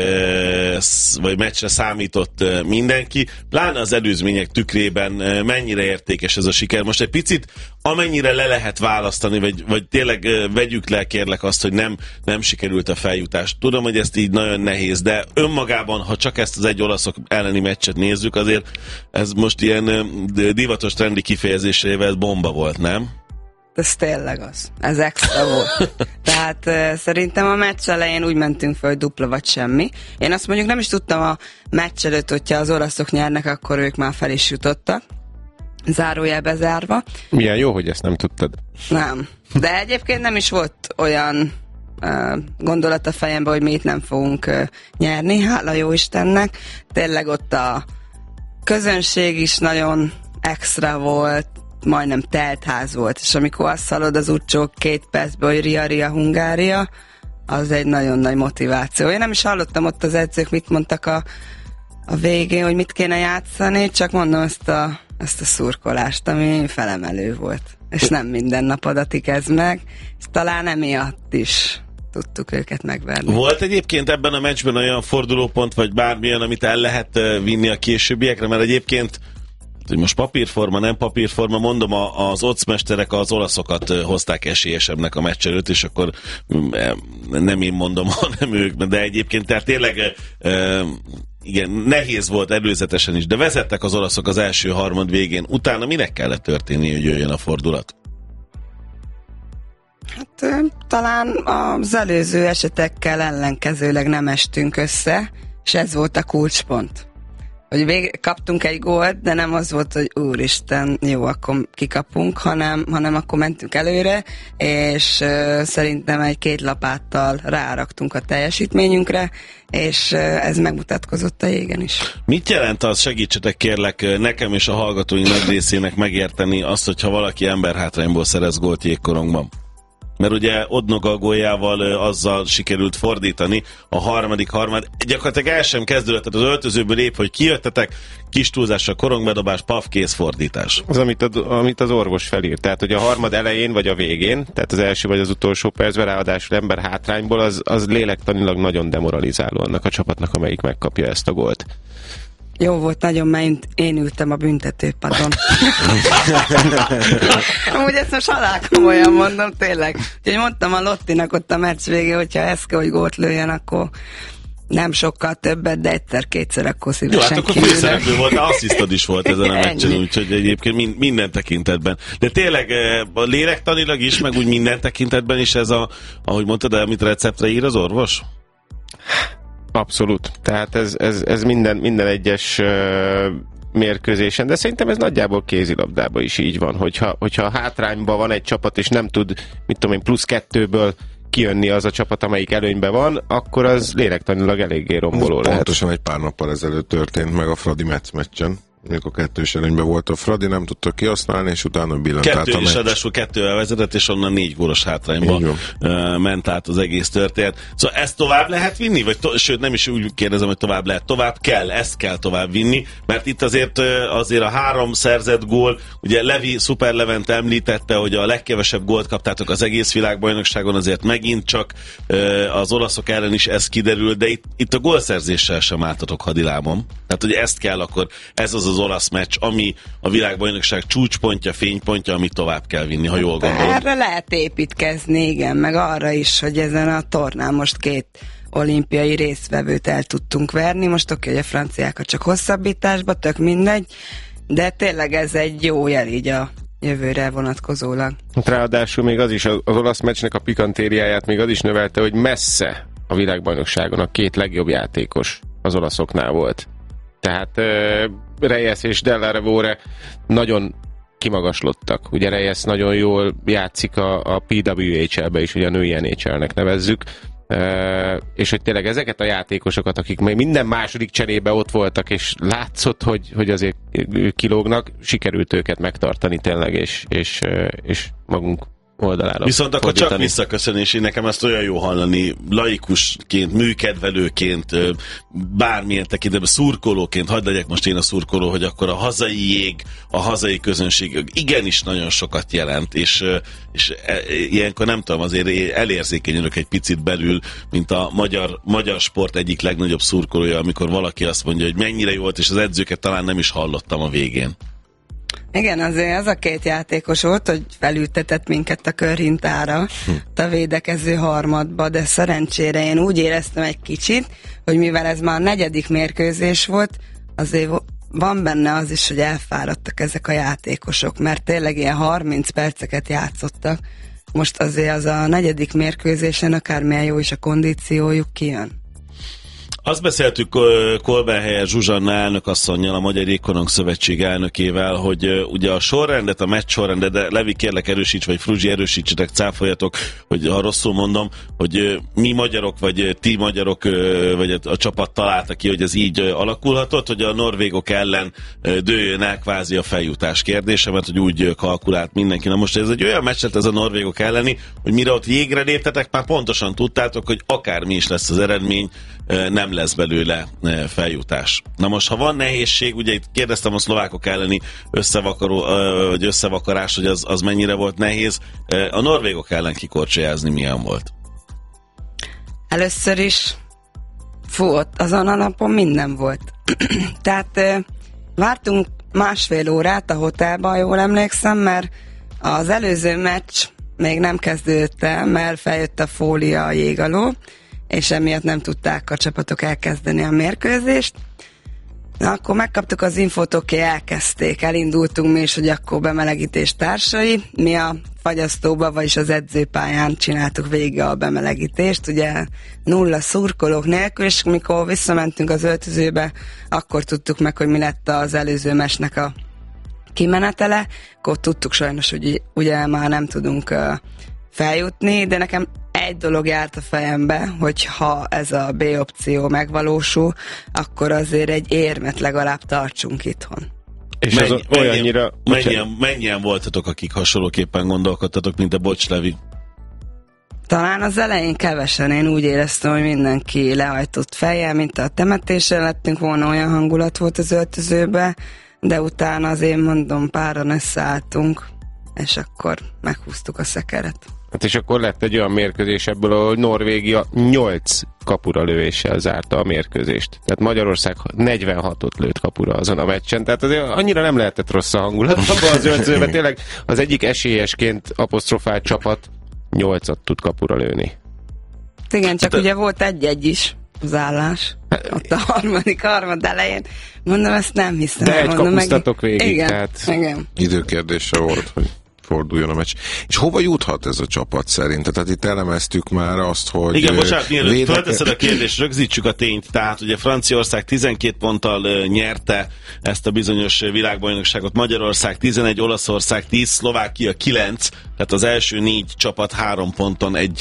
vagy meccsre számított mindenki. Pláne az előzmények tükrében mennyire értékes ez a siker. Most egy picit, amennyire le lehet választani, vagy tényleg vegyük le, kérlek azt, hogy nem sikerült a feljutás. Tudom, hogy ezt így nagyon nehéz, de önmagában, ha csak ezt az egy olaszok elleni meccset nézzük, azért ez most ilyen divatos trendi kifejezésével bomba volt, nem? Ez tényleg az. Ez extra volt. Tehát szerintem a meccs elején úgy mentünk fel, hogy dupla vagy semmi. Én azt mondjuk nem is tudtam a meccs előtt, hogyha az olaszok nyernek, akkor ők már fel is jutottak. Zárójelbe zárva. Milyen jó, hogy ezt nem tudtad. Nem. De egyébként nem is volt olyan gondolat a fejemben, hogy mi itt nem fogunk nyerni. Hála jó Istennek. Tényleg ott a közönség is nagyon extra volt, majdnem teltház volt, és amikor azt hallod az utcsók 2 percből, hogy Ria Hungária, az egy nagyon nagy motiváció. Én nem is hallottam ott az edzők, mit mondtak a végén, hogy mit kéne játszani, csak mondom ezt a szurkolást, ami felemelő volt. És nem minden nap adatik ez meg, és talán emiatt is tudtuk őket megverni. Volt egyébként ebben a meccsben olyan fordulópont, vagy bármilyen, amit el lehet vinni a későbbiekre, mert egyébként hogy most papírforma, nem papírforma, mondom, az ocmesterek az olaszokat hozták esélyesebbnek a meccs előtt, és akkor nem én mondom, hanem ők, de egyébként tehát tényleg igen, nehéz volt előzetesen is, de vezettek az olaszok az első harmad végén. Utána minek kellett történni, hogy jöjjön a fordulat? Hát talán az előző esetekkel ellenkezőleg nem estünk össze, és ez volt a kulcspont. Hogy kaptunk egy gólt, de nem az volt, hogy úristen, jó, akkor kikapunk, hanem akkor mentünk előre, és szerintem egy 2 lapáttal ráraktunk a teljesítményünkre, és ez megmutatkozott a jégen is. Mit jelent az, segítsetek kérlek nekem és a hallgatóink nagy részének megérteni azt, hogyha valaki emberhátrányból szerez gólt jégkorongban? Mert ugye Odnoga góljával azzal sikerült fordítani a harmadik, gyakorlatilag el sem kezdődött, tehát az öltözőből épp, hogy kijöttetek, kis túlzással korongbedobás, paf, kész fordítás. Az, amit az orvos felírt, tehát hogy a harmad elején vagy a végén, tehát az első vagy az utolsó percben, ráadásul ember hátrányból, az lélektanilag nagyon demoralizáló annak a csapatnak, amelyik megkapja ezt a gólt. Jó volt nagyon, mert én ültem a büntetőpadon. Amúgy ezt most halálkomolyan mondom, tényleg. Úgyhogy mondtam a Lottinak ott a meccs végén, hogyha ez kell, hogy gólt lőjen, akkor nem sokkal többet, de egyszer-kétszer akkor szívesen. Jó, hát akkor főszereplő volt, de asszisztod is volt ezen a meccsen, úgyhogy egyébként minden tekintetben. De tényleg lélektanilag is, meg úgy minden tekintetben is ez ahogy mondtad, amit receptre ír az orvos? Abszolút. Tehát ez minden egyes mérkőzésen, de szerintem ez nagyjából kézilabdában is így van, hogyha hátrányban van egy csapat, és nem tud, mit tudom én, +2-ből kijönni az a csapat, amelyik előnyben van, akkor az lélektanilag eléggé romboló lehet. Pontosan egy pár nappal ezelőtt történt meg a Fradi Metz meccsen, amikor 2-es előnyben volt a Fradi, nem tudta kihasználni, és utána billant át a meccs. 2 is adásul 2-vel vezetett, és onnan 4 gólos hátrányba ment át az egész történet. Szóval ezt tovább lehet vinni? Vagy sőt, nem is úgy kérdezem, hogy tovább lehet. Tovább kell, ezt kell tovább vinni, mert itt azért a 3 szerzett gól, ugye Levi Szuper Levent említette, hogy a legkevesebb gólt kaptátok az egész világbajnokságon, azért megint csak az olaszok ellen is ez kiderül, de itt a gólszerzéssel sem álltatok hadilábon. Tehát, hogy ezt kell akkor, ez az olasz meccs, ami a világbajnokság csúcspontja, fénypontja, amit tovább kell vinni, ha jól gondolom. Erre lehet építkezni, igen, meg arra is, hogy ezen a tornán most 2 olimpiai résztvevőt el tudtunk verni. Most oké, hogy a franciákat csak hosszabbításba, tök mindegy, de tényleg ez egy jó jel így a jövőre vonatkozólag. Ráadásul még az is, az olasz meccsnek a pikantériáját még az is növelte, hogy messze a világbajnokságon a 2 legjobb játékos az olaszoknál volt. Tehát Reyes és Della Rovere nagyon kimagaslottak. Ugye Reyes nagyon jól játszik a PWHL-be is, ugye a női NHL-nek nevezzük, és hogy tényleg ezeket a játékosokat, akik még minden második cserébe ott voltak, és látszott, hogy azért kilógnak, sikerült őket megtartani tényleg, és magunk oldalára. Viszont akkor csak visszaköszönés, én nekem ezt olyan jó hallani, laikusként, műkedvelőként, bármilyen tekintetben, szurkolóként, hagyd legyek most én a szurkoló, hogy akkor a hazai jég, a hazai közönség igenis nagyon sokat jelent, és ilyenkor nem tudom, azért elérzékenyülök egy picit belül, mint a magyar sport egyik legnagyobb szurkolója, amikor valaki azt mondja, hogy mennyire jó volt, és az edzőket talán nem is hallottam a végén. Igen, azért az a 2 játékos volt, hogy felültetett minket a körhintára, a védekező harmadba, de szerencsére én úgy éreztem egy kicsit, hogy mivel ez már a 4. mérkőzés volt, azért van benne az is, hogy elfáradtak ezek a játékosok, mert tényleg ilyen 30 perceket játszottak. Most azért az a 4. mérkőzésen akármilyen jó is a kondíciójuk kijön. Azt beszéltük Kolbenhelyer Zsuzsanna elnökasszonnyal, a Magyar Jégkorong Szövetség elnökével, hogy ugye a sorrendet, a meccs sorrendet, de Levi, kérlek erősíts, vagy Fruzsi, erősítsetek, cáfoljatok, hogy ha rosszul mondom, hogy mi magyarok, vagy ti magyarok, vagy a csapat találta ki, hogy ez így alakulhatott, hogy a norvégok ellen dőljön el kvázi a feljutás kérdése, mert hogy úgy kalkulált mindenki. Na most ez egy olyan meccs lett ez a norvégok elleni, hogy mire ott jégre léptetek, már pontosan tudtátok, hogy akármi is lesz az eredmény, nem lesz belőle feljutás. Na most, ha van nehézség, ugye itt kérdeztem a szlovákok elleni összevakarás, hogy az mennyire volt nehéz. A norvégok ellen kikorcsolyázni milyen volt? Először is ott azon a napon minden volt. Tehát vártunk 1,5 órát a hotelban, jól emlékszem, mert az előző meccs még nem kezdődött el, mert feljött a fólia a jég alól, és emiatt nem tudták a csapatok elkezdeni a mérkőzést. Na, akkor megkaptuk az infót, oké, elkezdték, elindultunk mi is, hogy akkor bemelegítés társai. Mi a fagyasztóba, vagyis az edzőpályán csináltuk végig a bemelegítést, ugye 0 szurkolók nélkül, és mikor visszamentünk az öltözőbe, akkor tudtuk meg, hogy mi lett az előző meccsnek a kimenetele, akkor tudtuk sajnos, hogy ugye már nem tudunk feljutni, de nekem egy dolog járt a fejembe, hogy ha ez a B opció megvalósul, akkor azért egy érmet legalább tartsunk itthon. És mennyien voltatok, akik hasonlóképpen gondolkodtatok, mint a Bocs Levi? Talán az elején kevesen, én úgy éreztem, hogy mindenki lehajtott fejjel, mint a temetésen lettünk volna, olyan hangulat volt az öltözőbe, de utána azért mondom, páran összeálltunk, és akkor meghúztuk a szekeret. Hát és akkor lett egy olyan mérkőzés ebből, ahol Norvégia 8 kapura lövéssel zárta a mérkőzést. Tehát Magyarország 46-ot lőtt kapura azon a meccsen. Tehát azért annyira nem lehetett rossz a hangulat abban az öltözőben. Tényleg az egyik esélyesként apostrofált csapat 8-at tud kapura lőni. Igen, csak ugye volt egy is az állás. Ott a harmad elején. Mondom, ezt nem hiszem. De egy kapusztatok végig. Igen, tehát... igen. Időkérdése volt, hogy forduljon a meccs. És hova juthat ez a csapat szerint? Tehát itt elemeztük már azt, hogy... Igen, bocsánat, mielőtt fölteszed a kérdést, rögzítsük a tényt. Tehát ugye Franciaország 12 ponttal nyerte ezt a bizonyos világbajnokságot, Magyarország 11, Olaszország 10, Szlovákia 9, tehát az első 4 csapat 3 ponton egy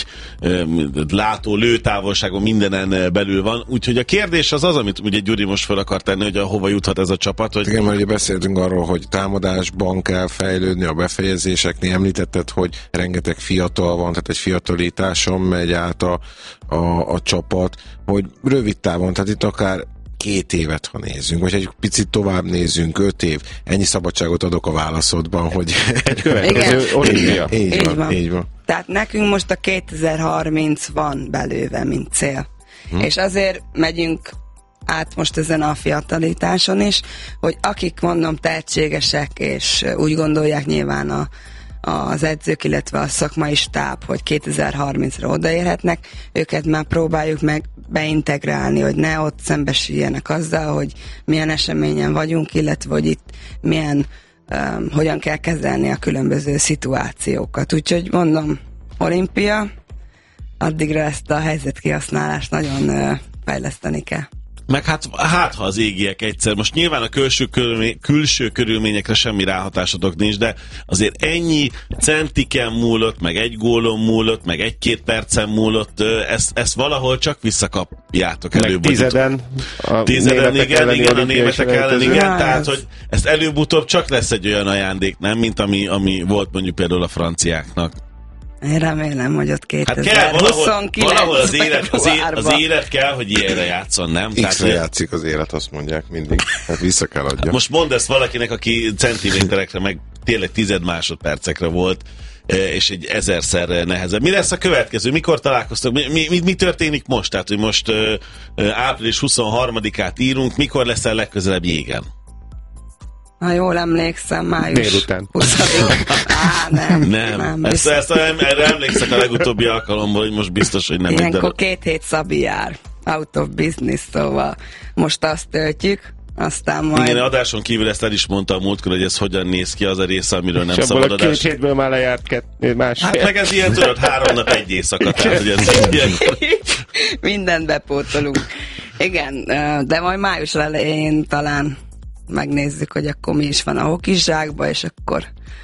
látó lőtávolságon mindenen belül van. Úgyhogy a kérdés az, amit ugye Gyuri most fel akar tenni, hogy hova juthat ez a csapat. Hogy... Igen, mert ugye beszéltünk arról, hogy támadásban kell fejlődni, a befejezéseknél említetted, hogy rengeteg fiatal van, tehát egy fiatalításon megy át a csapat, hogy rövid távon, tehát itt akár 2 évet, ha nézzünk, vagy egy picit tovább nézzünk, 5 év, ennyi szabadságot adok a válaszodban, hogy egy következő olimpia. Így van. Tehát nekünk most a 2030 van belőve, mint cél. És azért megyünk át most ezen a fiatalításon is, hogy akik mondom tehetségesek, és úgy gondolják nyilván az edzők, illetve a szakmai stáb, hogy 2030-ra odaérhetnek, őket már próbáljuk meg beintegrálni, hogy ne ott szembesüljenek azzal, hogy milyen eseményen vagyunk, illetve hogy itt milyen, hogyan kell kezelni a különböző szituációkat. Úgyhogy mondom, olimpia, addigra ezt a helyzetkihasználást nagyon fejleszteni kell. Meg hát ha az égiek egyszer. Most nyilván a külső körülményekre semmi ráhatásotok nincs, de azért ennyi centiken múlott, meg 1 gólon múlott, meg 1-2 percen múlott, ezt valahol csak visszakapjátok előbb. Meg tizeden igen, a németek ellen, igen, tehát hogy ezt előbb-utóbb csak lesz egy olyan ajándék, nem, mint ami volt mondjuk például a franciáknak. Én remélem, hogy ott 2029 hát valahol az élet kell, hogy ilyenre játszon, nem? X-re játszik az élet, azt mondják mindig. Hát vissza kell adja. Most mondd ezt valakinek, aki centiméterekre, meg tényleg 10 másodpercekre volt, és egy 1000-szer nehezebb. Mi lesz a következő? Mikor találkoztok? Mi történik most? Tehát, hogy most április 23-át írunk, mikor leszel legközelebb jégen? Ha jól emlékszem, május délután. 20. Nem. Erre emlékszek a legutóbbi alkalomból, hogy most biztos, hogy nem. Ilyenkor 2 hét Szabi jár. Out of business, szóval most azt töltjük, aztán majd... Igen, adáson kívül ezt el is mondta a múltkor, hogy ez hogyan néz ki, az a része, amiről nem szabad adás. És abból a 2 hétből már lejárt másfél. Hát meg ez ilyen, tudod, 3 nap 1 éjszaka, tehát hogy ez ilyen... Mindent bepótolunk. Igen, de majd május elején talán megnézzük, hogy akkor mi is van a hokizsákba, és akkor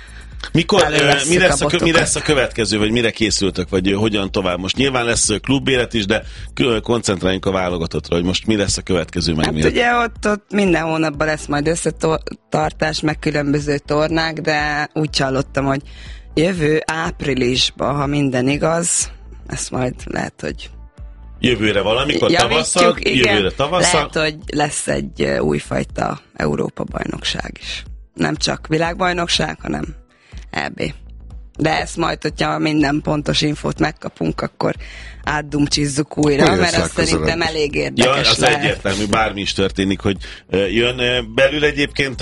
mi lesz a következő, vagy mire készültök, vagy hogyan tovább? Most nyilván lesz klubélet is, de koncentráljunk a válogatottra, hogy most mi lesz a következő meg. Hát ugye ott minden hónapban lesz majd összetartás, meg különböző tornák, de úgy hallottam, hogy jövő áprilisban, ha minden igaz, ezt majd lehet, hogy jövőre valamikor tavasszal, jövőre tavasszal. Lehet, hogy lesz egy újfajta Európa-bajnokság is. Nem csak világbajnokság, hanem EB. De ezt majd, hogyha minden pontos infót megkapunk, akkor átdumcsizzuk újra, mert azt szerintem elég érdekes az lehet. Egyértelmű, bármi is történik, hogy jön belül egyébként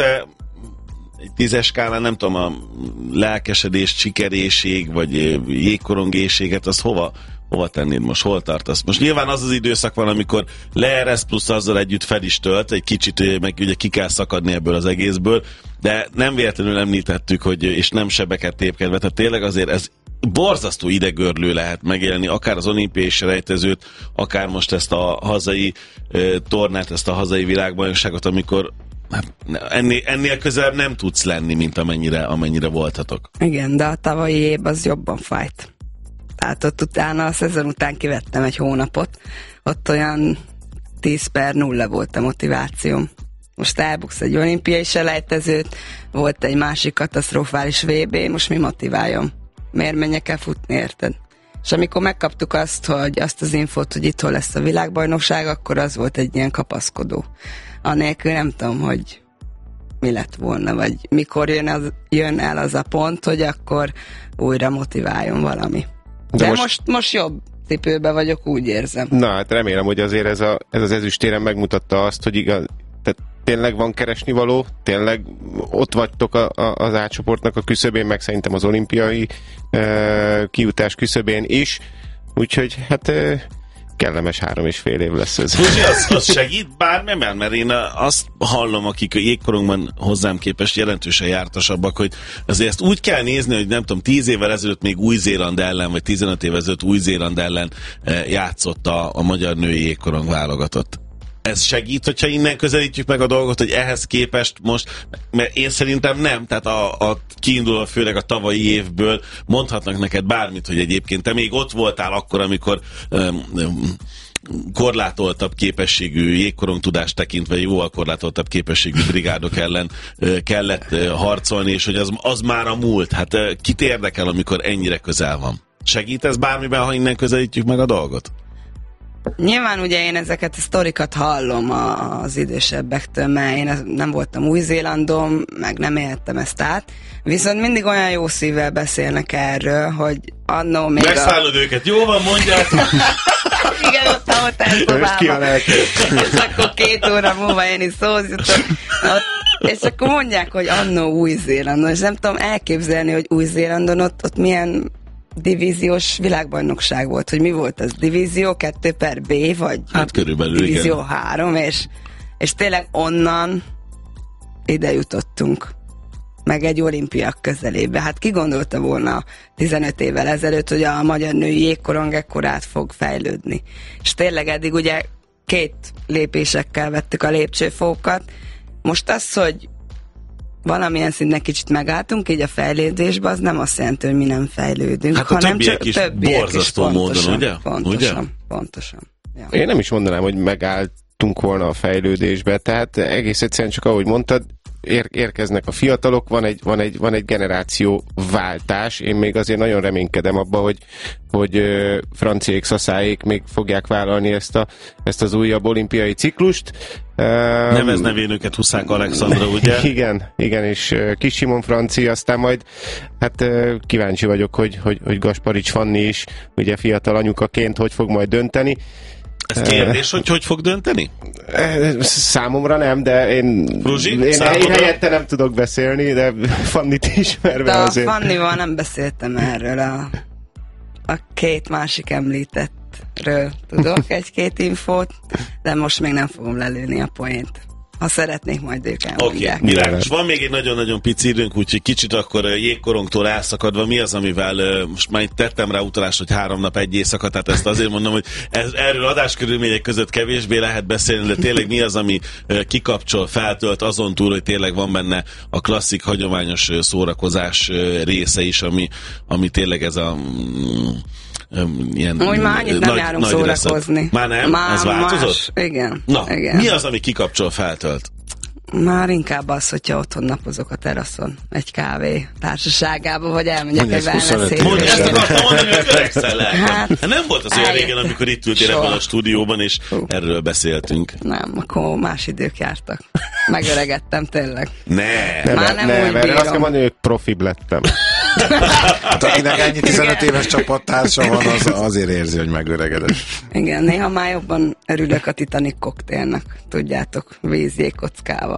egy 10-es skálán, nem tudom, a lelkesedést, sikeréség, vagy jégkorongészséget, az hova tennéd most? Hol tartasz? Most nyilván az időszak van, amikor leeresz, plusz azzal együtt fel is tölt, egy kicsit meg ugye ki kell szakadni ebből az egészből, de nem véletlenül említettük, hogy és nem sebeket tépkedve, tehát tényleg azért ez borzasztó idegörlő lehet megélni, akár az olimpiai selejtezőt, akár most ezt a hazai tornát, ezt a hazai világbajnokságot, amikor hát, ennél közelebb nem tudsz lenni, mint amennyire voltatok. Igen, de a tavalyi év az jobban fájt. Tehát ott utána, a szezon után kivettem egy hónapot, ott olyan 10/0 volt a motivációm. Most elbuksz egy olimpiai selejtezőt, volt egy másik katasztrofális VB, most mi motiváljon? Miért menjek el futni, érted? És amikor megkaptuk azt az infót, hogy itthon lesz a világbajnokság, akkor az volt egy ilyen kapaszkodó. Anélkül nem tudom, hogy mi lett volna, vagy mikor jön el az a pont, hogy akkor újra motiváljon valami. De most jobb cipőben vagyok, úgy érzem. Na, hát remélem, hogy azért ez az ezüstéren megmutatta azt, hogy igaz, tehát tényleg van keresnivaló, tényleg ott vagytok az átcsoportnak a küszöbén, meg szerintem az olimpiai kijutás küszöbén is, úgyhogy hát kellemes 3,5 év lesz ez. Fruzsi, az segít bármiben? Mert én azt hallom, akik a jégkorongban hozzám képest jelentősen jártasabbak, hogy azért ezt úgy kell nézni, hogy nem tudom, 10 évvel ezelőtt még Új-Zéland ellen, vagy 15 évvel ezelőtt Új-Zéland ellen játszott a magyar női jégkorong válogatott. Ez segít, hogyha innen közelítjük meg a dolgot, hogy ehhez képest most, mert én szerintem nem, tehát a kiindulva főleg a tavalyi évből mondhatnak neked bármit, hogy egyébként te még ott voltál akkor, amikor korlátoltabb képességű jégkorongtudást tekintve jóval korlátoltabb képességű brigádok ellen kellett harcolni, és hogy az már a múlt. Hát kit érdekel, amikor ennyire közel van? Segít ez bármiben, ha innen közelítjük meg a dolgot? Nyilván ugye én ezeket a sztorikat hallom az idősebbektől, mert én nem voltam Új-Zélandon, meg nem éltem ezt át, viszont mindig olyan jó szívvel beszélnek erről, hogy annó még megszállod őket, jó van, mondják! Igen, ott elpróbálom. És akkor 2 óra múlva én is szózítok. És akkor mondják, hogy annó Új-Zélandon, és nem tudom elképzelni, hogy Új-Zélandon ott milyen divíziós világbajnokság volt, hogy mi volt az? Divízió 2/B, vagy hát körülbelül Divízió igen. 3, és tényleg onnan ide jutottunk. Meg egy olimpia közelébe. Hát ki gondolta volna 15 évvel ezelőtt, hogy a magyar női jégkorong ekkorát fog fejlődni. És tényleg eddig ugye 2 lépésekkel vettük a lépcsőfokat. Most az, hogy valamilyen szinten kicsit megálltunk így a fejlődésbe, az nem azt jelenti, hogy mi nem fejlődünk, hát hanem csak többiek borzasztó módon, ugye? Pontosan. Ja. Én nem is mondanám, hogy megálltunk volna a fejlődésbe, tehát egész egyszerűen csak ahogy mondtad, érkeznek a fiatalok, van egy generációváltás. Én még azért nagyon reménykedem abba, hogy franciék, szaszáék még fogják vállalni ezt az újabb olimpiai ciklust. Nevezne őket Huszák Alexandra, ugye? Igen, és Kis Simon Franci, aztán majd hát kíváncsi vagyok, hogy Gasparics Fanni is ugye fiatal anyukaként hogy fog majd dönteni. Ez kérdés, hogy fog dönteni? Számomra nem, de én helyette nem tudok beszélni, de Fannit ismerve azért. De a Fannival nem beszéltem erről a 2 másik említettről. Tudok 1-2 infót, de most még nem fogom lelőni a poént. Ha szeretnék, majd ők elmondják. Oké, világos. Van még egy nagyon-nagyon pici időnk, úgyhogy kicsit akkor jégkorongtól elszakadva, mi az, amivel most már itt tettem rá utalást, hogy 3 nap 1 éjszaka, tehát ezt azért mondom, hogy erről adáskörülmények között kevésbé lehet beszélni, de tényleg mi az, ami kikapcsol, feltölt azon túl, hogy tényleg van benne a klasszik, hagyományos szórakozás része is, ami tényleg ez a ilyen úgy már annyit nem járunk szórakozni. Már nem? Ez változott? Más. Igen. Na, igen. Mi az, ami kikapcsol, feltölt? Már inkább az, hogyha otthon napozok a teraszon egy kávé társaságában, vagy elmegyek egy wellness-hétre. Mondj, ezt akartam mondani, hogy öregszel le. Hát nem volt az olyan régen, amikor itt ültél ebben a stúdióban, és erről beszéltünk. Nem, akkor más idők jártak. Megöregettem tényleg. Már nem úgy bírom. Azt kell mondani, hogy profibb lettem. Hát akinek ennyi 15 éves csapattársa van, az azért érzi, hogy megöregedett. Igen, néha már jobban örülök a Titanic koktélnak. Tudjátok, vízjégkockával.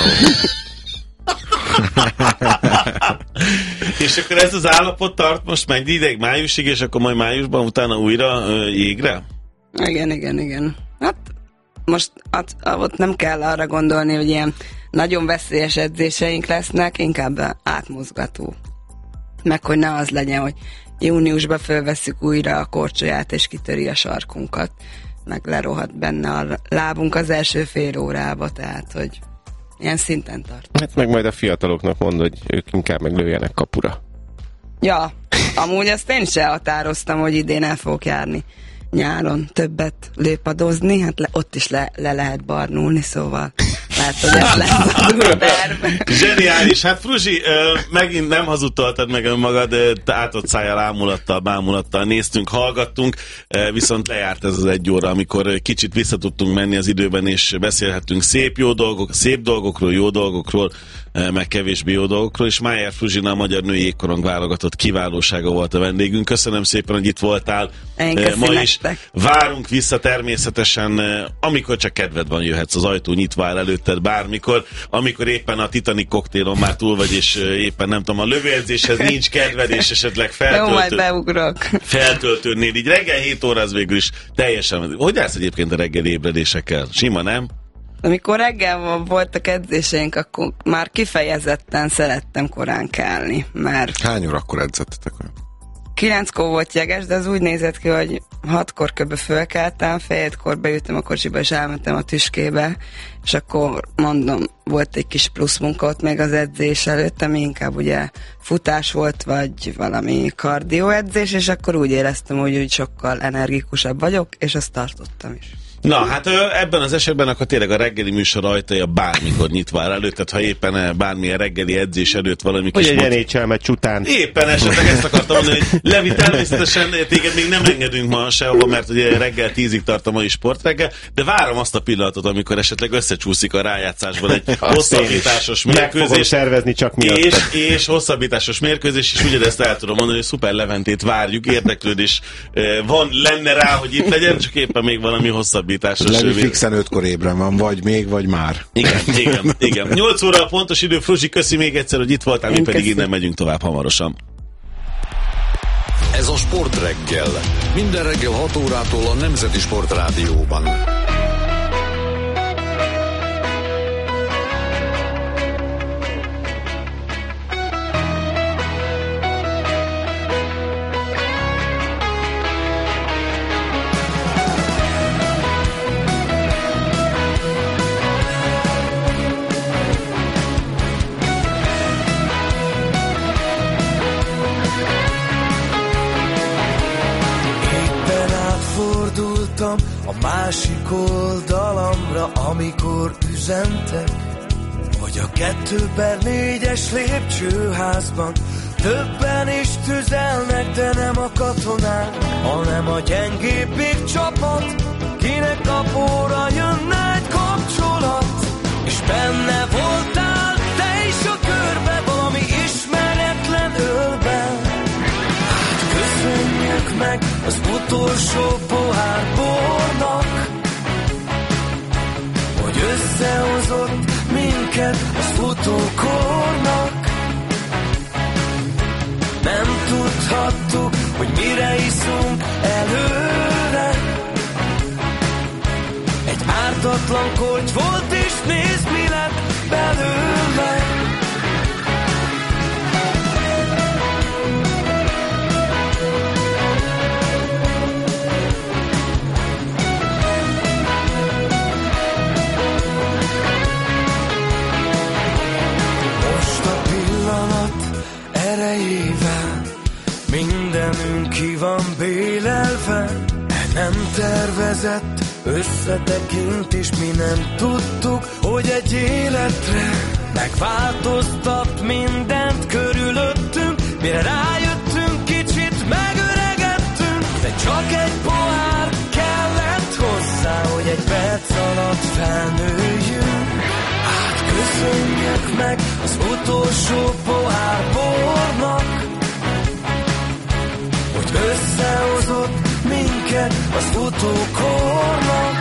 És akkor ez az állapot tart most meg ideig májusig, és akkor majd májusban utána újra jégre? Igen. Hát most ott nem kell arra gondolni, hogy ilyen nagyon veszélyes edzéseink lesznek, inkább átmozgató. Meg hogy ne az legyen, hogy júniusban fölvesszük újra a korcsolyát, és kitöri a sarkunkat, meg lerohadt benne a lábunk az első fél órába, tehát, hogy ilyen szinten tart. Hát meg majd a fiataloknak mond, hogy ők inkább meglőjenek kapura. Ja, amúgy azt én is elhatároztam, hogy idén el fogok járni nyáron többet lőpadozni, hát ott is le lehet barnulni, szóval lehet, hogy ez lesz a durverbe. Zseniális. Hát Fruzsi, megint nem hazudtoltad meg önmagad, átott szájjal, bámulattal néztünk, hallgattunk, viszont lejárt ez az 1 óra, amikor kicsit vissza tudtunk menni az időben, és beszélhettünk szép dolgokról, jó dolgokról, meg kevésbé jó dolgokról, és Májer Fruzsina, a magyar női jégkorong válogatott kiválósága volt a vendégünk. Köszönöm szépen, hogy itt voltál. Ma is várunk vissza természetesen, amikor csak kedved van, jöhetsz, az ajtó nyitva áll előtted. tőled bármikor, amikor éppen a Titanic koktélon már túl vagy, és éppen nem tudom, a lövőedzéshez nincs kedved, és esetleg Jó, majd beugrok. feltöltődnél. Így reggel 7 óra az végül is teljesen. Hogy állsz egyébként a reggeli ébredésekkel? Sima, nem? Amikor reggel voltak edzéseink, akkor már kifejezetten szerettem korán kelni, mert... Hány órakor edzettetek olyan? 9-kor volt jeges, de az úgy nézett ki, hogy 6-kor kb. Fölkeltem, fél 7-kor beültem a kocsiba, és elmentem a tüskébe, és akkor mondom, volt egy kis plusz munka ott még az edzés előtt, ami inkább ugye futás volt, vagy valami kardioedzés, és akkor úgy éreztem, hogy sokkal energikusabb vagyok, és azt tartottam is. Na, hát ebben az esetben akkor tényleg a reggeli műsor ajtaja bármikor nyitva áll előtt, tehát ha éppen bármilyen reggeli edzés előtt valami kis... Vagy egy NHL meccs után. Éppen esetleg ezt akartam mondani, hogy Levi, természetesen téged még nem engedünk ma sehova, mert ugye reggel 10-ig tart a mai sportreggel, de várom azt a pillanatot, amikor esetleg összecsúszik a rájátszásban egy hosszabbításos mérkőzés. Meg fogom szervezni csak miattad. És hosszabbításos mérkőzés, és ugyanezt el tudom mondani, hogy Szuper Leventét várjuk, érdeklődés lenne rá, hogy itt legyen, csak éppen még valami hosszabbításos. Levi fixen 5-kor ébren van, vagy már. Igen. 8 óra a pontos idő, Fruzsi, köszi még egyszer, hogy itt voltál, mi pedig innen megyünk tovább hamarosan. Ez a Sport Reggel. Minden reggel 6 órától a Nemzeti Sport Rádióban. A másik oldalamra, amikor üzentek, hogy a 2/4-es lépcsőházban többen is tüzelnek, de nem a katonák, hanem a gyengébbik csapat, kinek kapóra jönne egy kapcsolat, és benne voltál te is a körbe, valami ismeretlen ölben. Hát köszönjük meg az utolsó pohár bornak, hogy összehozott minket az futókornak. Nem tudhattuk, hogy mire iszunk előre. Egy ártatlan korty volt, és nézd, mi lett belőle. Erejével mindenünk ki van bélelve, nem tervezett összetekintés, mi nem tudtuk, hogy egy életre megváltoztat mindent körülöttünk, mire rájöttünk, kicsit megöregettünk, de csak egy pohár kellett hozzá, hogy egy perc alatt felnőjünk. Köszönjük meg az utolsó pohár bornak, hogy összehozott minket az futókornak.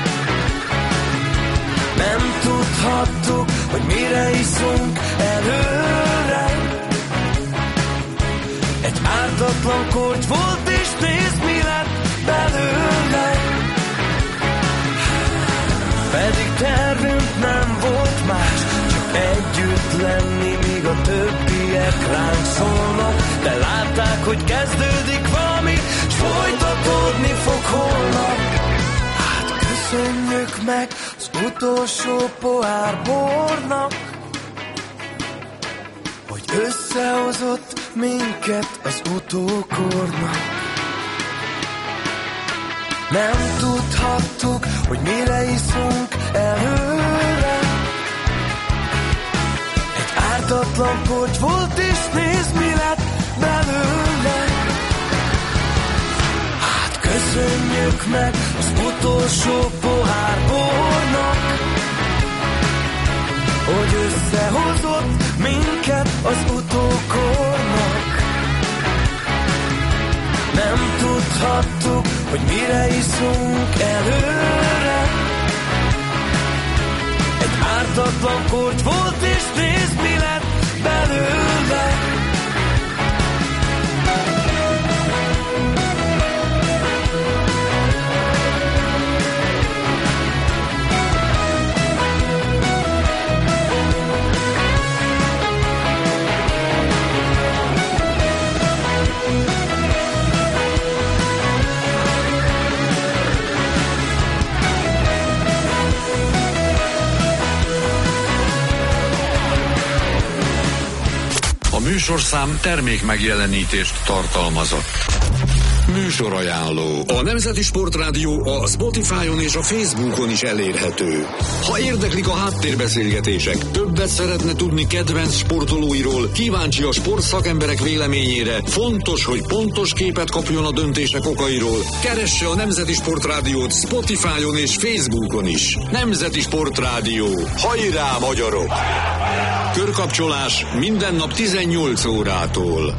Nem tudhattuk, hogy mire iszunk előre. Egy ártatlan korty volt, és nézd, mi lett belőle. Pedig tervünk nem volt más, csak együtt lenni, míg a többiek ránk szólnak. De látták, hogy kezdődik valami, s folytatódni fog holnap. Hát köszönjük meg az utolsó pohár bornak, hogy összehozott minket az utókornak. Nem tudhattuk, hogy mire iszunk előre. Egy ártatlan korty volt, és nézd, mi lett belőle. Hát köszönjük meg az utolsó pohár bornak, hogy összehozott minket az utókornak. Nem tudhattuk, hogy mire iszunk előre. Egy Ártatlan korty volt, és nézd, mi lett belőle. A műsorszám termék megjelenítést tartalmazott. Műsorajánló. A Nemzeti Sportrádió a Spotify-on és a Facebookon is elérhető. Ha érdeklik a háttérbeszélgetések, többet szeretne tudni kedvenc sportolóiról, kíváncsi a sportszakemberek véleményére, fontos, hogy pontos képet kapjon a döntések okairól, keresse a Nemzeti Sportrádiót Spotify-on és Facebookon is. Nemzeti Sportrádió. Hajrá, magyarok! Körkapcsolás minden nap 18 órától.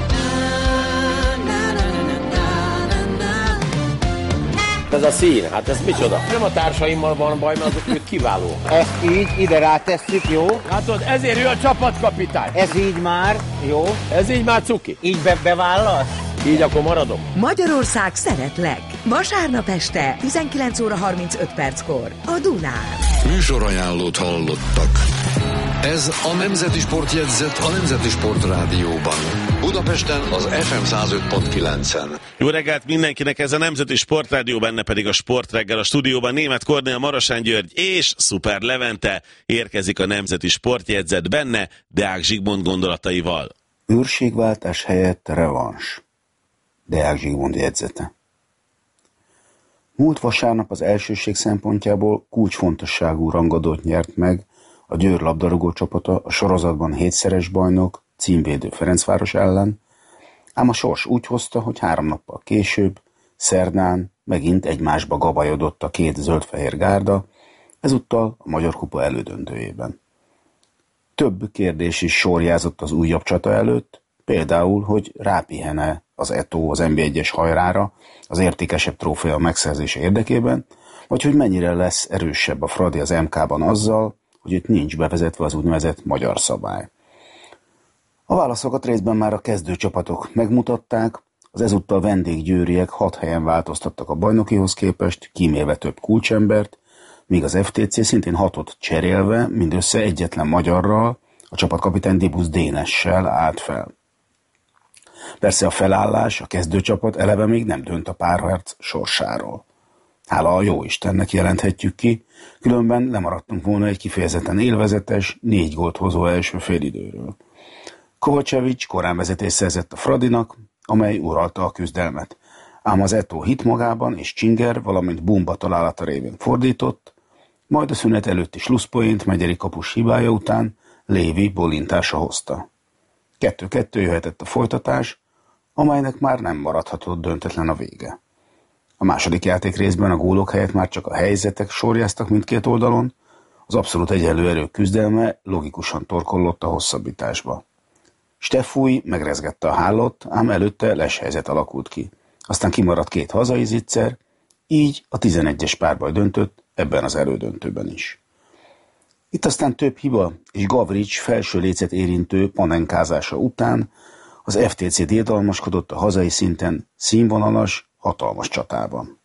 Ez a szín, hát ez micsoda? Nem a társaimmal van baj, mert azok ők kiváló. Ezt így ide rátesszük, jó? Látod, ezért ő a csapatkapitány. Ez így már, jó? Ez így már cuki. Így bevállasz? Így akkor maradom. Magyarország szeretlek. Vasárnap este 19 óra 35 perckor a Dunán. Műsorajánlót hallottak. Ez a Nemzeti Sportjegyzet a Nemzeti Sportrádióban. Budapesten az FM 105.9-en. Jó reggelt mindenkinek, ez a Nemzeti Sportrádió, benne pedig a Sportreggel. A stúdióban Németh Kornél, Marosán György és Szuper Levente. Érkezik a Nemzeti Sportjegyzet, benne Deák Zsigmond gondolataival. Őrségváltás helyett revans. Deák Zsigmond jegyzete. Múlt vasárnap az elsőség szempontjából kulcsfontosságú rangadót nyert meg a Győr labdarúgó csapata a sorozatban 7-szeres bajnok, címvédő Ferencváros ellen, ám a sors úgy hozta, hogy 3 nappal később, szerdán megint egymásba gabajodott a két zöld-fehér gárda, ezúttal a Magyar Kupa elődöntőjében. Több kérdés is sorjázott az újabb csata előtt, például, hogy rápihene az Eto az NB1-es hajrára az értékesebb trófea megszerzése érdekében, vagy hogy mennyire lesz erősebb a Fradi az MK-ban azzal, hogy itt nincs bevezetve az úgynevezett magyar szabály. A válaszokat részben már a kezdőcsapatok megmutatták, az ezúttal vendéggyőriek 6 helyen változtattak a bajnokihoz képest, kímélve több kulcsembert, míg az FTC szintén 6-ot cserélve, mindössze egyetlen magyarral, a csapatkapitány Dibusz Dénessel állt fel. Persze a felállás, a kezdőcsapat eleve még nem dönt a párharc sorsáról. Hála a jóistennek jelenthetjük ki, különben lemaradtunk volna egy kifejezetten élvezetes, 4 gólt hozó első félidőről. Kovacevic korán vezetést szerzett a Fradinak, amely uralta a küzdelmet, ám az Eto hit magában és Csinger, valamint Bumba találata révén fordított, majd a szünet előtti slusszpoint Megyeri kapus hibája után Lévi bolintása hozta. 2-2 jöhetett a folytatás, amelynek már nem maradhatott döntetlen a vége. A második játék részben a gólok helyett már csak a helyzetek sorjáztak mindkét oldalon, az abszolút egyenlő erők küzdelme logikusan torkollott a hosszabbításba. Steffúj megrezgette a hálót, ám előtte leshelyzet alakult ki. Aztán kimaradt 2 hazai zicser, így a 11-es párbaj döntött ebben az elődöntőben is. Itt aztán több hiba és Gavrics felső lécet érintő panenkázása után az FTC diadalmaskodott a hazai szinten színvonalas, hatalmas csatában.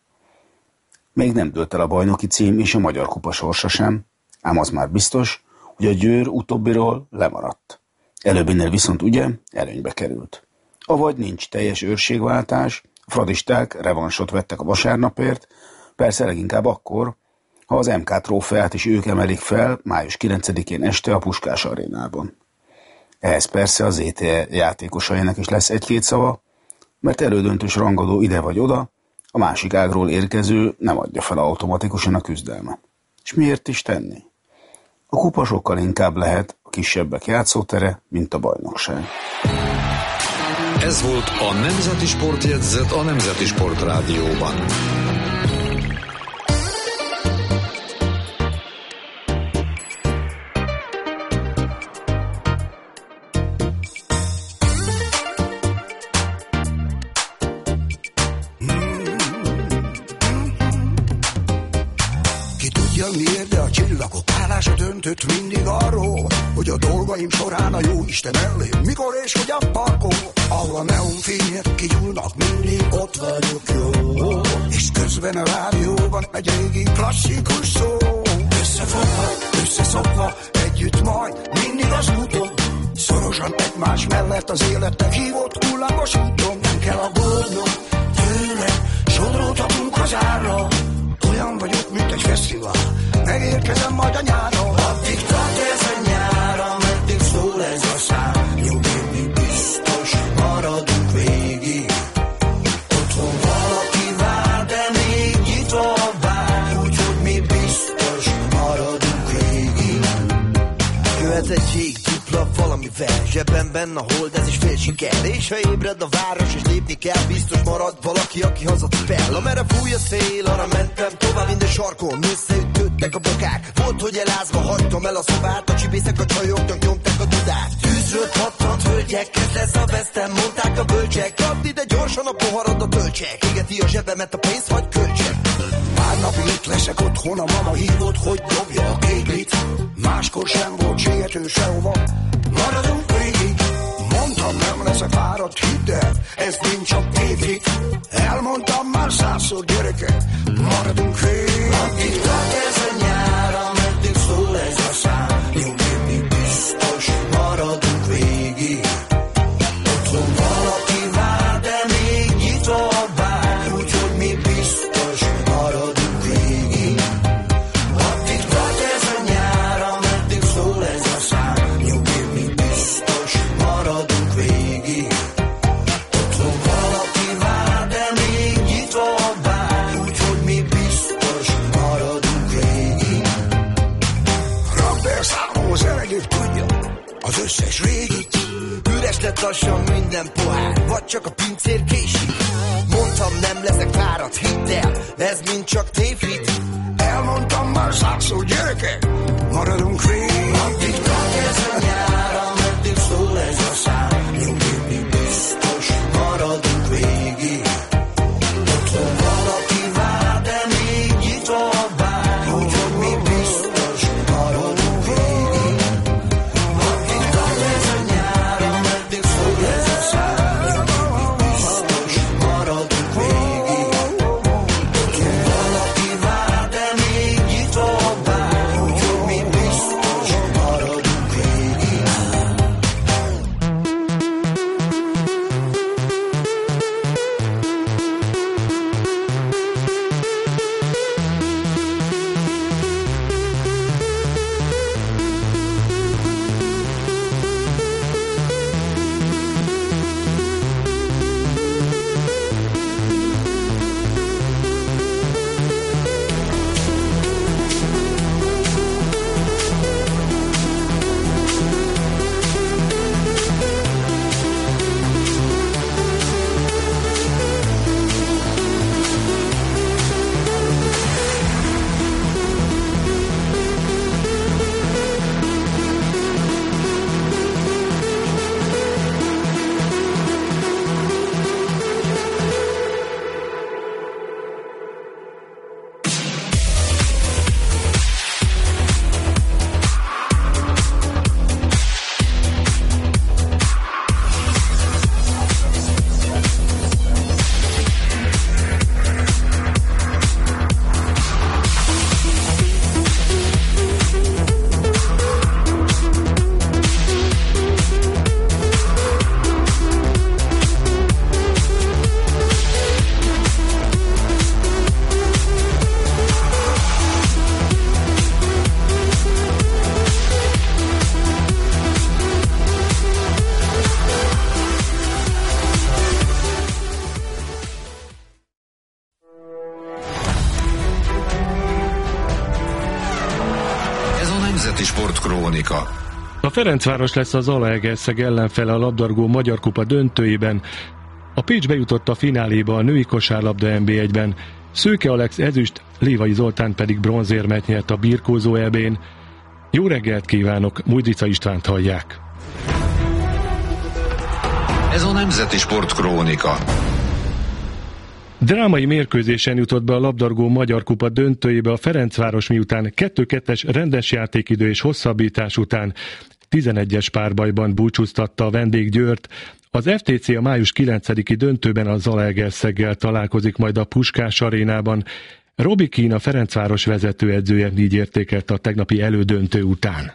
Még nem dőlt el a bajnoki cím és a Magyar Kupa sorsa sem, ám az már biztos, hogy a Győr utóbbiról lemaradt. Előbbinél viszont ugye előnybe került. Avagy nincs teljes őrségváltás, a fradisták revansot vettek a vasárnapért, persze leginkább akkor, ha az MK trófeát is ők emelik fel május 9-én este a Puskás arénában. Ehhez persze az ETE játékosainak is lesz 1-2 szava, mert elődöntős rangadó ide vagy oda, a másik ágról érkező nem adja fel automatikusan a küzdelmet. És miért is tenni? A kupa sokkal inkább lehet a kisebbek játszótere, mint a bajnokság. Ez volt a Nemzeti Sportjegyzet a Nemzeti Sportrádióban. Miért, de a csillagok állása döntött mindig Napjaim során a jó Isten elém, mikor és hogyan parkol, ahol a neonfények kigyúlnak, mindig ott vagyok jó. És közben a rádióban egy régi klasszikus szó. Összefogva, összeszokva, együtt majd mindig az úton, szorosan egymás mellett az életnek hívott hullámos úton. Nem kell aggódnom tőle, sodródhatunk az árra, olyan vagyok, mint egy fesztivál, megérkezem majd a nyáron. Addig tart ez a nyár, ameddig szól ez a szám. Jó, mi biztos maradunk végig. Otthon valaki vár, de még nyitva a bár, úgyhogy mi biztos maradunk végig. Jöhet egy híg, dupla valamivel, zsebben benne a hold, ez is fél siker. És ha ébred a város és lépni kell, biztos marad valaki, aki hazatipel. Amerre fúj a szél, arra mentem tovább minden sarkon, összeütöttek a bokák. Volt, hogy elázva hagytam el a szobát, a csibészek a csajoknak nyomták a dudát. Tűzről pattant hölgyek, ez lesz a vesztem, mondták a bölcsek. Kapd ide gyorsan a poharad a töltsek, égeti a zsebemet a pénz, vagy költsek. Pár napig itt leszek otthon, a mama hívott, hogy dobja a kéglit. Máskor sem volt siető sehova, maradunk végig. Mondtam, nem leszek fáradt, hidd el, ez mind csak tévhit. Elmondtam már 100-szor, gyerekek, maradunk végig. Addig tart ez a nyár, ameddig szól ez a szám. Jó, mi biztos maradunk végig. Otthon valaki vár, de még nyitva a bár, úgyhogy mi biztos maradunk végig. Addig tart ez a nyár, ameddig szól ez a szám. Jó, mi biztos maradunk végig. Otthon valaki vár, de még nyitva a bár, úgyhogy mi biztos maradunk végig. Rakd el számhoz eleget, tudja, az összes régit. Üres lett lassan minden pohár, vagy csak a pincér késik. Mondtam, nem leszek fáradt, hidd el, ez mind csak tévhit. Elmondtam már 100-szor, gyerekek, maradunk végig. Addig tart ez a nyár, ameddig szól ez a szám. Jó, mi biztos maradunk végig. Otthon valaki vár, de még nyitva a bár, úgyhogy mi biztos maradunk végig. Addig tart ez a nyár, ameddig szól ez a szám. Jó, mi biztos maradunk végig. Otthon valaki vár, de még nyitva a bár, úgyhogy mi biztos maradunk végig. Nemzeti Sportkrónika. A Ferencváros lesz az Zalaegerszeg ellenfele a labdarúgó Magyar Kupa döntőjében. A Pécs bejutott a fináléba a női kosárlabda NB1-ben. Szőke Alex ezüst, Lévai Zoltán pedig bronzérmet nyert a birkózó EB-n. Jó reggelt kívánok, Mújdica Istvánt hallják. Ez a Nemzeti Sportkrónika. Drámai mérkőzésen jutott be a labdarúgó Magyar Kupa döntőjébe a Ferencváros, miután 2-2-es rendes játékidő és hosszabbítás után 11-es párbajban búcsúztatta a vendéggyőrt. Az FTC a május 9-i döntőben a Zalaegerszeggel találkozik majd a Puskás arénában. Robi Keane, a Ferencváros vezetőedzője így értékelte a tegnapi elődöntő után.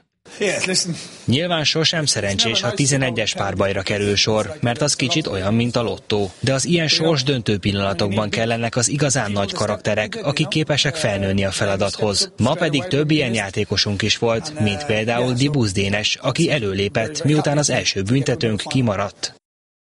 Nyilván sosem szerencsés, ha 11-es párbajra kerül sor, mert az kicsit olyan, mint a lottó. De az ilyen sorsdöntő pillanatokban kellenek az igazán nagy karakterek, akik képesek felnőni a feladathoz. Ma pedig több ilyen játékosunk is volt, mint például Dibusz Dénes, aki előlépett, miután az első büntetőnk kimaradt.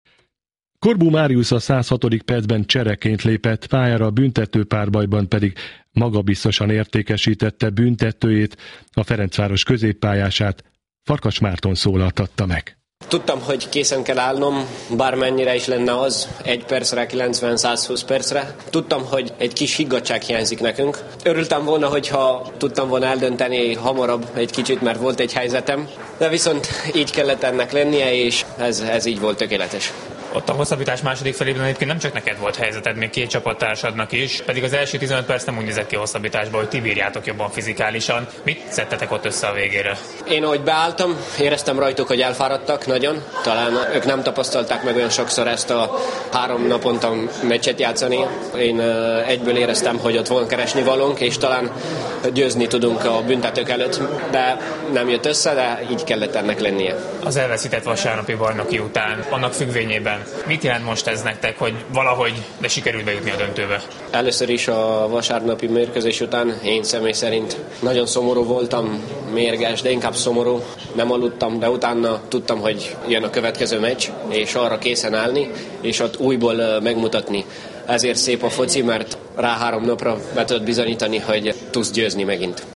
Korbú Máriusz a 106. percben csereként lépett pályára, a büntető párbajban pedig magabiztosan értékesítette büntetőjét, a Ferencváros középpályását Farkas Márton szólaltatta meg. Tudtam, hogy készen kell állnom, bármennyire is lenne az, 1 percre, 90-120 percre. Tudtam, hogy egy kis higgadtság hiányzik nekünk. Örültem volna, hogyha tudtam volna eldönteni hamarabb egy kicsit, mert volt egy helyzetem, de viszont így kellett ennek lennie, és ez így volt tökéletes. Ott a hosszabbítás második felében egyébként nem csak neked volt helyzeted, még 2 csapattársadnak is, pedig az első 15 perc nem úgy nézett ki a hosszabbításban, hogy ti bírjátok jobban fizikálisan. Mit szedtetek ott össze a végére? Én ahogy beálltam, éreztem rajtuk, hogy elfáradtak nagyon. Talán ők nem tapasztalták meg olyan sokszor ezt a 3 naponta meccset játszani. Én egyből éreztem, hogy ott van keresni valónk, és talán győzni tudunk a büntetők előtt, de nem jött össze, de így kellett ennek lennie. Az elveszített vasárnapi bajnoki után, annak függvényében mit jelent most ez nektek, hogy valahogy, de sikerült bejutni a döntőbe? Először is a vasárnapi mérkőzés után én személy szerint nagyon szomorú voltam, mérges, de inkább szomorú. Nem aludtam, de utána tudtam, hogy jön a következő meccs, és arra készen állni, és ott újból megmutatni. Ezért szép a foci, mert rá 3 napra be tudod bizonyítani, hogy tudsz győzni megint.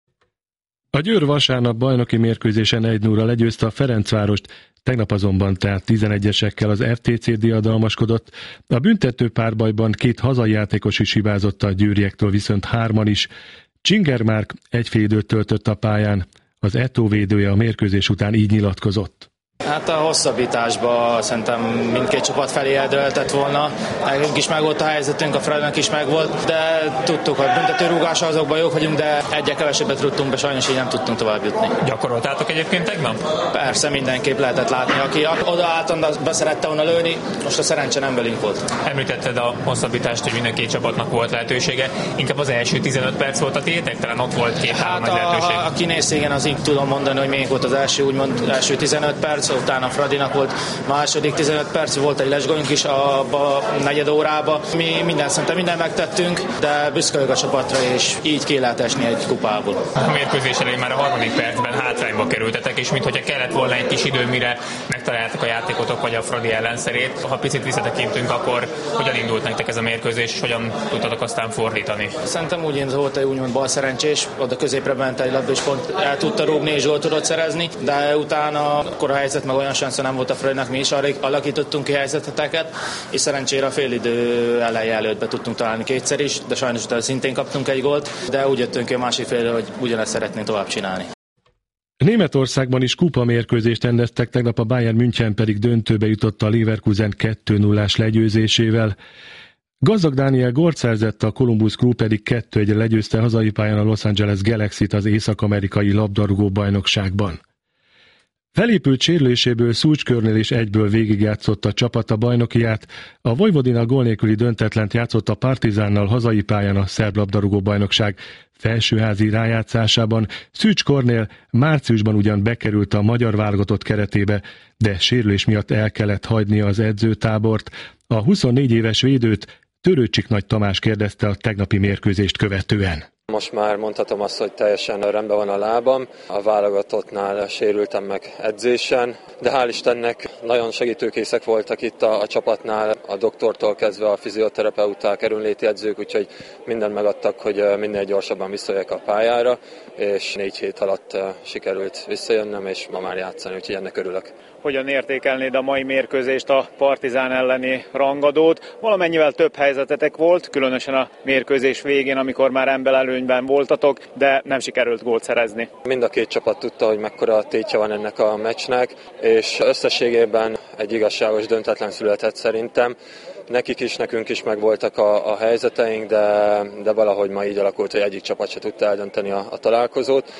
A Győr vasárnap bajnoki mérkőzésen 1-0-ra legyőzte a Ferencvárost, tegnap azonban tehát 11-esekkel az FTC diadalmaskodott. A büntető párbajban 2 hazai játékos is hibázott, a győriektől viszont 3-an is. Csinger Márk 1 fél időt töltött a pályán, az Eto védője a mérkőzés után így nyilatkozott. Hát a hosszabbításban szerintem mindkét csapat felé eldőlhetett volna. Nekünk is megvolt a helyzetünk, a Fradinak is megvolt, de tudtuk, hogy büntetőrúgással azokban jók vagyunk, de egyre kevesebbet tudtunk be, sajnos így nem tudtunk tovább jutni. Gyakoroltátok egyébként tegnap? Persze, mindenképp lehetett látni. Aki odaálltan, be szerette volna lőni, most a szerencse nem velünk volt. Említetted a hosszabbítást, hogy minden 2 csapatnak volt lehetősége. Inkább az első 15 perc volt a tiétek, talán ott volt 2-3 nagy lehetőség. Ha kinéz, igen, az így tudom mondani, hogy még volt az első 15 perc, utána Fradinak volt második 15 perc, volt egy lesgónk is a negyed órába. Mi szerintem mindent megtettünk, de büszke vagyok a csapatra, és így ki lehet esni egy kupából. A mérkőzés elején már a 3. percben hátrányba kerültetek, és mintha kellett volna egy kis idő, mire megtaláltak a játékotok vagy a Fradi ellenszerét. Ha picit visszatekintünk, akkor hogyan indult nektek ez a mérkőzés, és hogyan tudtatok aztán fordítani? Szerintem úgy volt, hogy úgymond bal szerencsés, oda középre ment egy labda, és pont el tudta rúgni, és gólt tudott szerezni, de utána akkor a helyzet meg olyan sansza nem volt a Fradinak, mi is alakítottunk ki helyzeteket, és szerencsére a félidő eleje előtt be tudtunk találni 2-szer is, de sajnos utána szintén kaptunk egy gólt, de úgy jöttünk ki a másik félre, hogy ugyanezt szeretnénk tovább csinálni. Németországban is kupamérkőzést rendeztek, tegnap a Bayern München pedig döntőbe jutott a Leverkusen 2-0-ás legyőzésével. Gazdag Dániel gólt szerzett, a Columbus Crew pedig 2-1-re legyőzte hazai pályán a Los Angeles Galaxy-t az észak-amerikai labdarúgó bajnokságban. Felépült sérüléséből Szúcs Körnél is egyből végigjátszott a csapat a bajnokiát. A Vojvodina gól nélküli döntetlen játszott a Partizánnal hazai pályán a szerb labdarúgó bajnokság felsőházi rájátszásában. Szúcs Kornél márciusban ugyan bekerült a magyar válogatott keretébe, de sérülés miatt el kellett hagynia az edzőtábort. A 24 éves védőt Törőcsik Nagy Tamás kérdezte a tegnapi mérkőzést követően. Most már mondhatom azt, hogy teljesen rendben van a lábam. A válogatottnál sérültem meg edzésen, de hál' Istennek nagyon segítőkészek voltak itt a csapatnál, a doktortól kezdve a fizioterapeuták, erőnléti edzők, úgyhogy mindent megadtak, hogy minél gyorsabban visszajöjjek a pályára, és 4 hét alatt sikerült visszajönnöm, és ma már játszani, úgyhogy ennek örülök. Hogyan értékelnéd a mai mérkőzést, a Partizán elleni rangadót? Valamennyivel több helyzetetek volt, különösen a mérkőzés végén, amikor már emberelőnyben voltatok, de nem sikerült gólt szerezni. Mind a 2 csapat tudta, hogy mekkora tétje van ennek a meccsnek, és összességében egy igazságos döntetlen született szerintem. Nekik is, nekünk is megvoltak a helyzeteink, de valahogy ma így alakult, hogy egyik csapat se tudta eldönteni a találkozót.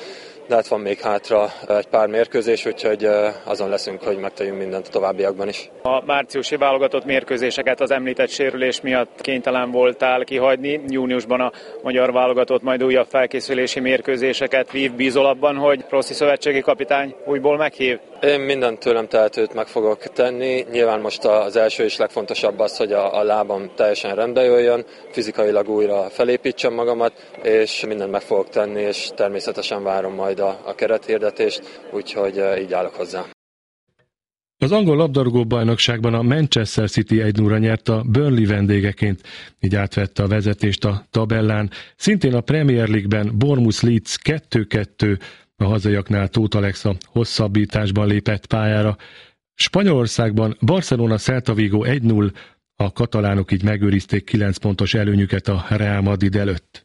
de hát van még hátra egy pár mérkőzés, úgyhogy azon leszünk, hogy megtegyünk mindent a továbbiakban is. A márciusi válogatott mérkőzéseket az említett sérülés miatt kénytelen voltál kihagyni. Júniusban a magyar válogatott majd újabb felkészülési mérkőzéseket vív. Bízol abban, hogy Rossi szövetségi kapitány újból meghív? Én mindent tőlem telhetőt meg fogok tenni. Nyilván most az első és legfontosabb az, hogy a lábam teljesen rendbe jöjjön, fizikailag újra felépítsem magamat, és mindent meg fogok tenni, és természetesen várom majd a kerethirdetést, úgyhogy így állok hozzá. Az angol labdarúgó bajnokságban a Manchester City 1-0-ra nyert a Burnley vendégeként, így átvette a vezetést a tabellán. Szintén a Premier League-ben Bournemouth Leeds 2-2, a hazaiaknál Tóth Alex a hosszabbításban lépett pályára. Spanyolországban Barcelona Celta Vigo 1-0, a katalánok így megőrizték 9 pontos előnyüket a Real Madrid előtt.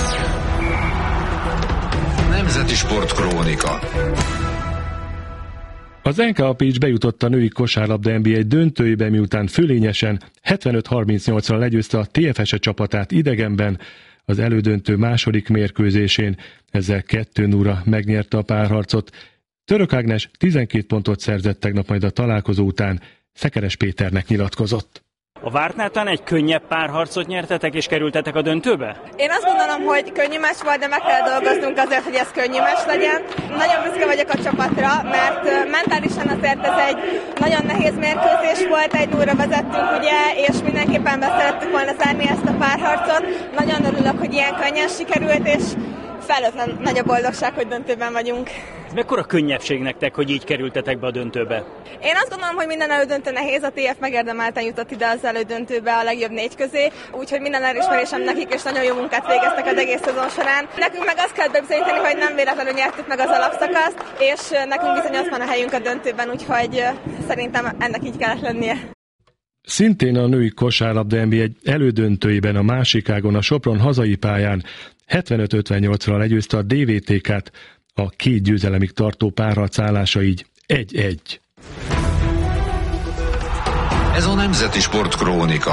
Nemzeti Sport Krónika. Az NK Pécs bejutott a női kosárlabda NB1 döntőjébe, miután fölényesen 75-38-ra legyőzte a TFS csapatát idegenben az elődöntő második mérkőzésén, ezzel 2-0-ra megnyerte a párharcot. Török Ágnes 12 pontot szerzett tegnap, majd a találkozó után Szekeres Péternek nyilatkozott. A vártnál talán egy könnyebb párharcot nyertetek és kerültetek a döntőbe? Én azt gondolom, hogy könnyű meccs volt, de meg kell dolgoznunk azért, hogy ez könnyű meccs legyen. Nagyon büszke vagyok a csapatra, mert mentálisan azért ez egy nagyon nehéz mérkőzés volt, 1-0-ra vezettünk, ugye, és mindenképpen be szerettük volna zárni ezt a párharcot. Nagyon örülök, hogy ilyen könnyen sikerült, és felőtlen nagy a boldogság, hogy döntőben vagyunk. Ez mekkora könnyebbség nektek, hogy így kerültetek be a döntőbe? Én azt gondolom, hogy minden elődöntő nehéz, a TF megérdemelten jutott ide az elődöntőbe a legjobb 4 közé, úgyhogy minden elismerésem nekik, és nagyon jó munkát végeztek az egész szezon során. Nekünk meg azt kell bebizonyítani, hogy nem véletlenül nyertük meg az alapszakaszt, és nekünk bizony ott van a helyünk a döntőben, úgyhogy szerintem ennek így kellett lennie. Szintén a női kosárlabda NB1 elődöntőjében a másik ágon, a Sopron hazai pályán 75-58-ra legyőzte a DVTK-t, a 2 győzelemig tartó párharc állása így 1-1. Ez a Nemzeti Sport Krónika.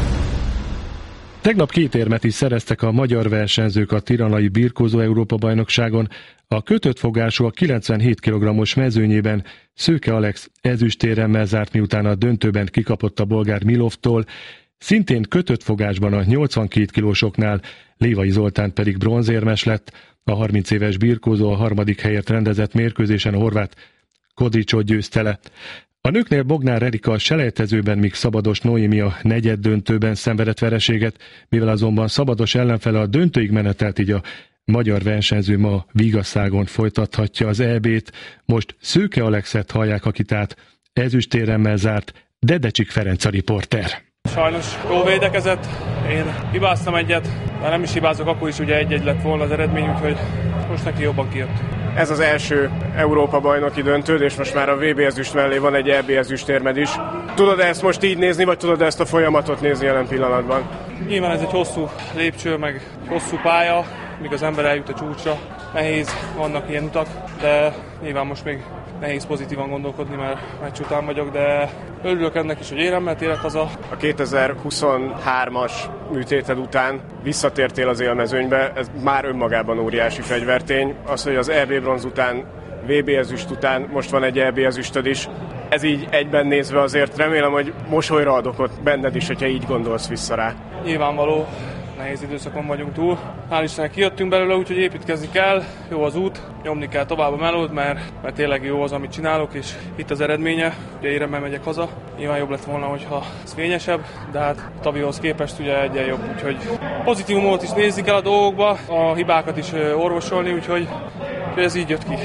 Tegnap 2 érmet is szereztek a magyar versenyzők a Tiranai birkózó Európa-bajnokságon. A kötött fogású a 97 kg-os mezőnyében Szőke Alex ezüstéremmel zárt, miután a döntőben kikapott a bolgár Milovtól. Szintén kötött fogásban a 82 kilósoknál Lévai Zoltán pedig bronzérmes lett. A 30 éves birkózó a 3. helyért rendezett mérkőzésen a horvát Kodricsot győzte le. A nőknél Bognár Erika a selejtezőben, míg Szabados Noémi a negyeddöntőben szenvedett vereséget, mivel azonban Szabados ellenfele a döntőig menetelt, így a magyar versenyző ma Vigasszágon folytathatja az EB-t. Most Szőke Alexet hallják, akit át ezüstéremmel zárt Dedecsik Ferenc a riporter. Sajnos jól védekezett, én hibáztam egyet, de nem is hibázok, akkor is ugye 1-1 lett volna az eredmény, úgyhogy most neki jobban kijött. Ez az első Európa-bajnoki döntőd, és most már a VB ezüst mellé van egy EB ezüstérmed is. Tudod ezt most így nézni, vagy tudod ezt a folyamatot nézni jelen pillanatban? Nyilván ez egy hosszú lépcső, meg hosszú pálya, míg az ember eljut a csúcsra. Nehéz, vannak ilyen utak, de nyilván most még nehéz pozitívan gondolkodni, mert meccs után vagyok, de örülök ennek is, hogy éremmel térek haza. A 2023-as műtéted után visszatértél az élmezőnybe, ez már önmagában óriási fegyvertény. Az, hogy az EB bronz után, VB ezüst után most van egy EB ezüstöd is. Ez így egyben nézve azért remélem, hogy mosolyra adok ott benned is, hogyha így gondolsz vissza rá. Nyilvánvaló, nehéz időszakon vagyunk túl. Hál' Istennek kijöttünk belőle, úgyhogy építkezni kell, jó az út, nyomni kell tovább a melót, mert tényleg jó az, amit csinálok, és itt az eredménye. Ugye éremmel megyek haza. Nyilván jobb lett volna, hogyha ez fényesebb, de hát Tabihoz képest ugye egyen jobb, úgyhogy pozitívumot is nézni kell a dolgokba, a hibákat is orvosolni, úgyhogy ez így jött ki.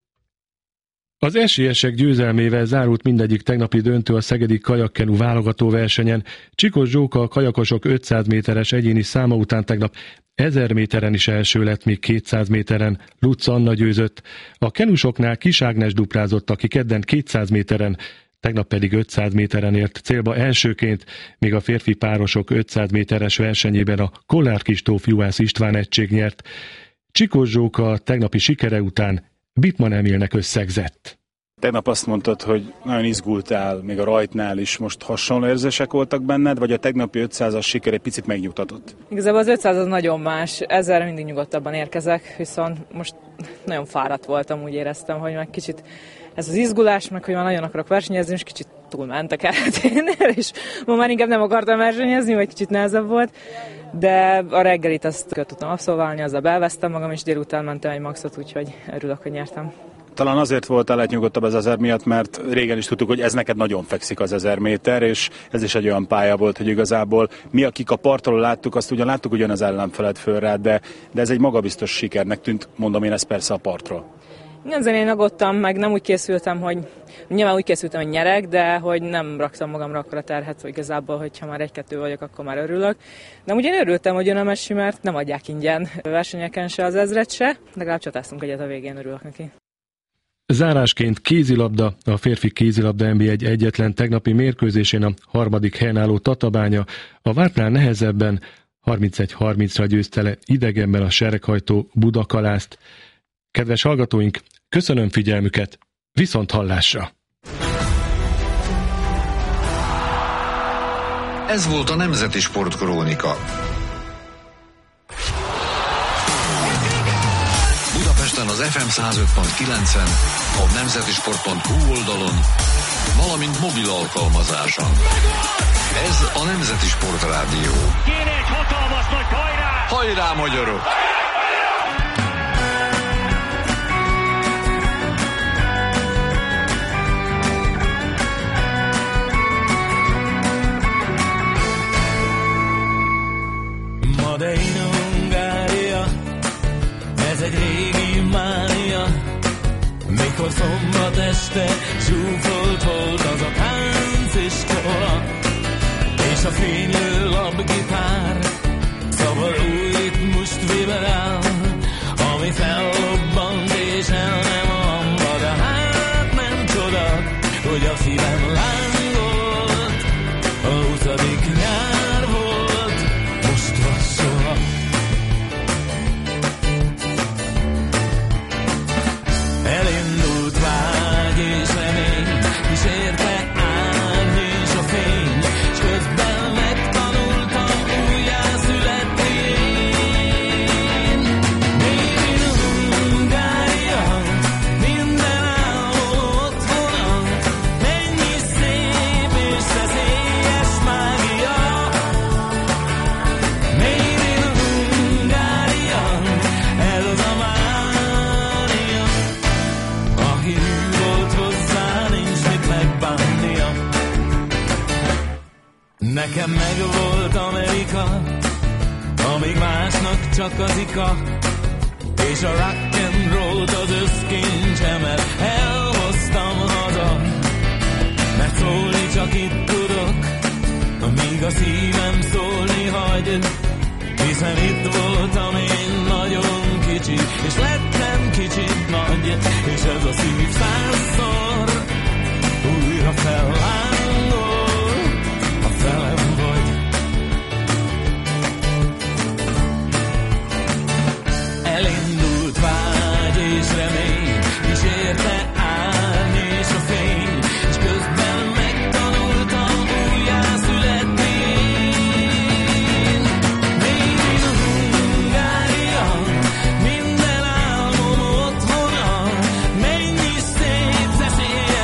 Az esélyesek győzelmével zárult mindegyik tegnapi döntő a szegedi kajakkenu válogató versenyen. Csikos Zsóka a kajakosok 500 méteres egyéni száma után tegnap 1000 méteren is első lett, míg 200 méteren Lutz Anna győzött. A kenusoknál Kis Ágnes duplázott, aki kedden 200 méteren, tegnap pedig 500 méteren ért célba elsőként, míg a férfi párosok 500 méteres versenyében a Kollár Kistóf Juhász István egység nyert. Csikos Zsóka tegnapi sikere után Bittmann Emilnek összegzett. Tegnap azt mondtad, hogy nagyon izgultál, még a rajtnál is. Most hasonló érzések voltak benned, vagy a tegnapi 500-as siker egy picit megnyugtatott? Igazából az 500 az nagyon más. Ezzel mindig nyugodtabban érkezek, viszont most nagyon fáradt voltam, úgy éreztem, hogy meg kicsit ez az izgulás, meg hogy már nagyon akarok versenyezni, és kicsit túlmentek el, és ma már inkább nem akartam versenyezni, vagy kicsit nehezebb volt, de a reggelit azt tudtam abszolválni, azzal belveztem magam, és délután mentem egy maxot, úgyhogy örülök, hogy nyertem. Talán azért voltál legnyugodtabb az 1000 miatt, mert régen is tudtuk, hogy ez neked nagyon fekszik az 1000 méter, és ez is egy olyan pálya volt, hogy igazából mi, akik a partról láttuk, azt ugyan láttuk ugyan az ellenfelet föl rád, de ez egy magabiztos sikernek tűnt, mondom én ezt persze a partról. Igen, én aggódtam, meg nem úgy készültem, hogy nyilván úgy készültem, hogy nyerek, de hogy nem raktam magamra akkor a terhet, hogy igazából, hogyha már 1-2 vagyok, akkor már örülök. De ugye én örültem, hogy jön a Messi, mert nem adják ingyen versenyeken se az 1000-et se, legalább csatáztunk egyet a végén, örülök neki. Zárásként kézilabda, a férfi kézilabda NB1 egyetlen tegnapi mérkőzésén a 3. helyen álló Tatabánya a vártnál nehezebben 31-30-ra győzte le idegenben a sereghajtó Budakalászt. Kedves hallgatóink, köszönöm figyelmüket, viszont hallásra! Ez volt a Nemzeti Sportkrónika. Budapesten az FM 105.9-en, a nemzetisport.hu oldalon, valamint mobil alkalmazáson. Ez a Nemzeti Sportrádió. Kéne egy hatalmas nagy hajrá! Hajrá, magyarok! Made in Hungária, ez egy régi mánia. Mikor szombat este zsúfolt volt az a tánciskola, és a fénylő labgitár szabad új ritmust vibrál, ami fellobbant és el nem amba, de hát nem csoda, hogy a szívem lángolt, a 20. nyár volt, most vagy soha. Elindult vágy és remény, kísérte árny és a fény, s közben megtanultam újjászületni én. Made in Hungária, minden álmom otthona, mennyi szép és szeszélyes mágia. Made in Hungária, ez az a mánia, aki hű volt hozzá, nincs mit megbánnia. Nekem meg volt Amerika, amíg másnak csak az ika, és a rock and roll az összkincsemet elhoztam haza, mert szólni csak itt tudok, amíg a szívem szólni hagy, hiszen itt voltam én nagyon kicsi, és lettem kicsit nagy, és ez a szív 100-szor újra fellángol, a felem vagy. Elindult vágy és remény, kísérte árny és a fény, és közben megtanultam újjászületni én. Made in Hungária, minden álmom otthona, mennyi szép szeszélyes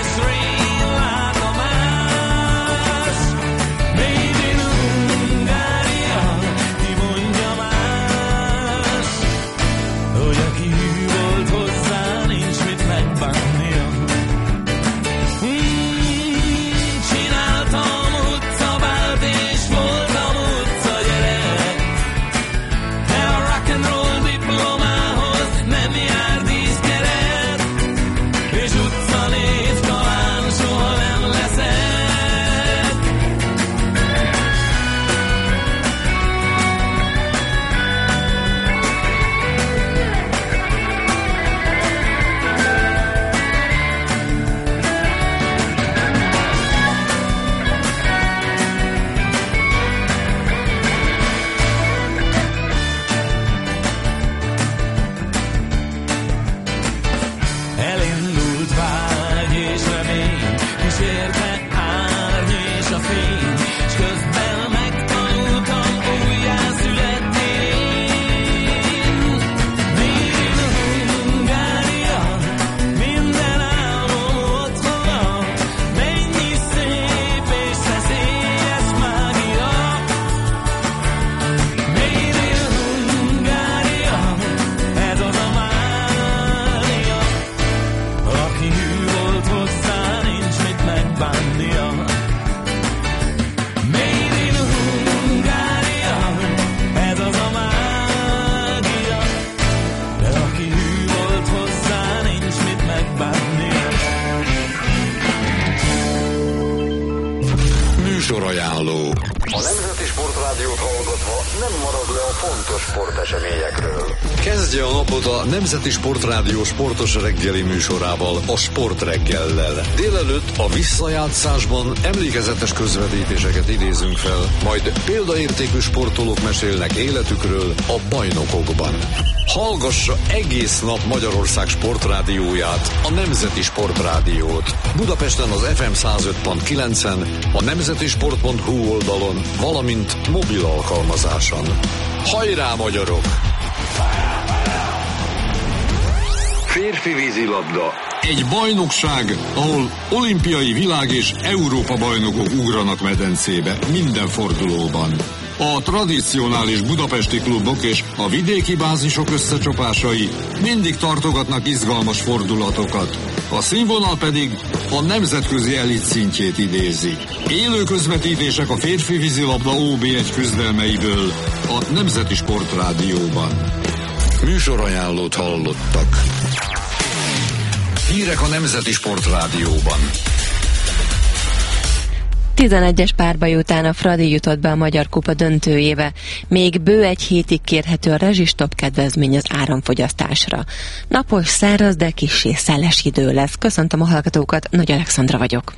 fény, s közben megtanultam újjászületni. Made in Hungária, minden álmom otthona, mennyi szép és szeszélyes mágia. Made in Hungária, ez az a mánia, aki hű volt hozzá, nincs mit megbánnia. Made in Hungária, ez az a mágia, de aki hű volt hozzá, nincs mit megbánnia. Műsorajánló. A Nemzeti Sportrádiót hallgatva nem marad le a fontos sporteseményekről. Kezdje a napot a Nemzeti Sportrádió sportos reggeli műsorával, a Sportreggellel. Délelőtt a visszajátszásban emlékezetes közvetítéseket idézünk fel, majd példaértékű sportolók mesélnek életükről a bajnokokban. Hallgassa egész nap Magyarország sportrádióját, a Nemzeti Sportrádiót. Budapesten az FM 105.9-en, a nemzetisport.hu oldalon, valamint mobil alkalmazáson. Hajrá, magyarok! Férfi vízilabda. Egy bajnokság, ahol olimpiai, világ és Európa bajnokok ugranak medencébe minden fordulóban. A tradicionális budapesti klubok és a vidéki bázisok összecsapásai mindig tartogatnak izgalmas fordulatokat. A színvonal pedig a nemzetközi elit szintjét idézi. Élő közvetítések a férfi vízilabda OB1 küzdelmeiből a Nemzeti Sportrádióban. Műsorajánlót hallottak. Hírek a Nemzeti Sportrádióban. 11-es párbaj után a Fradi jutott be a Magyar Kupa döntőjébe. Még bő egy hétig kérhető a rezsistop kedvezmény az áramfogyasztásra. Napos, száraz, de kissé szeles idő lesz. Köszöntöm a hallgatókat, Nagy Alexandra vagyok.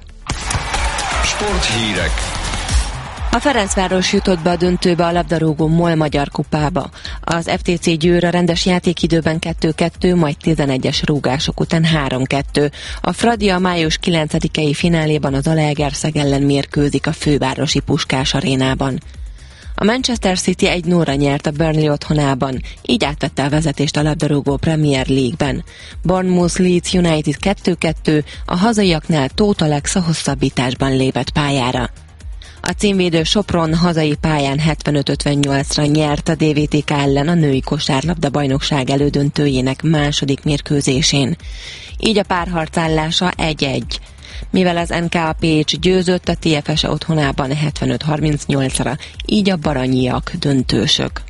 Sporthírek. A Ferencváros jutott be a döntőbe a labdarúgó MOL Magyar Kupába. Az FTC Győr a rendes játékidőben 2-2, majd 11-es rúgások után 3-2. A Fradi a május 9-i fináléban az Zalaegerszeg ellen mérkőzik a fővárosi Puskás arénában. A Manchester City 1-0-ra nyert a Burnley otthonában, így átvette a vezetést a labdarúgó Premier League-ben. Bournemouth Leeds United 2-2, a hazaiaknál Tóth Alex a hosszabbításban lépett pályára. A címvédő Sopron hazai pályán 75-58-ra nyert a DVTK ellen a női kosárlabda bajnokság elődöntőjének második mérkőzésén. Így a párharc állása 1-1. Mivel az NK Pécs győzött a TFS otthonában 75-38-ra, így a baranyiak döntősök.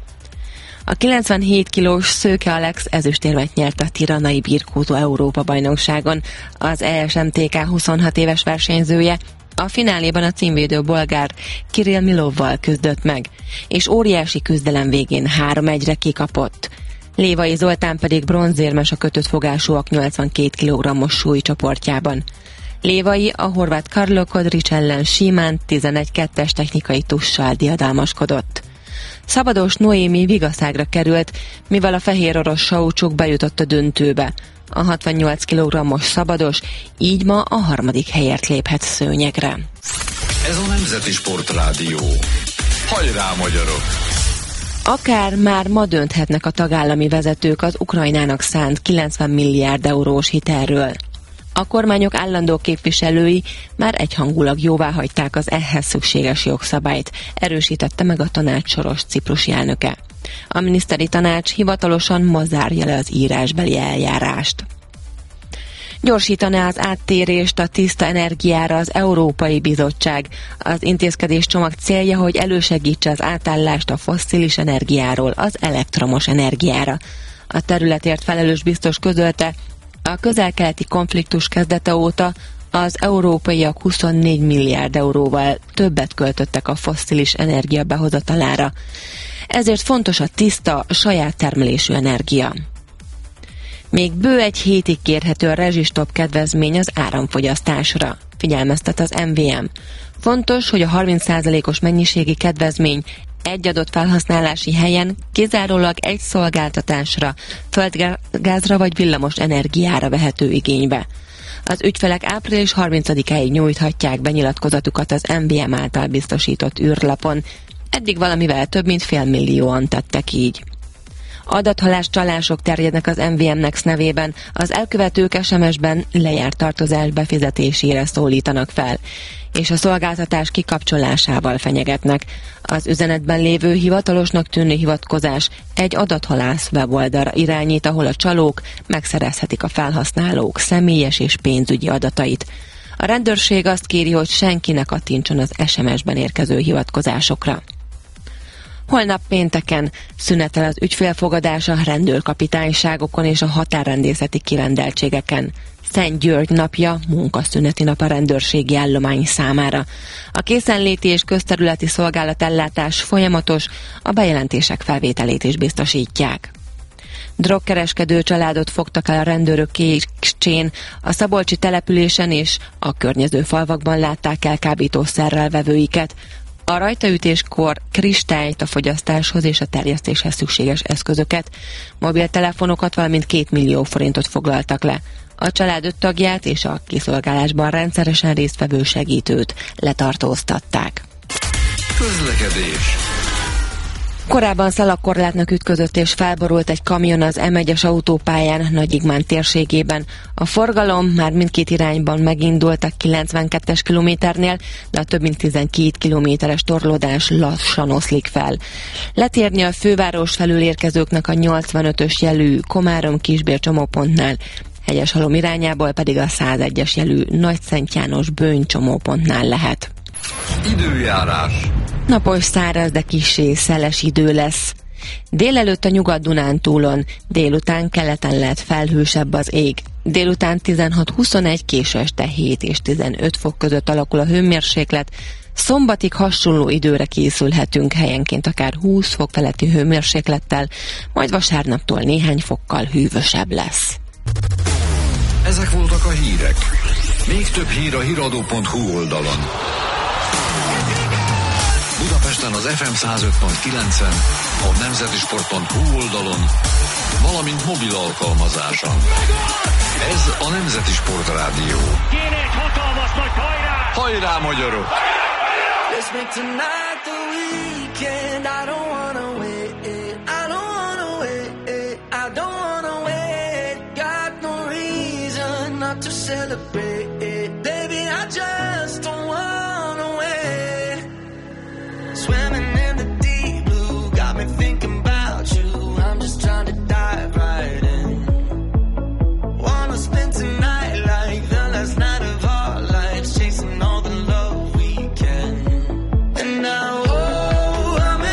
A 97 kilós Szőke Alex ezüstérmet nyert a tiranai birkózó Európa-bajnokságon. Az ESMTK 26 éves versenyzője a fináléban a címvédő bolgár Kirill Milovval küzdött meg, és óriási küzdelem végén 3-1-re kikapott. Lévai Zoltán pedig bronzérmes a kötött fogásúak 82 kg-os súlycsoportjában. Lévai a horvát Karlo Kodric ellen simán 11-2-es technikai tussal diadalmaskodott. Szabados Noémi vigaszágra került, mivel a fehér orosz Saucsuk bejutott a döntőbe. A 68 kg-os szabados így ma a harmadik helyért léphet szőnyegre. Ez a Nemzeti Sportrádió. Hajrá, magyarok! Akár már ma dönthetnek a tagállami vezetők az Ukrajnának szánt 90 milliárd eurós hitelről. A kormányok állandó képviselői már egyhangulag jóváhagyták az ehhez szükséges jogszabályt, erősítette meg a tanács soros ciprusi elnöke. A miniszteri tanács hivatalosan ma zárja le az írásbeli eljárást. Gyorsítaná az áttérést a tiszta energiára az Európai Bizottság. Az intézkedéscsomag célja, hogy elősegítse az átállást a fosszilis energiáról az elektromos energiára. A területért felelős biztos közölte, a közel-keleti konfliktus kezdete óta az európaiak 24 milliárd euróval többet költöttek a fosszilis energia behozatalára. Ezért fontos a tiszta, saját termelésű energia. Még bő egy hétig kérhető a rezsistop kedvezmény az áramfogyasztásra, figyelmeztet az MVM. Fontos, hogy a 30%-os mennyiségi kedvezmény egy adott felhasználási helyen kizárólag egy szolgáltatásra, földgázra vagy villamos energiára vehető igénybe. Az ügyfelek április 30-áig nyújthatják be nyilatkozatukat az MVM által biztosított űrlapon. Eddig valamivel több mint 500 000 tettek így. Adathalás csalások terjednek az MVM Next nevében, az elkövetők SMS-ben lejárt tartozás befizetésére szólítanak fel, és a szolgáltatás kikapcsolásával fenyegetnek. Az üzenetben lévő hivatalosnak tűnő hivatkozás egy adathalász weboldalra irányít, ahol a csalók megszerezhetik a felhasználók személyes és pénzügyi adatait. A rendőrség azt kéri, hogy senki ne kattintson az SMS-ben érkező hivatkozásokra. Holnap pénteken szünetel az ügyfélfogadás a rendőrkapitányságokon és a határrendészeti kirendeltségeken. Szent György napja munkaszüneti nap a rendőrségi állomány számára. A készenléti és közterületi szolgálatellátás folyamatos, a bejelentések felvételét is biztosítják. Drogkereskedő családot fogtak el a rendőrök Kécsén, a szabolcsi településen és a környező falvakban látták el kábítószerrel vevőiket. A rajtaütéskor kristályt, a fogyasztáshoz és a terjesztéshez szükséges eszközöket, mobiltelefonokat, valamint 2 millió forintot foglaltak le. A család 5 tagját és a kiszolgálásban rendszeresen résztvevő segítőt letartóztatták. Közlekedés. Korábban szalagkorlátnak ütközött és felborult egy kamion az M1-es autópályán Nagyigmán térségében. A forgalom már mindkét irányban megindult a 92-es kilométernél, de a több mint 12 kilométeres torlódás lassan oszlik fel. Letérni a főváros felül érkezőknek a 85-ös jelű Komárom-Kisbér csomópontnál, Hegyeshalom irányából pedig a 101-es jelű Nagyszent János Böny csomópontnál lehet. Időjárás. Napos, száraz, de kissé szeles idő lesz. Délelőtt a Nyugat-Dunántúlon, délután keleten lehet felhősebb az ég. Délután 16-21, késő este 7 és 15 fok között alakul a hőmérséklet. Szombatig hasonló időre készülhetünk, helyenként akár 20 fok feletti hőmérséklettel, majd vasárnaptól néhány fokkal hűvösebb lesz. Ezek voltak a hírek. Még több hír a hiradó.hu oldalon. Budapesten az FM 105.9-en, a nemzetisport.hu oldalon, valamint mobil alkalmazáson. Ez a Nemzeti Sport Rádió. Kéne egy hatalmas nagy hajrá! Hajrá, magyarok! Let's make tonight the weekend. I don't wanna wait. I don't wanna wait. I don't wanna wait. Got no reason not to celebrate. Baby, I just don't wanna wait. Swimming in the deep blue, got me thinking about you. I'm just trying to dive right in. Wanna spend tonight like the last night of our lives, chasing all the love we can. And now, oh, I'm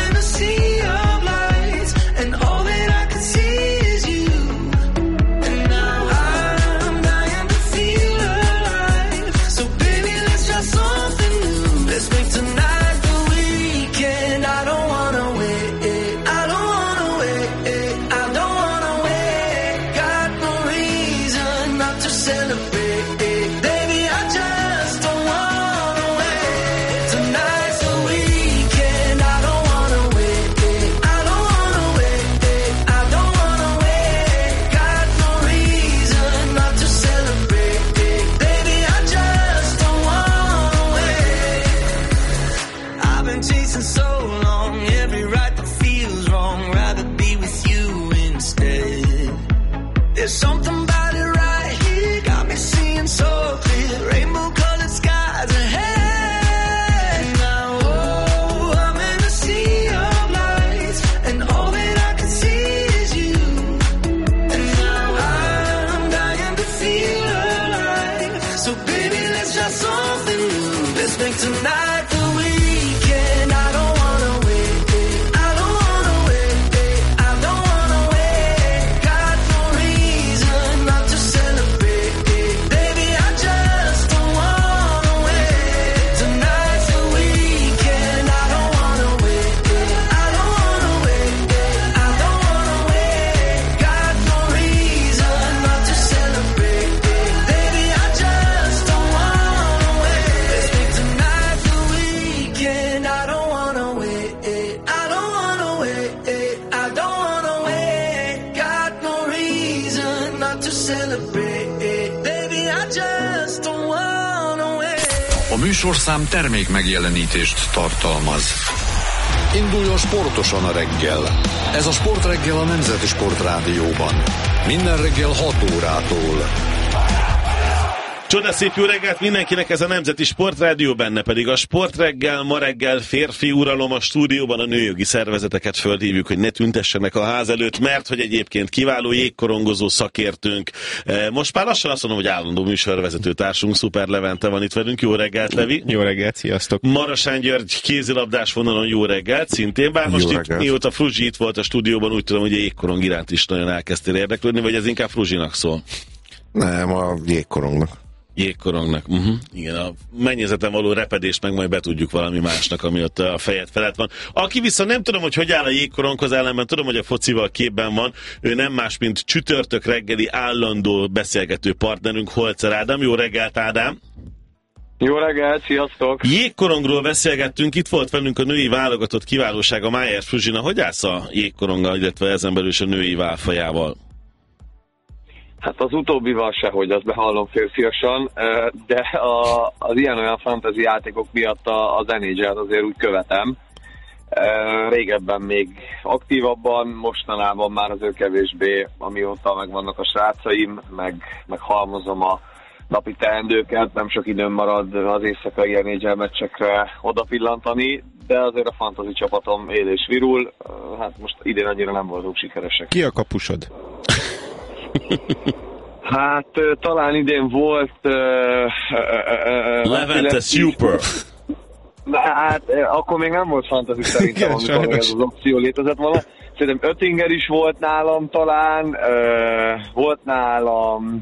műsorszám termék megjelenítést tartalmaz. Induljon sportosan a reggel. Ez a Sportreggel a Nemzeti Sportrádióban. Minden reggel 6 órától. Csodaszép jó reggelt mindenkinek, ez a Nemzeti Sportrádió, benne pedig a Sportreggel. Ma reggel férfi uralom a stúdióban, a nőjogi szervezeteket fölhívjuk, hogy ne tüntessenek a ház előtt, mert hogy egyébként kiváló jégkorongozó szakértőnk. Most már lassan azt mondom, hogy állandó műsorvezető társunk, Szuper Levente van itt velünk. Jó reggelt, Levi! Jó reggelt, sziasztok! Marasán György kézilabdás vonalon, jó reggelt, szintén. Bár most itt, mióta Fruzsi itt volt a stúdióban, úgy tudom, hogy a jégkorong iránt is nagyon elkezdtél érdeklődni, vagy ez inkább Fruzsinak szól? Nem, a jégkorongnak. Jégkorongnak. Igen, a mennyezeten való repedést meg majd betudjuk valami másnak, ami ott a fejed felett van. Aki viszont nem tudom, hogy áll a jégkoronghoz, ellenben tudom, hogy a focival képben van, ő nem más, mint csütörtök reggeli állandó beszélgető partnerünk, Holzer Ádám. Jó reggelt, Ádám! Jó reggelt, sziasztok! Jégkorongról beszélgettünk, itt volt velünk a női válogatott kiválósága, Májer Fruzsina. Hogy állsz a jégkoronggal, illetve ezen belül is a női válfajával? Hát az utóbbival sehogy, azt behallom férfiasan, de az ilyen-olyan fantasy játékok miatt az NHL-t azért úgy követem. Régebben még aktívabban, mostanában már azért kevésbé, amióta megvannak a srácaim, meg halmozom a napi teendőket, nem sok időm marad az éjszakai NHL meccsekre odapillantani, de azért a fantasy csapatom él és virul, hát most idén annyira nem voltunk sikeresek. Ki a kapusod? Hát talán idén volt Levente Super. Hát akkor még nem volt fantasy szerintem, amikor ez az opció létezett volna. Szerintem Oettinger is volt nálam talán, volt nálam,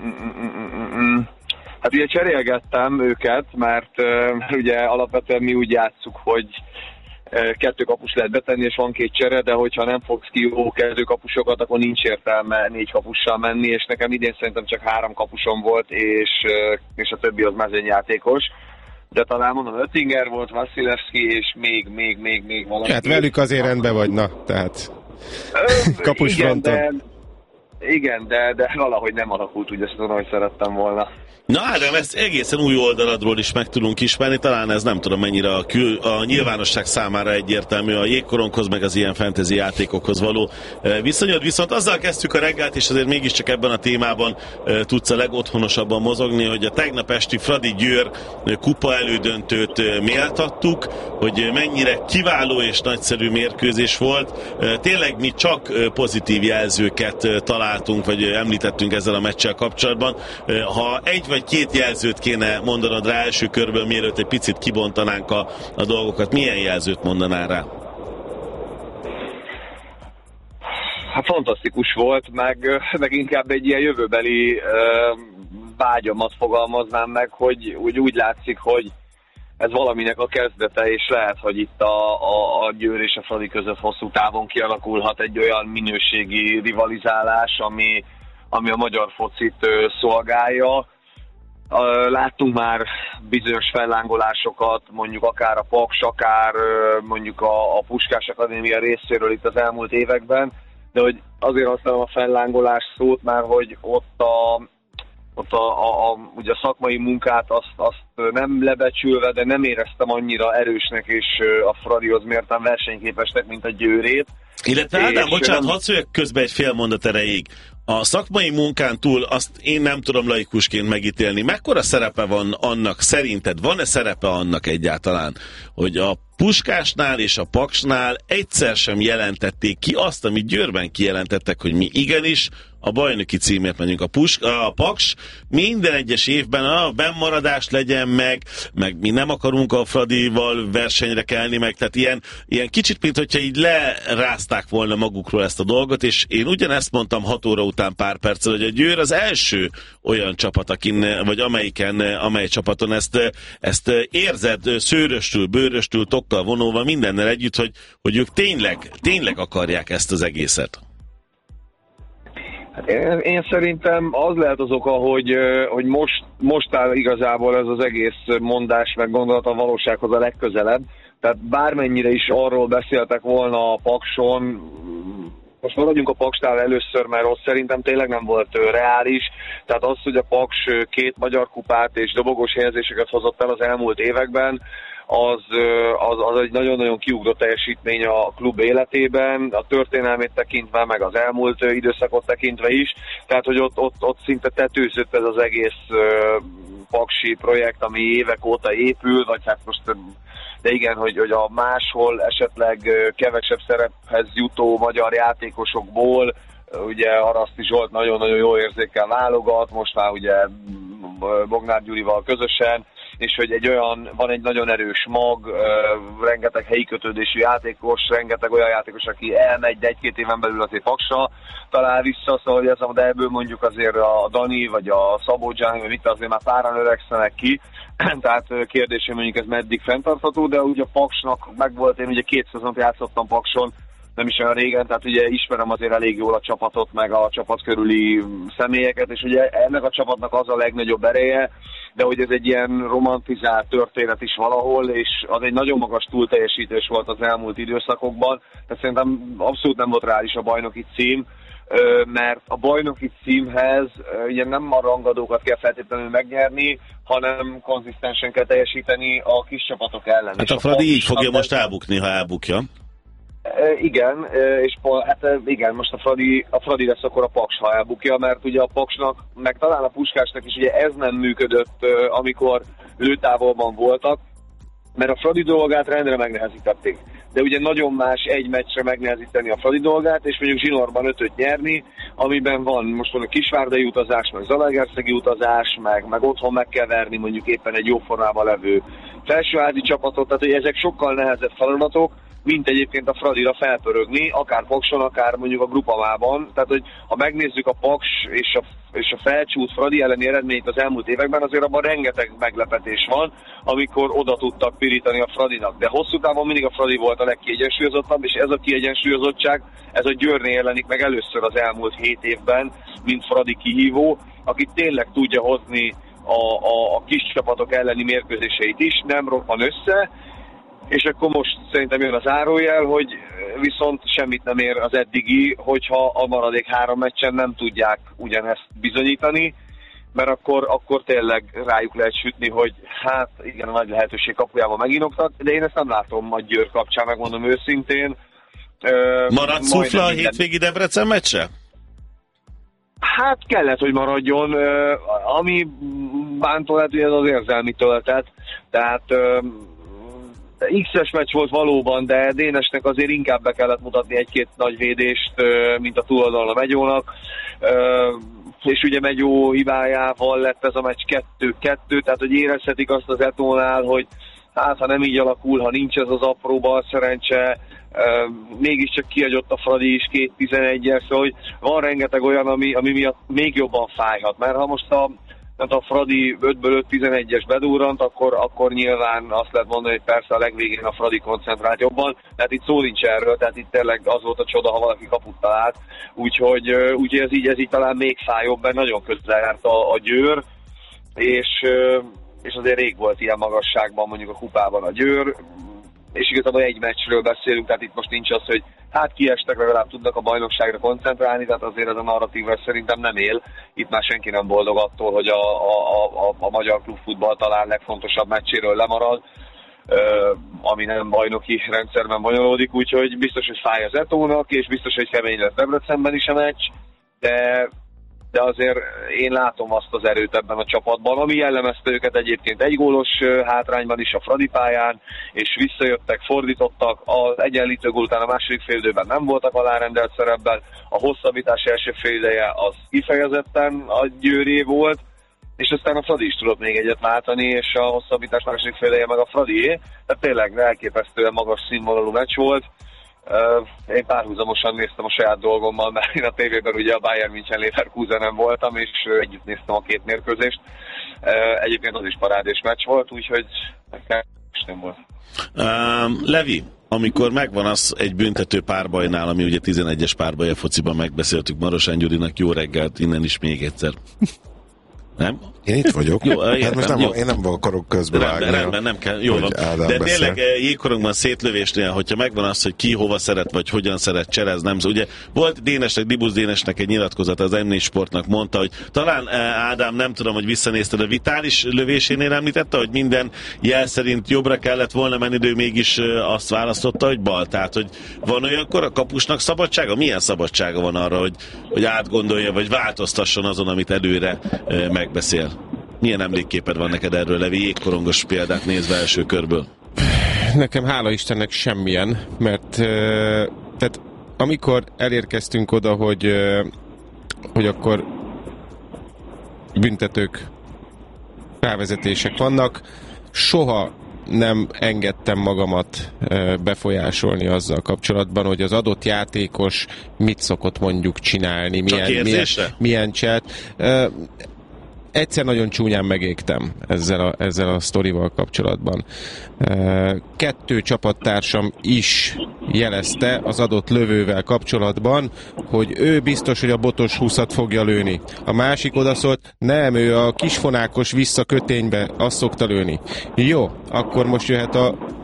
hát ugye cserélgettem őket, mert ugye alapvetően mi úgy játsszuk, hogy 2 kapus lehet betenni, és van 2 csere, de hogyha nem fogsz ki jó kezdőkapusokat, akkor nincs értelme 4 kapussal menni, és nekem idén szerintem csak 3 kapusom volt, és a többi az mezőnyjátékos. De talán mondom, Oettinger volt, Vasilevski, és még valami. Hát velük azért rendben vagy, na, tehát kapusfronton. Igen, de valahogy nem alakult úgy, ezt tudom, hogy szerettem volna. Na Ádám, ezt egészen új oldaladról is meg tudunk ismerni, talán ez nem tudom mennyire a nyilvánosság számára egyértelmű a jégkoronghoz, meg az ilyen fantasy játékokhoz való viszonyod. Viszont azzal kezdtük a reggelt, és azért mégiscsak ebben a témában tudsz a legotthonosabban mozogni, hogy a tegnap esti Fradi Győr kupa elődöntőt méltattuk, hogy mennyire kiváló és nagyszerű mérkőzés volt. Tényleg mi csak pozitív jelzőket találtunk, vagy említettünk ezzel a meccsel kapcsolatban. Ha egy vagy 2 jelzőt kéne mondanod rá első körből, mielőtt egy picit kibontanánk a dolgokat, milyen jelzőt mondanál rá? Hát fantasztikus volt, meg inkább egy ilyen jövőbeli vágyamat fogalmaznám meg, hogy úgy látszik, hogy ez valaminek a kezdete, és lehet, hogy itt a Győr és a Fradi között hosszú távon kialakulhat egy olyan minőségi rivalizálás, ami a magyar focit szolgálja. Láttunk már bizonyos fellángolásokat, mondjuk akár a Paks, akár mondjuk a Puskás Akadémia részéről itt az elmúlt években, de hogy azért használom a fellángolás szót, mert hogy ott ugye a szakmai munkát azt nem lebecsülve, de nem éreztem annyira erősnek és a Fradihoz mértem versenyképesnek, mint a Győrét. Illetve Ádám, bocsánat, hadd szóljak közbe egy fél mondat erejéig. A szakmai munkán túl azt én nem tudom laikusként megítélni. Mekkora szerepe van annak, szerinted van-e szerepe annak egyáltalán, hogy a Puskásnál és a Paksnál egyszer sem jelentették ki azt, amit Győrben kijelentettek, hogy mi igenis a bajnoki címért megyünk. A Paks minden egyes évben a bennmaradást legyen meg mi nem akarunk a Fradival versenyre kelni meg, tehát ilyen kicsit, mint hogyha így lerázták volna magukról ezt a dolgot, és én ugyanezt mondtam 6 óra után pár perccel, hogy a Győr az első olyan csapat, vagy amely csapaton ezt érzed szőröstül, bőröstül, tokkal vonóval, mindennel együtt, hogy ők tényleg akarják ezt az egészet. Hát én szerintem az lehet az oka, hogy most áll igazából ez az egész mondás meg gondolat a valósághoz a legközelebb. Tehát bármennyire is arról beszéltek volna a Pakson, most maradjunk a Paksnál először, mert ott szerintem tényleg nem volt reális. Tehát az, hogy a Paks 2 magyar kupát és dobogós helyezéseket hozott el az elmúlt években, az egy nagyon-nagyon kiugró teljesítmény a klub életében, a történelmét tekintve, meg az elmúlt időszakot tekintve is. Tehát, hogy ott szinte tetőzött ez az egész paksi projekt, ami évek óta épül, vagy hát most, de igen, hogy a máshol esetleg kevesebb szerephez jutó magyar játékosokból, ugye Araszti Zsolt nagyon-nagyon jó érzékkel válogat, most már ugye Bognár Gyurival közösen, és hogy van egy nagyon erős mag, rengeteg helyi kötődésű játékos, rengeteg olyan játékos, aki elmegy, de 1-2 éven belül azért Paksra talál vissza, szóval de ebből mondjuk azért a Dani, vagy a Szabó Gianni, vagy itt azért már páran öregszenek ki, tehát kérdés, hogy mondjuk ez meddig fenntartható, de ugye a Paksnak megvolt, én ugye 2 szezont játszottam Pakson, nem is olyan régen, tehát ugye ismerem azért elég jól a csapatot, meg a csapat körüli személyeket, és ugye ennek a csapatnak az a legnagyobb ereje, de hogy ez egy ilyen romantizált történet is valahol, és az egy nagyon magas túlteljesítés volt az elmúlt időszakokban, tehát szerintem abszolút nem volt reális a bajnoki cím, mert a bajnoki címhez ugye nem a rangadókat kell feltétlenül megnyerni, hanem konzisztensen kell teljesíteni a kis csapatok ellen. Hát a Fradi így fogja most elbukni, ha elbukja. Igen, és hát igen, most a Fradi lesz akkor a Paks, ha elbukja, mert ugye a Paksnak, meg talán a Puskásnak is ugye ez nem működött, amikor lőtávolban voltak, mert a Fradi dolgát rendre megnehezítették. De ugye nagyon más egy meccsre megnehezíteni a Fradi dolgát, és mondjuk Zsinórban 5-öt nyerni, amiben most van a kisvárdai utazás, meg zalaegerszegi utazás, meg otthon meg kell verni mondjuk éppen egy jó formában levő felsőházi csapatot, tehát hogy ezek sokkal nehezebb feladatok, mint egyébként a Fradira felpörögni, akár Pakson, akár mondjuk a Grupamában. Tehát, hogy ha megnézzük a Paks és a felcsút Fradi elleni eredményt az elmúlt években, azért abban rengeteg meglepetés van, amikor oda tudtak pirítani a Fradinak. De hosszú távon mindig a Fradi volt a legkiegyensúlyozottabb, és ez a kiegyensúlyozottság, ez a Győrnél jelenik meg először az elmúlt 7 évben, mint Fradi kihívó, aki tényleg tudja hozni a kis csapatok elleni mérkőzéseit is, nem roppan össze, és akkor most szerintem jön a zárójel, hogy viszont semmit nem ér az eddigi, hogyha a maradék 3 meccsen nem tudják ugyanezt bizonyítani, mert akkor tényleg rájuk lehet sütni, hogy hát igen, a nagy lehetőség kapujában meginoktak, de én ezt nem látom a Győr kapcsán, megmondom őszintén. Marad Szufla a hétvégi Debrecen meccse? Hát kellett, hogy maradjon. Ami bántó lehet, hogy ez az érzelmi töltet, tehát X-es meccs volt valóban, de Dénesnek azért inkább be kellett mutatni 1-2 nagy védést, mint a túloldalon a Megyónak. És ugye Megyó hibájával lett ez a meccs 2-2, tehát hogy érezhetik azt az Etónál, hogy hát ha nem így alakul, ha nincs ez az apró bal szerencse, mégiscsak kihagyott a Fradi is 2-11-el, szóval hogy van rengeteg olyan, ami miatt még jobban fájhat, mert ha most a Fradi 5-ből 5-11-es bedurrant, akkor nyilván azt lehet mondani, hogy persze a legvégén a Fradi koncentrált jobban, tehát itt szó nincs erről, tehát itt tényleg az volt a csoda, ha valaki kaput talált, úgyhogy ez így talán még fájóbb, mert nagyon közel járt a Győr, és azért rég volt ilyen magasságban mondjuk a kupában a Győr, és igazából egy meccsről beszélünk, tehát itt most nincs az, hogy hát kiestek, legalább tudnak a bajnokságra koncentrálni, tehát azért ez a narratívra szerintem nem él. Itt már senki nem boldog attól, hogy a magyar klubfutball talán legfontosabb meccséről lemarad, ami nem bajnoki rendszerben bonyolódik, úgyhogy biztos, hogy fáj az Etónak, és biztos, hogy kemény lesz Debrecenben is a meccs, de azért én látom azt az erőt ebben a csapatban, ami jellemezte őket egyébként egy gólos hátrányban is a Fradi pályán, és visszajöttek, fordítottak, az egyenlítő gól után a második félidőben nem voltak alárendelt szerepben, a hosszabbítás első félideje az kifejezetten a Győré volt, és aztán a Fradi is tudott még egyet váltani, és a hosszabbítás második félideje meg a Fradié, tehát tényleg elképesztően magas színvonalú meccs volt. Én párhuzamosan néztem a saját dolgommal, mert én a tévében ugye a Bayern München Leverkusenen voltam, és együtt néztem a 2 mérkőzést. Egyébként az is parádés meccs volt, úgyhogy nem volt. Levi, amikor megvan az egy büntető párbajnál, ami ugye 11-es párbaj a fociban megbeszéltük Marosán Gyurinak, jó reggelt, innen is még egyszer. Nem? Én itt vagyok. Jó, hát most én nem akarok közbevágni. Rendben, nem kell. Jó van. De tényleg jégkorongban szétlövésnél, hogyha megvan az, hogy ki hova szeret, vagy hogyan szeret cserezni, nem. Ugye volt Dénesnek, Dibusz Dénesnek egy nyilatkozata az M4 Sportnak, mondta, hogy talán Ádám, nem tudom, hogy visszanézted a Vitális lövésénél említette, hogy minden jel szerint jobbra kellett volna menni, de ő mégis azt választotta, hogy bal. Tehát, hogy van olyankor a kapusnak szabadsága? Milyen szabadsága van arra, hogy átgondolja, vagy változtasson azon, amit előre megbeszél? Milyen emlékképed van neked erről, Levi, jégkorongos példát nézve első körből? Nekem hála Istennek semmilyen, mert tehát amikor elérkeztünk oda, hogy akkor büntetők, rávezetések vannak, soha nem engedtem magamat befolyásolni azzal kapcsolatban, hogy az adott játékos mit szokott mondjuk csinálni, milyen cselt. Egyszer nagyon csúnyán megégtem ezzel a sztorival kapcsolatban. 2 csapattársam is jelezte az adott lövővel kapcsolatban, hogy ő biztos, hogy a botos 20-at fogja lőni. A másik odaszólt, nem, ő a kisfonákos visszaköténybe azt szokta lőni. Jó, akkor most jöhet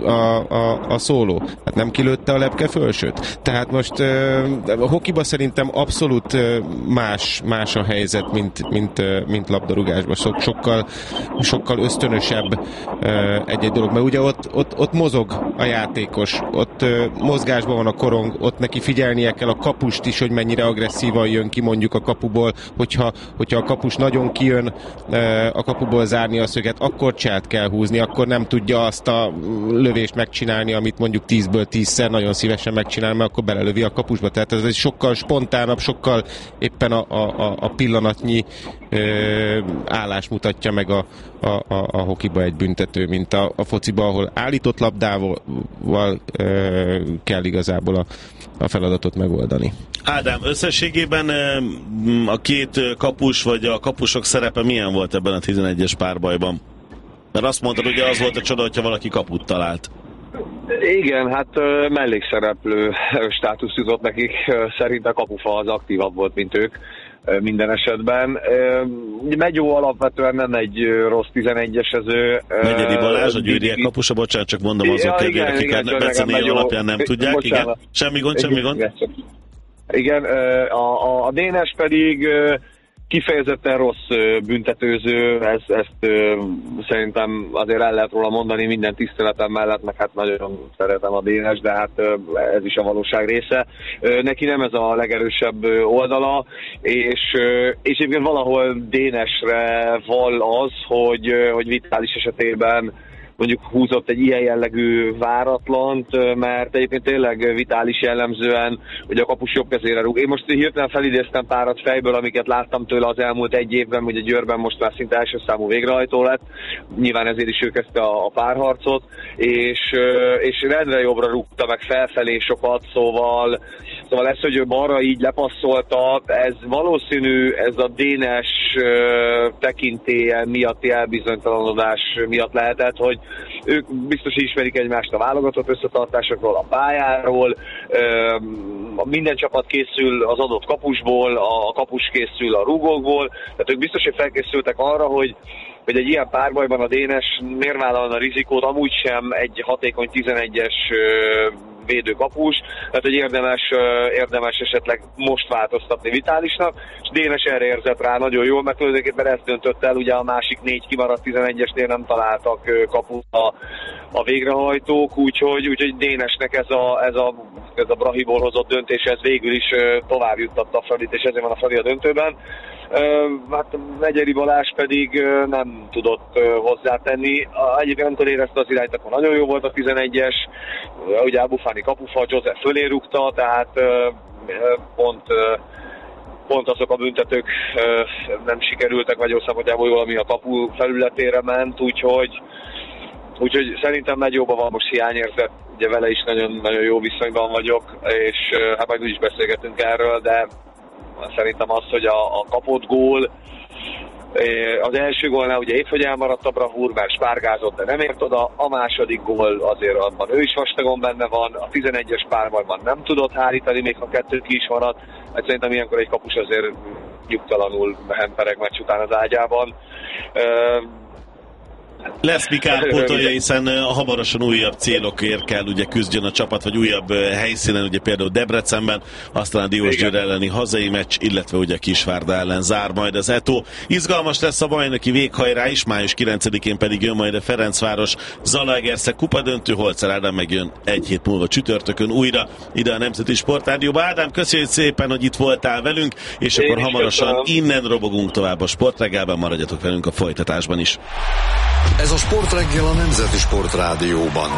a szóló. Hát nem kilőtte a lepke fölsőt? Tehát most a hokiba szerintem abszolút más a helyzet, mint labdarúgásban. Sokkal ösztönösebb egy dolog, mert ugye ott mozog a játékos, ott mozgásban van a korong, ott neki figyelnie kell a kapust is, hogy mennyire agresszívan jön ki mondjuk a kapuból, hogyha a kapus nagyon kijön a kapuból zárni a szöget, akkor cselt kell húzni, akkor nem tudja azt a lövést megcsinálni, amit mondjuk 10-ből 10-szer nagyon szívesen megcsinál, mert akkor belelövi a kapusba. Tehát ez egy sokkal spontánabb, sokkal éppen a pillanatnyi állás mutatja meg a hokiba egy büntető, mint a fociba, ahol állított labdával kell igazából a feladatot megoldani. Ádám, összességében a 2 kapus, vagy a kapusok szerepe milyen volt ebben a 11-es párbajban? Mert azt mondtad, ugye az volt a csoda, hogyha valaki kaput talált. Igen, hát mellékszereplő státusz jutott nekik. Szerint a kapufa az aktívabb volt, mint ők minden esetben. Megyó alapvetően nem egy rossz 11-esező. Megyedi Balázs, a győriek kapusa, bocsánat, csak mondom azok kedvére, akik a becenél alapján nem tudják. Bocsánat. Igen, semmi gond. Igen, a Dénes pedig kifejezetten rossz büntetőző, ezt szerintem azért el lehet róla mondani minden tiszteletem mellett, meg hát nagyon szeretem a Dénes, de hát ez is a valóság része. Neki nem ez a legerősebb oldala, és egyébként valahol Dénesre val az, hogy Vitális esetében mondjuk húzott egy ilyen jellegű váratlant, mert egyébként tényleg Vitális jellemzően, hogy a kapus jobb kezére rúg. Én most hirtelen felidéztem párat fejből, amiket láttam tőle az elmúlt egy évben, ugye Győrben most már szinte első számú végrehajtó lett, nyilván ezért is ő kezdte a párharcot, és rendre jobbra rúgta meg felfelé sokat, szóval ez, hogy ő balra így lepasszolta, ez valószínű, ez a Dénes tekintélye miatti elbizonytalanodás miatt lehetett, hogy ők biztos ismerik egymást a válogatott összetartásokról, a pályáról, minden csapat készül az adott kapusból, a kapus készül a rúgókból, tehát ők biztos, hogy felkészültek arra, hogy egy ilyen párbajban a Dénes miért vállalna rizikót, amúgy sem egy hatékony 11-es védőkapus, tehát hogy érdemes esetleg most változtatni Vitálisnak, és Dénes erre érzett rá nagyon jól, mert tulajdonképpen ezt döntött el, ugye a másik 4 kimaradt 11-esnél nem találtak kaput a végrehajtók, úgyhogy Dénesnek ez a Brahiból hozott döntés, ez végül is tovább juttatta a Fradit, és ezért van a Fradi a döntőben. Hát Megyeri Balázs pedig nem tudott hozzátenni. Egyébként amikor érezte az irányt, akkor nagyon jó volt a 11-es, ugye Abufáni kapufa, Joseph fölé rúgta, tehát pont azok a büntetők nem sikerültek Megyó szempontjából jól, ami a kapu felületére ment, úgyhogy szerintem Megyóban van most hiányérzet, ugye vele is nagyon, nagyon jó viszonyban vagyok, és hát majd úgy is beszélgetünk erről, de szerintem az, hogy a kapott gól, az első gólnál ugye épp, hogy elmaradt a bravúr, mert spárgázott, de nem ért oda, a második gól azért abban ő is vastagon benne van, a 11-es párbajban nem tudott hárítani, még ha 2 ki is maradt, hát szerintem ilyenkor egy kapus azért nyugtalanul hempereg meccs után az ágyában. Lesz mi kárpótolja, hiszen hamarosan újabb célokért kell ugye küzdjön a csapat, vagy újabb helyszínen, ugye például Debrecenben, aztán a Diósgyőr elleni hazai meccs, illetve ugye Kisvárda ellen zár majd az Eto. Izgalmas lesz a bajnoki véghajrá is, május 9-én pedig jön majd a Ferencváros Zalaegerszeg kupadöntő, Holzer Ádám megjön egy hét múlva csütörtökön újra ide a Nemzeti Sportrádióba. Ádám, köszönjük szépen, hogy itt voltál velünk, és akkor hamarosan innen robogunk tovább a Sportreggelben, maradjatok velünk a folytatásban is. Ez a Sportreggel a Nemzeti Sportrádióban.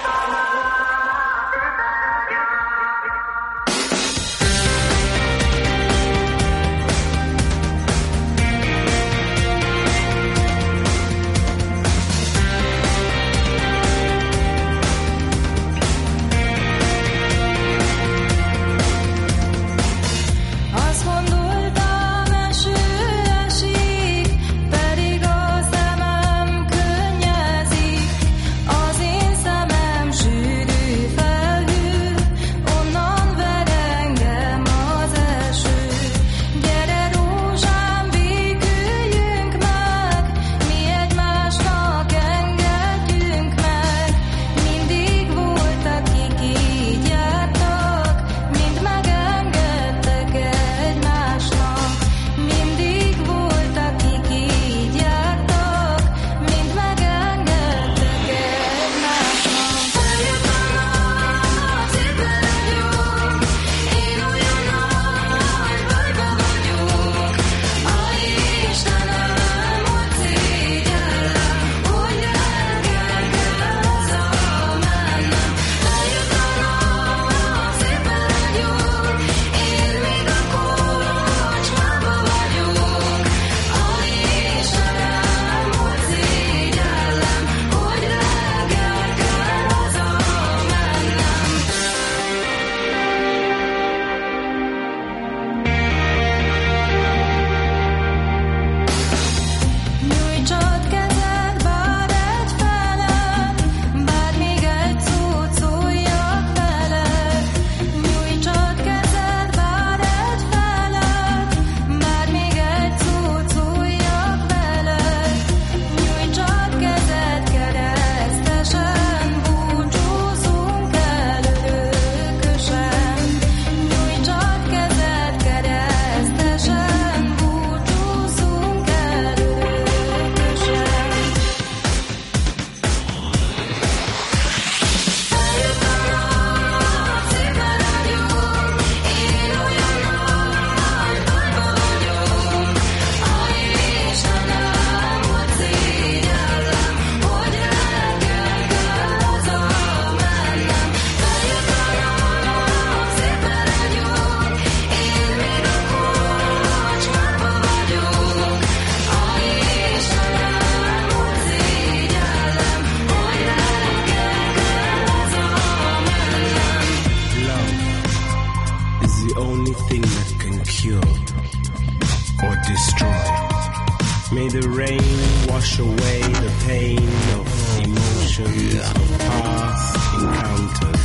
May the rain wash away the pain of emotions of past encounters.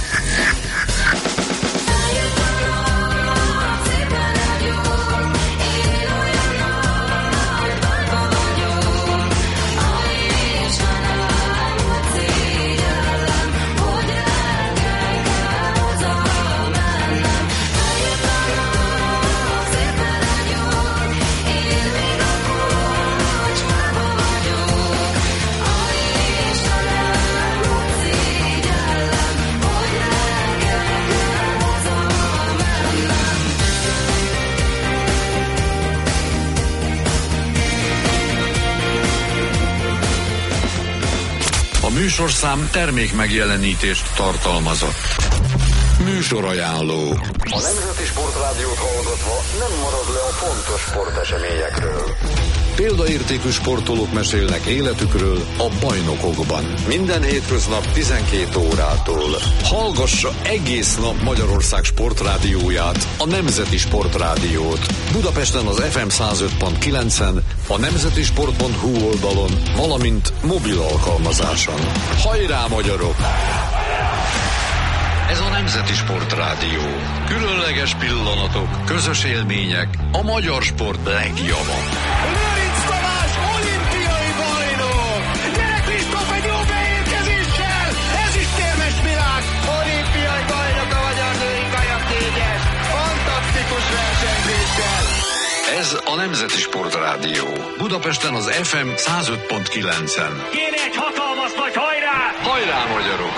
A műsorszám termék megjelenítést tartalmazott. Műsorajánló. A Nemzeti Sportrádiót hallgatva nem marad le a fontos sporteseményekről. Példaértékű sportolók mesélnek életükről a bajnokokban. Minden hétköznap 12 órától. Hallgassa egész nap Magyarország sportrádióját, a Nemzeti Sportrádiót. Budapesten az FM 105.9-en, a nemzetisport.hu oldalon, valamint mobil alkalmazáson. Hajrá, magyarok! Ez a Nemzeti Sportrádió. Különleges pillanatok, közös élmények, a magyar sport legjava. Lőrinc Tamás, olimpiai bajnok! Gyere Kristóf egy jó beérkezéssel! Ezüstérmes világ! Olimpiai bajnok a magyar női kajaknégyes! Fantasztikus versenyzéssel! Ez a Nemzeti Sportrádió. Budapesten az FM 105.9-en. Kéne egy hatalmas nagy hajrá! Hajrá, magyarok!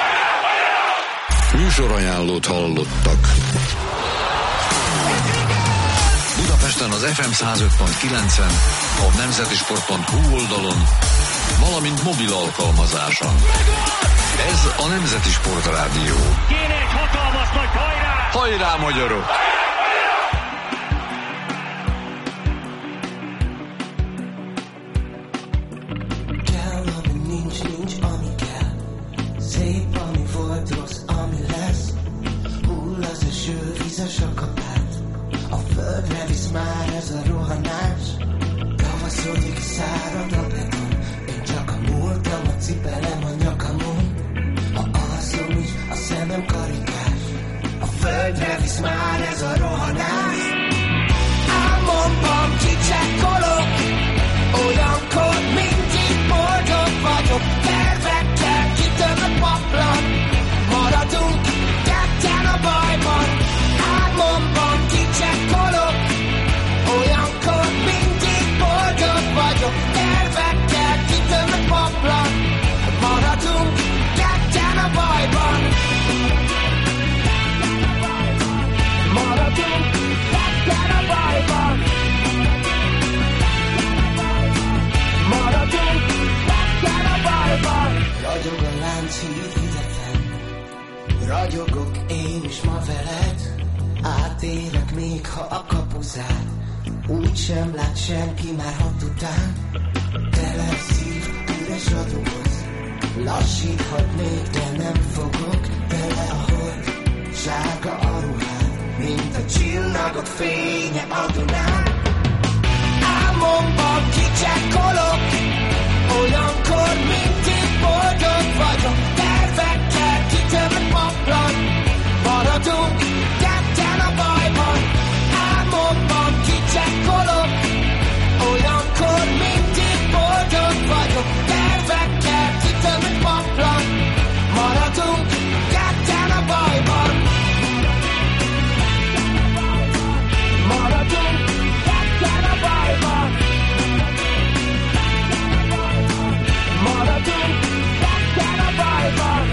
Műsorajánlót hallottak. Budapesten az FM 105.9-en, a nemzetisport.hu oldalon, valamint mobil alkalmazáson. Ez a Nemzeti Sportrádió. Kéne egy hatalmas nagy hajrá! Hajrá, magyarok! A földre visz már ez a rohanás. Kavaszodik, szárad a beton. Én csak a múltam, a cipelem a nyakamon. Ha alszom is, a szemem karikás. A földre visz már ez a rohanás. Álmomban kicsekkolok, olyankor mindig boldog vagyok. Tervekkel kitömött paplan, maradunk ketten a bajban. Álmomban kicsekkolok, olyankor mindig boldog vagyok. Tervekkel kitömött paplan, maradunk ketten a bajban. Maradunk ketten a bajban. Maradunk ketten a bajban. Ragyog a Lánchíd hidegen, ragyogok én is ma veled. Átélek még, ha a kapu zár, úgysem lát senki már 6 után. Tele szív, üres a doboz, lassíthatnék, de nem fogok. Tele a hold, sárga a ruhám, mint a csillagok fénye a Dunán. Álmomban kicsekkolok, olyankor mindig boldog vagyok. Tervekkel kitömött paplan, maradunk ketten a bajban. Álmomban kicsekkolok, olyankor mindig boldog vagyok. Tervekkel kitömött paplan, maradunk ketten a bajban. Maradunk ketten a bajban. Maradunk ketten a bajban.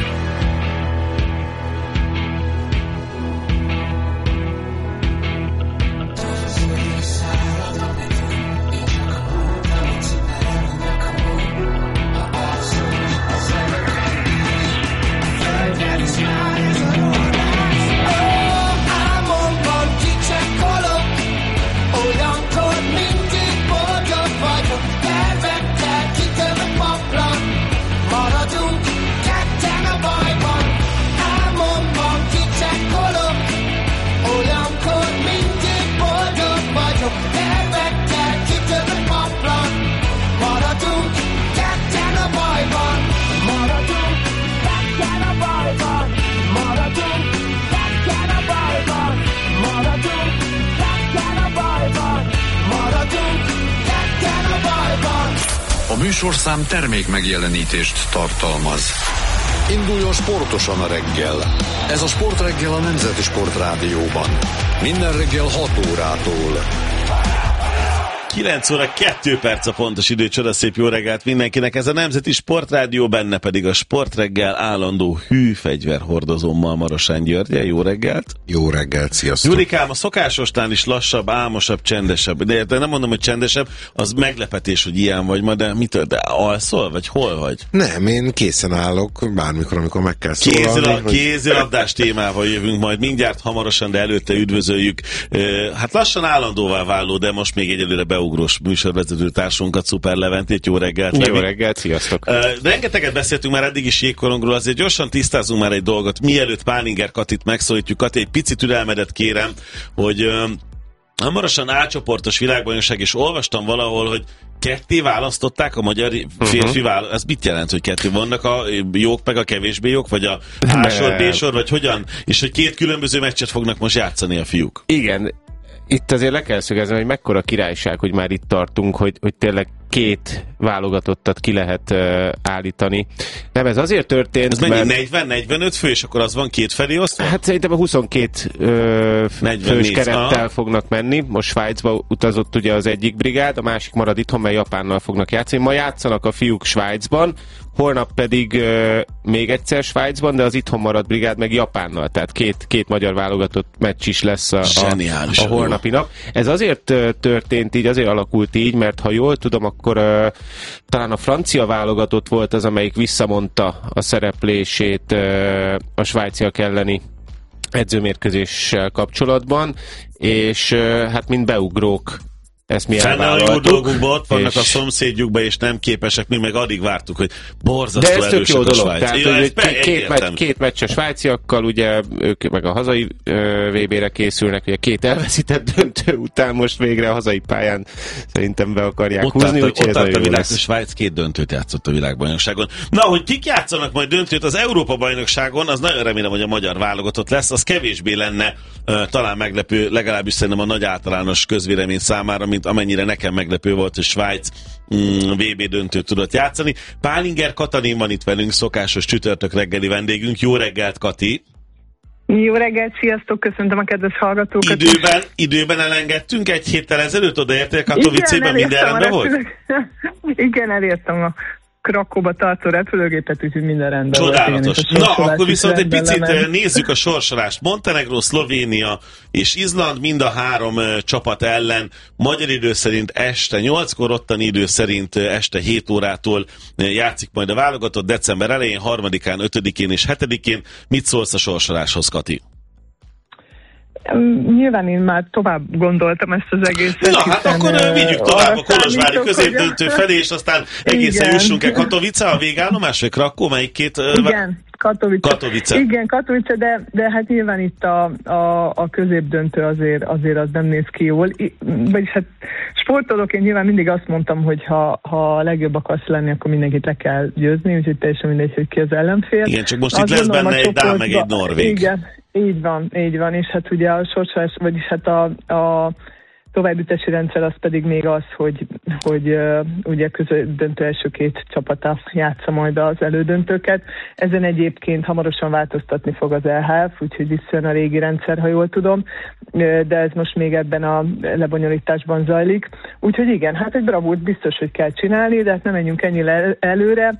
Álmomban kicsekkolok, olyankor mindig boldog vagyok. Tervekkel kitömött paplan, maradunk ketten a bajban. Álmomban kicsekkolok, olyankor mindig boldog vagyok. Tervekkel kitömött paplan, maradunk ketten a bajban. Maradunk ketten a bajban. Maradunk ketten a bajban. Maradunk ketten a bajban. Maradunk ketten a bajban. A műsorszám termék megjelenítést tartalmaz. Induljon sportosan a reggel. Ez a Sportreggel a Nemzeti Sportrádióban. Minden reggel 6 órától. 9 óra 2 perc a pontos idő, csodaszép jó reggelt mindenkinek. Ez a Nemzeti Sportrádió, benne pedig a Sportreggel állandó hűfegyverhordozómmal, Marosán Györgye. Jó reggelt! Jó reggelt, sziasztok! Jurikám, a szokásosnál is lassabb, álmosabb, csendesebb. De nem mondom, hogy csendesebb, az meglepetés, hogy ilyen vagy ma, de mitől? De alszol, vagy hol vagy? Nem, én készen állok, bármikor, amikor meg kell szólalni. Kézilabdás témával jövünk majd mindjárt hamarosan, de előtte üdvözöljük. Hát lassan állandóvá váló, de most még egyelőre beugrós műsorvezető társunkat, Szuper Leventét. Jó reggelt! Jó reggelt, sziasztok! Rengeteget beszéltünk már eddig is jégkorongról, azért gyorsan tisztázunk már egy dolgot. Mielőtt Pálinger Katit megszólítjuk, Kati, egy picit türelmedet kérem, hogy hamarosan A-csoportos világbajnokság, és olvastam valahol, hogy ketté választották a magyar férfi válogatott. Ez mit jelent, hogy ketté vannak a jók meg a kevésbé jók, vagy a A-sor, B-sor, vagy hogyan? És hogy két különböző meccset fognak most játszani a fiúk. Igen. Itt azért le kell szögezni, hogy mekkora királyság, hogy már itt tartunk, hogy tényleg két válogatottat ki lehet állítani. Nem, ez azért történt, ez mennyi? 40-45 fő, és akkor az van két felé osztva? Hát szerintem a 22 fős kerettel fognak menni. Most Svájcba utazott ugye az egyik brigád, a másik marad itthon, mert Japánnal fognak játszani. Ma játszanak a fiúk Svájcban, holnap pedig még egyszer Svájcban, de az itthon maradt brigád meg Japánnal. Tehát két magyar válogatott meccs is lesz a holnapi nap. Ez azért történt így, azért alakult így, mert ha jól tudom, akkor talán a francia válogatott volt az, amelyik visszamondta a szereplését a svájciak elleni edzőmérkőzéssel kapcsolatban, és hát mind beugrók ezt mi elvállaltuk. Fennáll jó dolgukban, ott vannak a szomszédjukban, és nem képesek, mi meg addig vártuk, hogy borzasztó erősek a Svájc. Két meccs a svájciakkal, ugye ők meg a hazai VB-re készülnek, ugye két elveszített döntő után most végre a hazai pályán szerintem be akarják húzni. Ott a világ, a Svájc két döntőt játszott a világbajnokságon. Na, hogy kik játszanak majd döntőt az Európa-bajnokságon, az nagyon remélem, hogy a magyar válogatott lesz, az kevésbé lenne talán meglepő, legalábbis szerintem a nagy általános közvélemény számára, mint amennyire nekem meglepő volt, hogy Svájc VB döntőt tudott játszani. Pálinger Katalin van itt velünk, szokásos csütörtök reggeli vendégünk. Jó reggelt, Kati! Jó reggelt, sziasztok, köszöntöm a kedves hallgatókat. Időben elengedtünk egy héttel ezelőtt, odaértél Katowicében, minden rendben volt? Igen, elértem a Krakóba tartó repülőgépet, úgyhogy minden rendben. Csodálatos. Na, akkor viszont egy picit nézzük a sorsolást. Montenegró, Szlovénia és Izland mind a három csapat ellen magyar idő szerint este 8-kor, ottani idő szerint este 7 órától játszik majd a válogatott december elején, 3-án, 5-én és 7-én. Mit szólsz a sorsoláshoz, Kati? Nyilván én már tovább gondoltam ezt az egészet. Na, hát akkor vigyük tovább a kolozsvári középdöntő felé, és aztán egészen jussunk el Katowice, a végállomás, vagy Krakkó, melyik két? Igen, Katowice. Igen, Katowice, de hát nyilván itt a középdöntő azért az nem néz ki jól. Vagyis hát sportolóként nyilván mindig azt mondtam, hogy ha a legjobb akarsz lenni, akkor mindenkit le kell győzni, úgyhogy teljesen mindegy, hogy ki az ellenfél. Igen, csak most itt lesz benne egy dán, meg egy norvég. Igen. Így van, és hát ugye a sorsolás, vagyis hát a továbbjutási rendszer az pedig még az, hogy ugye közöldöntő első két csapata játsza majd az elődöntőket. Ezen egyébként hamarosan változtatni fog az EHF, úgyhogy visszajön a régi rendszer, ha jól tudom, de ez most még ebben a lebonyolításban zajlik. Úgyhogy igen, hát egy bravúrt biztos, hogy kell csinálni, de hát nem menjünk ennyire előre.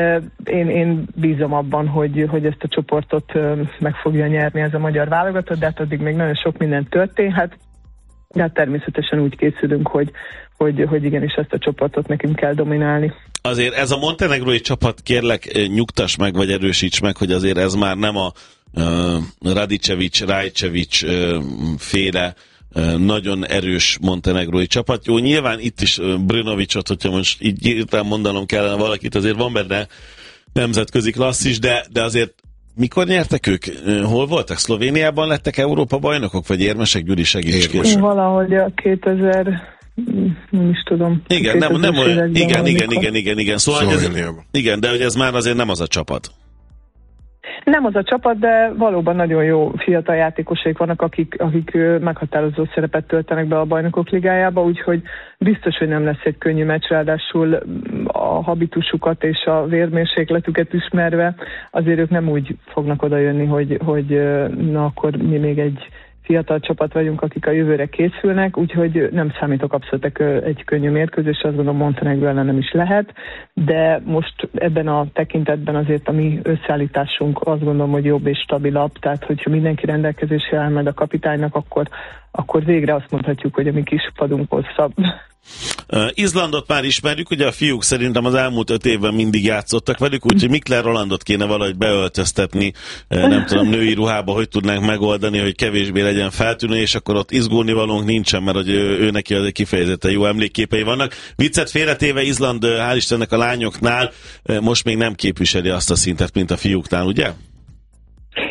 Én bízom abban, hogy ezt a csoportot meg fogja nyerni ez a magyar válogatott, de hát addig még nagyon sok minden történhet. De hát természetesen úgy készülünk, hogy igenis ezt a csoportot nekünk kell dominálni. Azért ez a montenegrói csapat, kérlek, nyugtass meg, vagy erősíts meg, hogy azért ez már nem a Radicevic, Rajcevic féle nagyon erős montenegrói csapat. Jó, nyilván itt is Brnovicot, hogyha most így írtam mondanom kellene valakit, azért van benne nemzetközi klasszis, de azért mikor nyertek ők? Hol voltak? Szlovéniában lettek Európa bajnokok, vagy érmesek? Gyuri, segíts később. Valahogy a 2000... nem is tudom. Igen, nem olyan. Igen. Szóval igen, de hogy ez már azért nem az a csapat. Nem az a csapat, de valóban nagyon jó fiatal játékosaik vannak, akik meghatározó szerepet töltenek be a Bajnokok Ligájába, úgyhogy biztos, hogy nem lesz egy könnyű meccs, ráadásul a habitusukat és a vérmérsékletüket ismerve azért ők nem úgy fognak oda jönni, hogy na akkor mi még egy fiatal csapat vagyunk, akik a jövőre készülnek, úgyhogy nem számítok abszolút egy könnyű mérkőzés, azt gondolom Montenegró ellen nem is lehet, de most ebben a tekintetben azért a mi összeállításunk azt gondolom, hogy jobb és stabilabb, tehát hogyha mindenki rendelkezésre áll majd a kapitánynak, akkor végre azt mondhatjuk, hogy a mi kis padunk hosszabb. Izlandot már ismerjük, ugye a fiúk szerintem az elmúlt 5 évben mindig játszottak velük, úgyhogy Mikler Rolandot kéne valahogy beöltöztetni, nem tudom, női ruhába, hogy tudnánk megoldani, hogy kevésbé legyen feltűnő, és akkor ott izgulni valónk nincsen, mert hogy ő neki azért kifejezetten jó emlékképei vannak. Viccet félretéve, Izland, hál' Istennek a lányoknál most még nem képviseli azt a szintet, mint a fiúknál, ugye?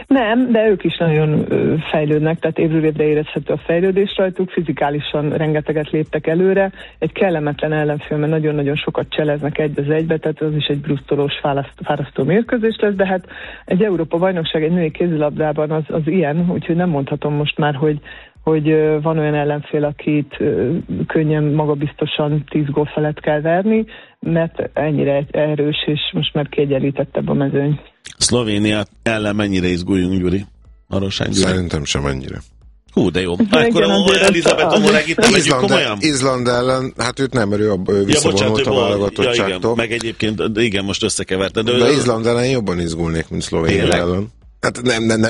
Nem, de ők is nagyon fejlődnek, tehát évről évre érezhető a fejlődés rajtuk, fizikálisan rengeteget léptek előre, egy kellemetlen ellenfél, mert nagyon-nagyon sokat cseleznek egy az egybe, tehát az is egy brusztolós, fárasztó mérkőzés lesz, de hát egy Európa-bajnokság egy női kézilabdában az ilyen, úgyhogy nem mondhatom most már, hogy van olyan ellenfél, akit könnyen, magabiztosan 10 gól felett kell verni, mert ennyire erős, és most már kiegyenlítettebb a mezőny. Szlovénia ellen mennyire izguljunk, Gyuri? Szerintem sem ennyire. Hú, de jó. Akkor Elizabeth Omoregit nem vegyük komolyan? Izland ellen, hát őt nem, ő visszavonult a válogatottságtól. Meg egyébként, igen, most összekeverted. De Izland ellen jobban izgulnék, mint Szlovénia ellen. Hát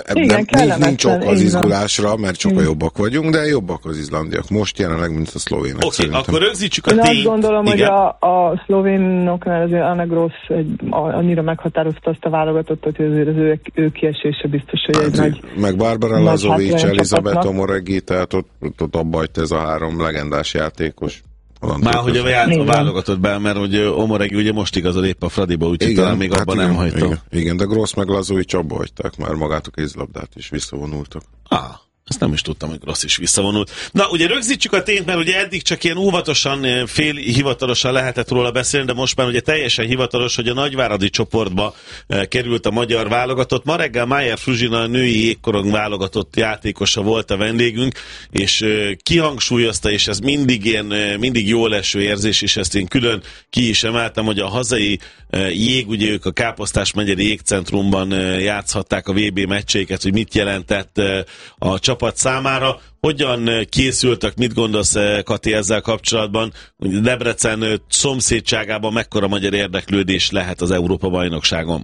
nincs ok az izgulásra, mert sokkal jobbak vagyunk, de jobbak az izlandiak most jelenleg, mint a szlovének. Oké, akkor rögzítsük a tényt. tényt. Én azt gondolom, hogy a szlovénoknál azért Anna Gross annyira meghatározta azt a válogatottat, hogy azért az ő kiesése biztos, hogy egy nagy... Meg Barbara Lazovic, Elizabeth Omoregi, tehát ott abba hagyta ez a 3 legendás játékos. Már hogy a válogatott be, mert hogy Omoregi ugye most igazol épp a Fradiba, úgyhogy talán még abban nem hagyta. Igen, de Gross meg Lazovic abba hagyták már magát a kézilabdát, és visszavonultak. Ezt nem is tudtam, hogy Rossz is visszavonult. Na, ugye rögzítsük a tényt, mert ugye eddig csak ilyen óvatosan, fél hivatalosan lehetett róla beszélni, de most már ugye teljesen hivatalos, hogy a nagyváradi csoportba került a magyar válogatott. Ma reggel Májer Fruzsina, a női jégkorong válogatott játékosa volt a vendégünk, és kihangsúlyozta, és ez mindig jól eső érzés, és ezt én külön ki is emeltem, hogy a hazai jég, ugye ők a Káposztás megyeri jégcentrumban játszhatták a VB meccseiket, hogy mit jelentett a csapat számára. Hogyan készültek, mit gondolsz, Kati, ezzel kapcsolatban? Debrecen szomszédságában mekkora magyar érdeklődés lehet az Európa-bajnokságon?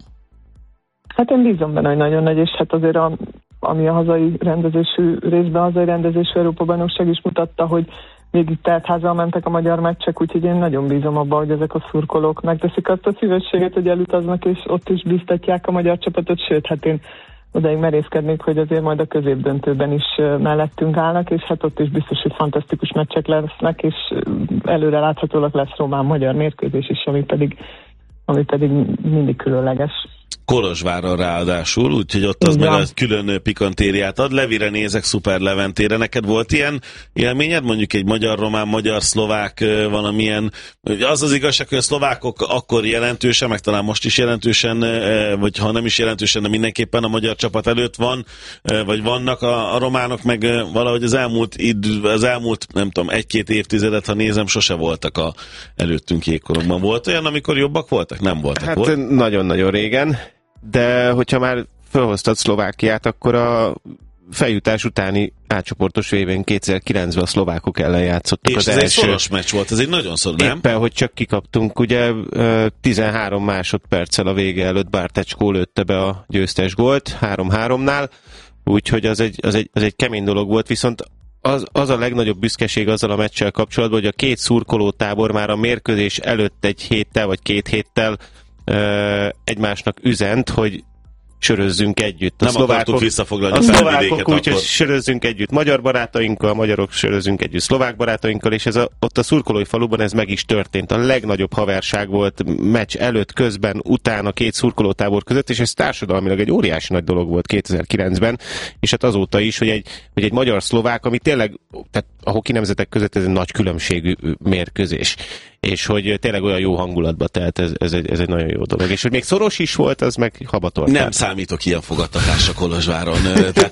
Hát én bízom benne, hogy nagyon nagy, és hát azért ami a hazai rendezésű részben, a hazai rendezésű Európa-bajnokság is mutatta, hogy végig teltházzal mentek a magyar meccsek, úgyhogy én nagyon bízom abban, hogy ezek a szurkolók megteszik azt a szívességet, hogy elutaznak, és ott is biztatják a magyar csapatot, sőt, hát én odaig merészkednék, hogy azért majd a középdöntőben is mellettünk állnak, és hát ott is biztos, hogy fantasztikus meccsek lesznek, és előre láthatólag lesz román-magyar mérkőzés is, ami pedig mindig különleges. Kolozsvárra ráadásul, úgyhogy ott az meg a külön pikantériát ad. Levire nézek, Szuper Leventére. Neked volt ilyen élményed? Mondjuk egy magyar-román, magyar-szlovák valamilyen... Az az igazság, hogy a szlovákok akkor jelentősen, meg talán most is jelentősen, vagy ha nem is jelentősen, de mindenképpen a magyar csapat előtt van, vagy vannak a románok, meg valahogy az elmúlt nem tudom, 1-2 évtizedet, ha nézem, sose voltak előttünk jégkorongban. Volt olyan, amikor jobbak voltak? Nem voltak. Hát nagyon-nagyon régen. De hogyha már felhoztad Szlovákiát, akkor a feljutás utáni átcsoportos évén 2009-ben a szlovákok ellen játszottak. És az ez első. Egy szoros meccs volt, ez egy nagyon szoros, nem? Éppen, hogy csak kikaptunk, ugye 13 másodperccel a vége előtt Bártecskó lőtte be a győztes gólt 3-3-nál, úgyhogy az egy kemény dolog volt, viszont az a legnagyobb büszkeség azzal a meccsel kapcsolatban, hogy a két szurkolótábor már a mérkőzés előtt egy héttel vagy 2 héttel egymásnak üzent, hogy sörözzünk együtt. Nem akartuk visszafoglalni a szlovákok úgy, hogy sörözzünk együtt magyar barátainkkal, magyarok sörözzünk együtt szlovák barátainkkal, és ott a szurkolói faluban ez meg is történt. A legnagyobb haverság volt meccs előtt, közben, utána két szurkolótábor között, és ez társadalmilag egy óriási nagy dolog volt 2009-ben, és hát azóta is, hogy egy magyar-szlovák, ami tényleg, tehát a hoki nemzetek között ez egy nagy különbségű mérkőzés. És hogy tényleg olyan jó hangulatba telt, ez egy nagyon jó dolog. És hogy még szoros is volt, az meg habatortán. Nem számítok ilyen fogadtatásra Kolozsváron. Tehát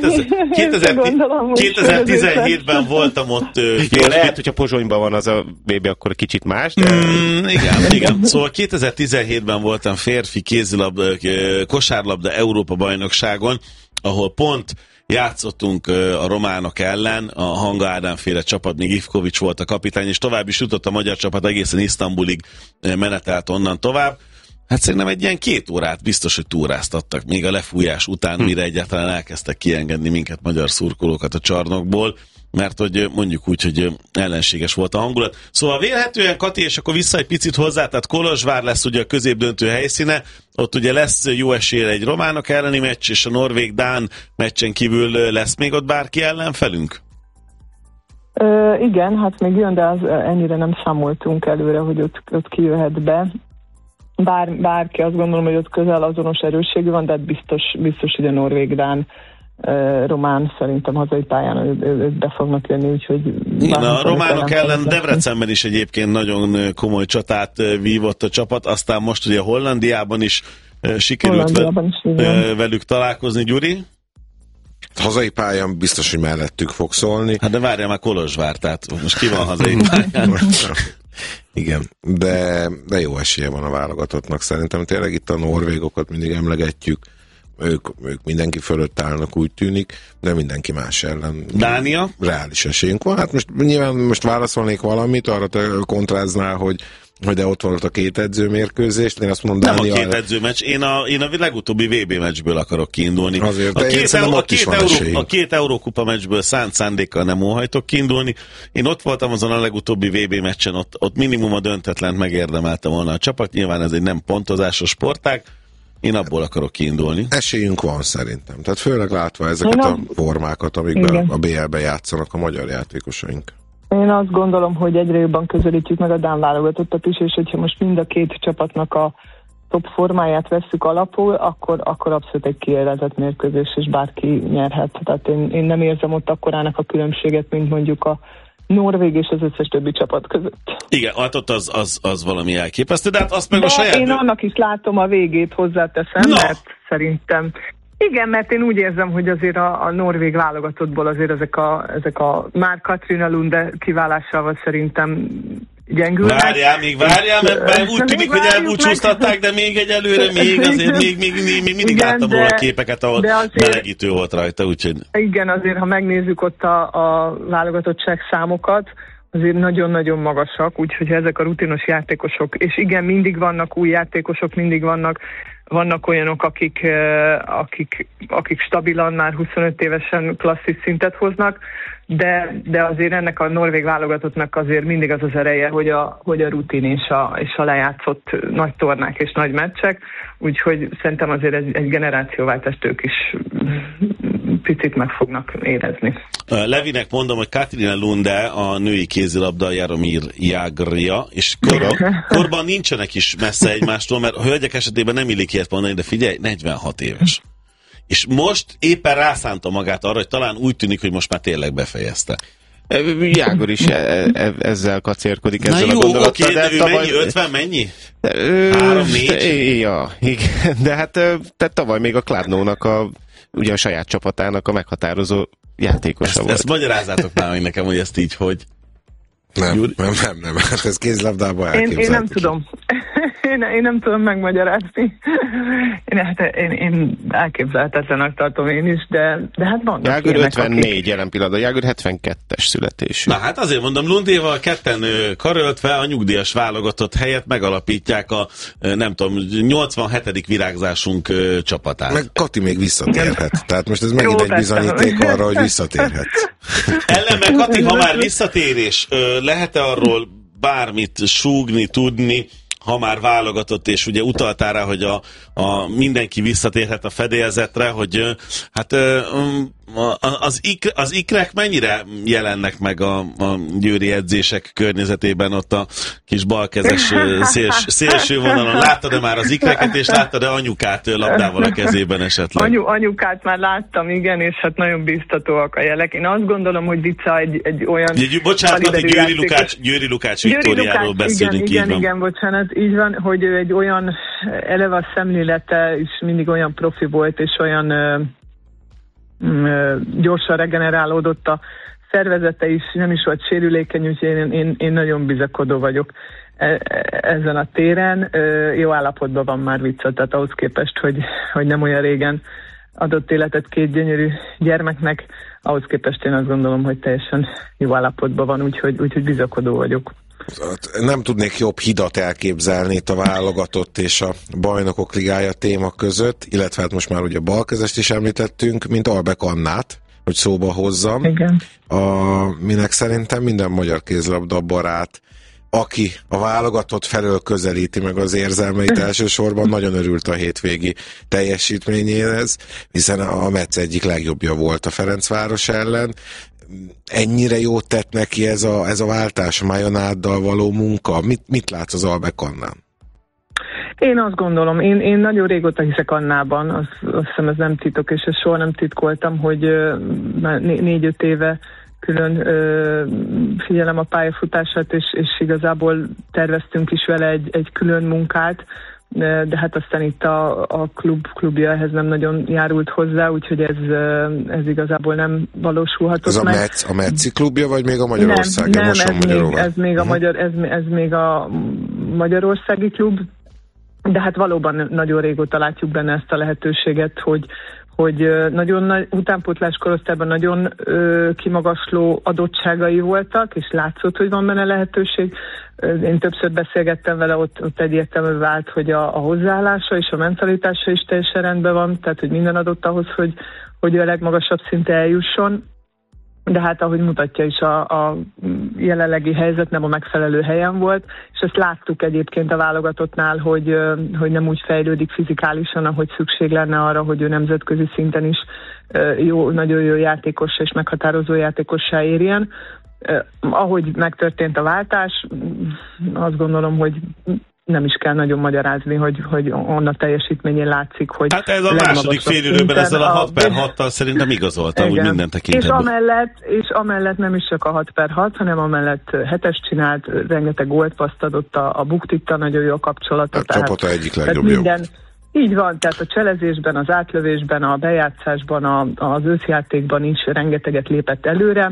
2017-ben voltam ott. Jó, lehet, hogyha Pozsonyban van az a BB, akkor kicsit más, de... Igen. Szóval 2017-ben voltam férfi kosárlabda Európa-bajnokságon, ahol pont játszottunk a románok ellen, a Hanga Ádám féle csapat, még Ivkovics volt a kapitány, és tovább is jutott a magyar csapat, egészen Isztambulig menetelt onnan tovább. Hát szerintem egy ilyen 2 órát biztos, hogy túráztattak még a lefújás után, mire egyáltalán elkezdtek kiengedni minket, magyar szurkolókat a csarnokból, mert hogy mondjuk úgy, hogy ellenséges volt a hangulat. Szóval vélhetően, Kati, és akkor vissza egy picit hozzá, tehát Kolozsvár lesz ugye a középdöntő helyszíne, ott ugye lesz jó esélye egy románok elleni meccs, és a norvég-dán meccsen kívül lesz még ott bárki ellenfelünk? Igen, hát még jön, de ennyire nem számoltunk előre, hogy ott kijöhet be. bárki, azt gondolom, hogy ott közel azonos erősségű van, de hát biztos hogy a norvég-dán, román szerintem hazai pályán ők be fognak jönni, úgyhogy... A románok ellen Debrecenben is egyébként nagyon komoly csatát vívott a csapat, aztán most ugye Hollandiában is sikerült velük találkozni, Gyuri? Hazai pályán biztos, hogy mellettük fog szólni. Hát de várjál már Kolozsvár, tehát most ki van hazai pályán? Igen, de jó esélye van a válogatottnak szerintem. Tényleg itt a norvégokat mindig emlegetjük, ők mindenki fölött állnak, úgy tűnik, de mindenki más ellen. Dánia? Reális esélyünk van. Hát most válaszolnék valamit, arra te kontráznál, hogy de ott volt a 2 edzőmérkőzést, én azt mondom, Dánia... Nem a 2 edzőmeccs, én a legutóbbi VB meccsből akarok kiindulni. Azért, a 2 Eurókupa meccsből szánt szándékkal nem óhajtok kiindulni. Én ott voltam azon a legutóbbi VB meccsen, ott minimum a döntetlent megérdemelte volna a csapat, nyilván ez egy nem pontozásos sportág, én abból akarok kiindulni. Esélyünk van szerintem, tehát főleg látva ezeket a formákat, amikben a BL-ben játszanak a magyar játékosaink. Én azt gondolom, hogy egyre jobban közelítjük meg a dán válogatottat is, és hogyha most mind a 2 csapatnak a top formáját vesszük alapul, akkor abszolút egy kiélezett mérkőzés, és bárki nyerhet. Tehát én nem érzem ott akkorának a különbséget, mint mondjuk a norvég és az összes többi csapat között. Igen, hát ott az valami elképesztő, de hát azt meg a saját... én annak is látom a végét, hozzáteszem, mert szerintem... Igen, mert én úgy érzem, hogy azért a norvég válogatottból azért ezek a már Katrina Lunde kiválásával szerintem gyengülnek. Várjál, mert úgy tűnik, hogy elbúcsúztatták, de még egyelőre, még mindig láttam róla képeket, ahol melegítő volt rajta, úgyhogy... Igen, azért, ha megnézzük ott a válogatottság számokat, azért nagyon-nagyon magasak, úgyhogy ezek a rutinos játékosok, és igen, mindig vannak új játékosok, mindig vannak olyanok, akik stabilan már 25 évesen klasszis szintet hoznak, de azért ennek a norvég válogatottnak azért mindig az az ereje, hogy a rutin és a lejátszott nagy tornák és nagy meccsek, úgyhogy szerintem azért egy generációváltást ők is picit meg fognak érezni. Levinek mondom, hogy Katrina Lunde a női kézilabda Jaromír Jágrja, és korban nincsenek is messze egymástól, mert a hölgyek esetében nem illik ilyet mondani, de figyelj, 46 éves. És most éppen rászánta magát arra, hogy talán úgy tűnik, hogy most már tényleg befejezte. Jágor is ezzel kacérkodik, ezzel a gondolattal. Na jó, mennyi? 50 mennyi? 3-4? Ja, igen. De hát tehát tavaly még a Kladnónak ugye a saját csapatának a meghatározó játékosa volt. Ezt magyarázzátok már meg nekem, hogy ezt így, hogy... Nem. Ez kézlabdában elképzelhető. Én nem tudom. Én nem tudom megmagyarázni. Én elképzelhetetlenek tartom én is, de hát vannak Jágor 54 jelen pillanatban, Jágor 72-es születésű. Na hát azért mondom, Lundéval ketten karöltve a nyugdíjas válogatott helyett megalapítják a, nem tudom, 87. virágzásunk csapatát. Meg Kati még visszatérhet. Tehát most ez megint egy bizonyíték arra, hogy visszatérhet. Ellenben Kati, ha már visszatérés, lehet-e arról bármit súgni, tudni, ha már válogatott, és ugye utaltál rá, hogy mindenki visszatérhet a fedélzetre, hogy hát az ikrek mennyire jelennek meg a győri edzések környezetében ott a kis balkezes szélső vonalon. Láttad-e már az ikreket, és láttad-e anyukát labdával a kezében esetleg? Anyukát már láttam, igen, és hát nagyon biztatóak a jelek. Én azt gondolom, hogy Dica egy olyan... Bocsánat, Győri Lukács Viktóriáról beszélünk. Igen, bocsánat, így van, hogy ő egy olyan eleve a szemlélete is mindig olyan profi volt, és olyan gyorsan regenerálódott a szervezete is, nem is volt sérülékeny, úgyhogy én nagyon bizakodó vagyok ezen a téren. Jó állapotban van már Vicca, tehát ahhoz képest, hogy nem olyan régen adott életet 2 gyönyörű gyermeknek, ahhoz képest én azt gondolom, hogy teljesen jó állapotban van, úgyhogy bizakodó vagyok. Nem tudnék jobb hidat elképzelni itt a válogatott és a bajnokok ligája téma között, illetve hát most már ugye balkezest is említettünk, mint Albek Annát, hogy szóba hozzam. Igen. Minek szerintem minden magyar kézilabda barát, aki a válogatott felől közelíti meg az érzelmeit, elsősorban nagyon örült a hétvégi teljesítményéhez, hiszen a Metsz egyik legjobbja volt a Ferencváros ellen. Ennyire jót tett neki ez a váltás, a Majonáddal való munka? Mit látsz az Albek Annán? Én azt gondolom, én nagyon régóta hiszek Annában, azt hiszem ez nem titok, és ezt soha nem titkoltam, hogy már 4-5 éve külön figyelem a pályafutását, és igazából terveztünk is vele egy külön munkát, de hát aztán itt a klubja ehhez nem nagyon járult hozzá, úgyhogy ez igazából nem valósulhatott meg. Ez a Metzi klubja, vagy még a Magyarországi? Nem, ez még a Magyarországi klub, de hát valóban nagyon régóta látjuk benne ezt a lehetőséget, hogy nagyon nagy utánpótlás korosztályban nagyon kimagasló adottságai voltak, és látszott, hogy van benne lehetőség. Én többször beszélgettem vele, ott egyértelmű vált, hogy a hozzáállása és a mentalitása is teljesen rendben van, tehát hogy minden adott ahhoz, hogy a legmagasabb szinte eljusson. De hát ahogy mutatja is a jelenlegi helyzet nem a megfelelő helyen volt, és ezt láttuk egyébként a válogatottnál, hogy nem úgy fejlődik fizikálisan, ahogy szükség lenne arra, hogy ő nemzetközi szinten is nagyon jó játékossá és meghatározó játékossá érjen. Ahogy megtörtént a váltás, azt gondolom, hogy nem is kell nagyon magyarázni, hogy onnan teljesítményén látszik, hogy... Hát ez a második félidőben ezzel a 6/6-tal szerintem igazolta, úgy minden tekintetben. És amellett nem is csak a 6/6, hanem amellett 7-es csinált, rengeteg gólpaszt adott a Buktitta, nagyon jó a kapcsolata. A csapata egyik legjobb. Így van, tehát a cselezésben, az átlövésben, a bejátszásban, az összjátékban is rengeteget lépett előre,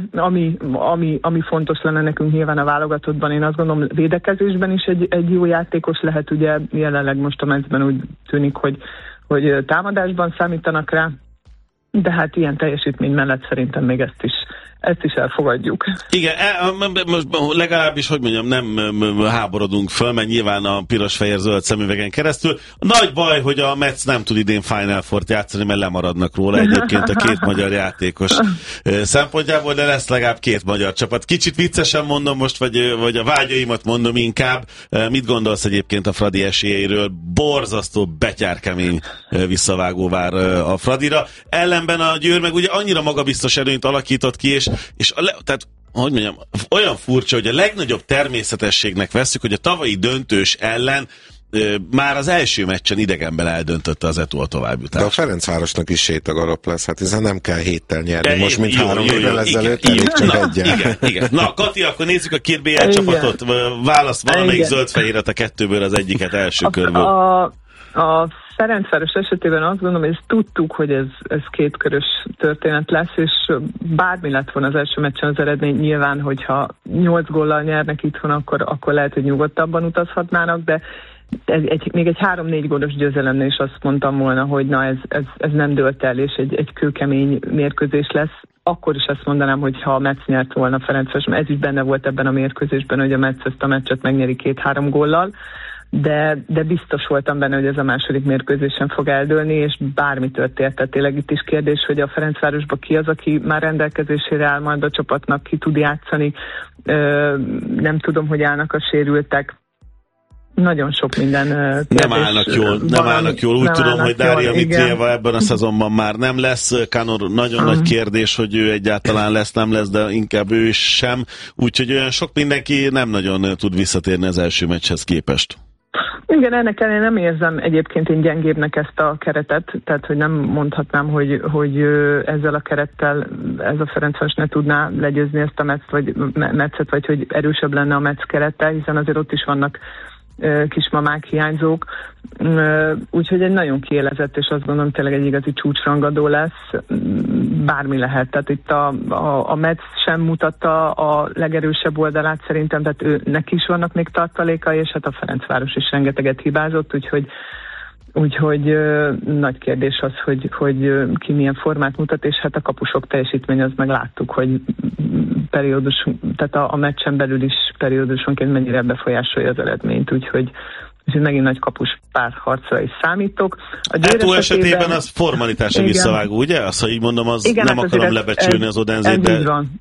ami fontos lenne nekünk nyilván a válogatottban. Én azt gondolom, védekezésben is egy jó játékos lehet, ugye jelenleg most a meccsben úgy tűnik, hogy támadásban számítanak rá, de hát ilyen teljesítmény mellett szerintem még ezt is elfogadjuk. Igen, most legalábbis, hogy mondjam, nem háborodunk föl, mert nyilván a piros-fehér-zöld szemüvegen keresztül. Nagy baj, hogy a Metsz nem tud idén Final Fourt játszani, mert lemaradnak róla egyébként a két magyar játékos szempontjából, de lesz legalább két magyar csapat. Kicsit viccesen mondom most, vagy a vágyaimat mondom inkább. Mit gondolsz egyébként a Fradi esélyeiről? Borzasztó betyárkemény visszavágó vár a Fradira. Ellenben a Győr meg ugye annyira magabiztos erőnyt alakított ki, tehát, hogy mondjam, olyan furcsa, hogy a legnagyobb természetességnek vesszük, hogy a tavalyi döntős ellen már az első meccsen idegenben eldöntötte az Eto a továbbjutást. De a Ferencvárosnak is sétagalap lesz, hát hiszen nem kell héttel nyerni, most mint 3 évvel ezelőtt, elég csak egyen. Igen. Na, Kati, akkor nézzük a két BL csapatot, válasz valamelyik zöld-fehéret a kettőből, az egyiket első körből. A Ferencváros esetében azt gondolom, hogy ezt tudtuk, hogy ez kétkörös történet lesz, és bármi lett volna az első meccsen az eredmény, nyilván, hogyha 8 góllal nyernek itthon, akkor lehet, hogy nyugodtabban utazhatnának, de még egy 3-4 gólos győzelemnél is azt mondtam volna, hogy na ez nem dőlt el, és egy kőkemény mérkőzés lesz. Akkor is azt mondanám, hogy ha a Metsz nyert volna Ferencváros, ez is benne volt ebben a mérkőzésben, hogy a Metsz ezt a meccset megnyeri 2-3 góllal, de biztos voltam benne, hogy ez a második mérkőzésen fog eldőlni, és bármi történt. Tehát tényleg itt is kérdés, hogy a Ferencvárosban ki az, aki már rendelkezésére áll majd a csapatnak, ki tud játszani. Nem tudom, hogy állnak a sérültek. Nagyon sok minden nem állnak jól. Úgy tudom, hogy Dária Mitrieva ebben a szezonban már nem lesz. Kanor nagyon nagy kérdés, hogy ő egyáltalán lesz, nem lesz, de inkább ő sem. Úgyhogy olyan sok mindenki nem nagyon tud visszatérni az első meccshez képest. Igen, ennek ellenére nem érzem egyébként én gyengébbnek ezt a keretet, tehát hogy nem mondhatnám, hogy ezzel a kerettel ez a Ferencváros ne tudná legyőzni ezt a Metszet, vagy hogy erősebb lenne a Metsz kerete, hiszen azért ott is vannak kismamák, hiányzók, úgyhogy egy nagyon kiélezett, és azt gondolom tényleg egy igazi csúcsrangadó lesz, bármi lehet, tehát itt a Metsz sem mutatta a legerősebb oldalát szerintem, tehát neki is vannak még tartalékai, és hát a Ferencváros is rengeteget hibázott, úgyhogy nagy kérdés az, hogy ki milyen formát mutat, és hát a kapusok teljesítmény, az meg láttuk, hogy tehát a meccsen belül is periódusonként mennyire befolyásolja az eredményt, úgyhogy megint nagy kapus párharcra is számítok. A Eto esetében az formalitás a visszavágó, ugye? Azt, ha így mondom, igen, nem akarom lebecsülni az Odenzét, de...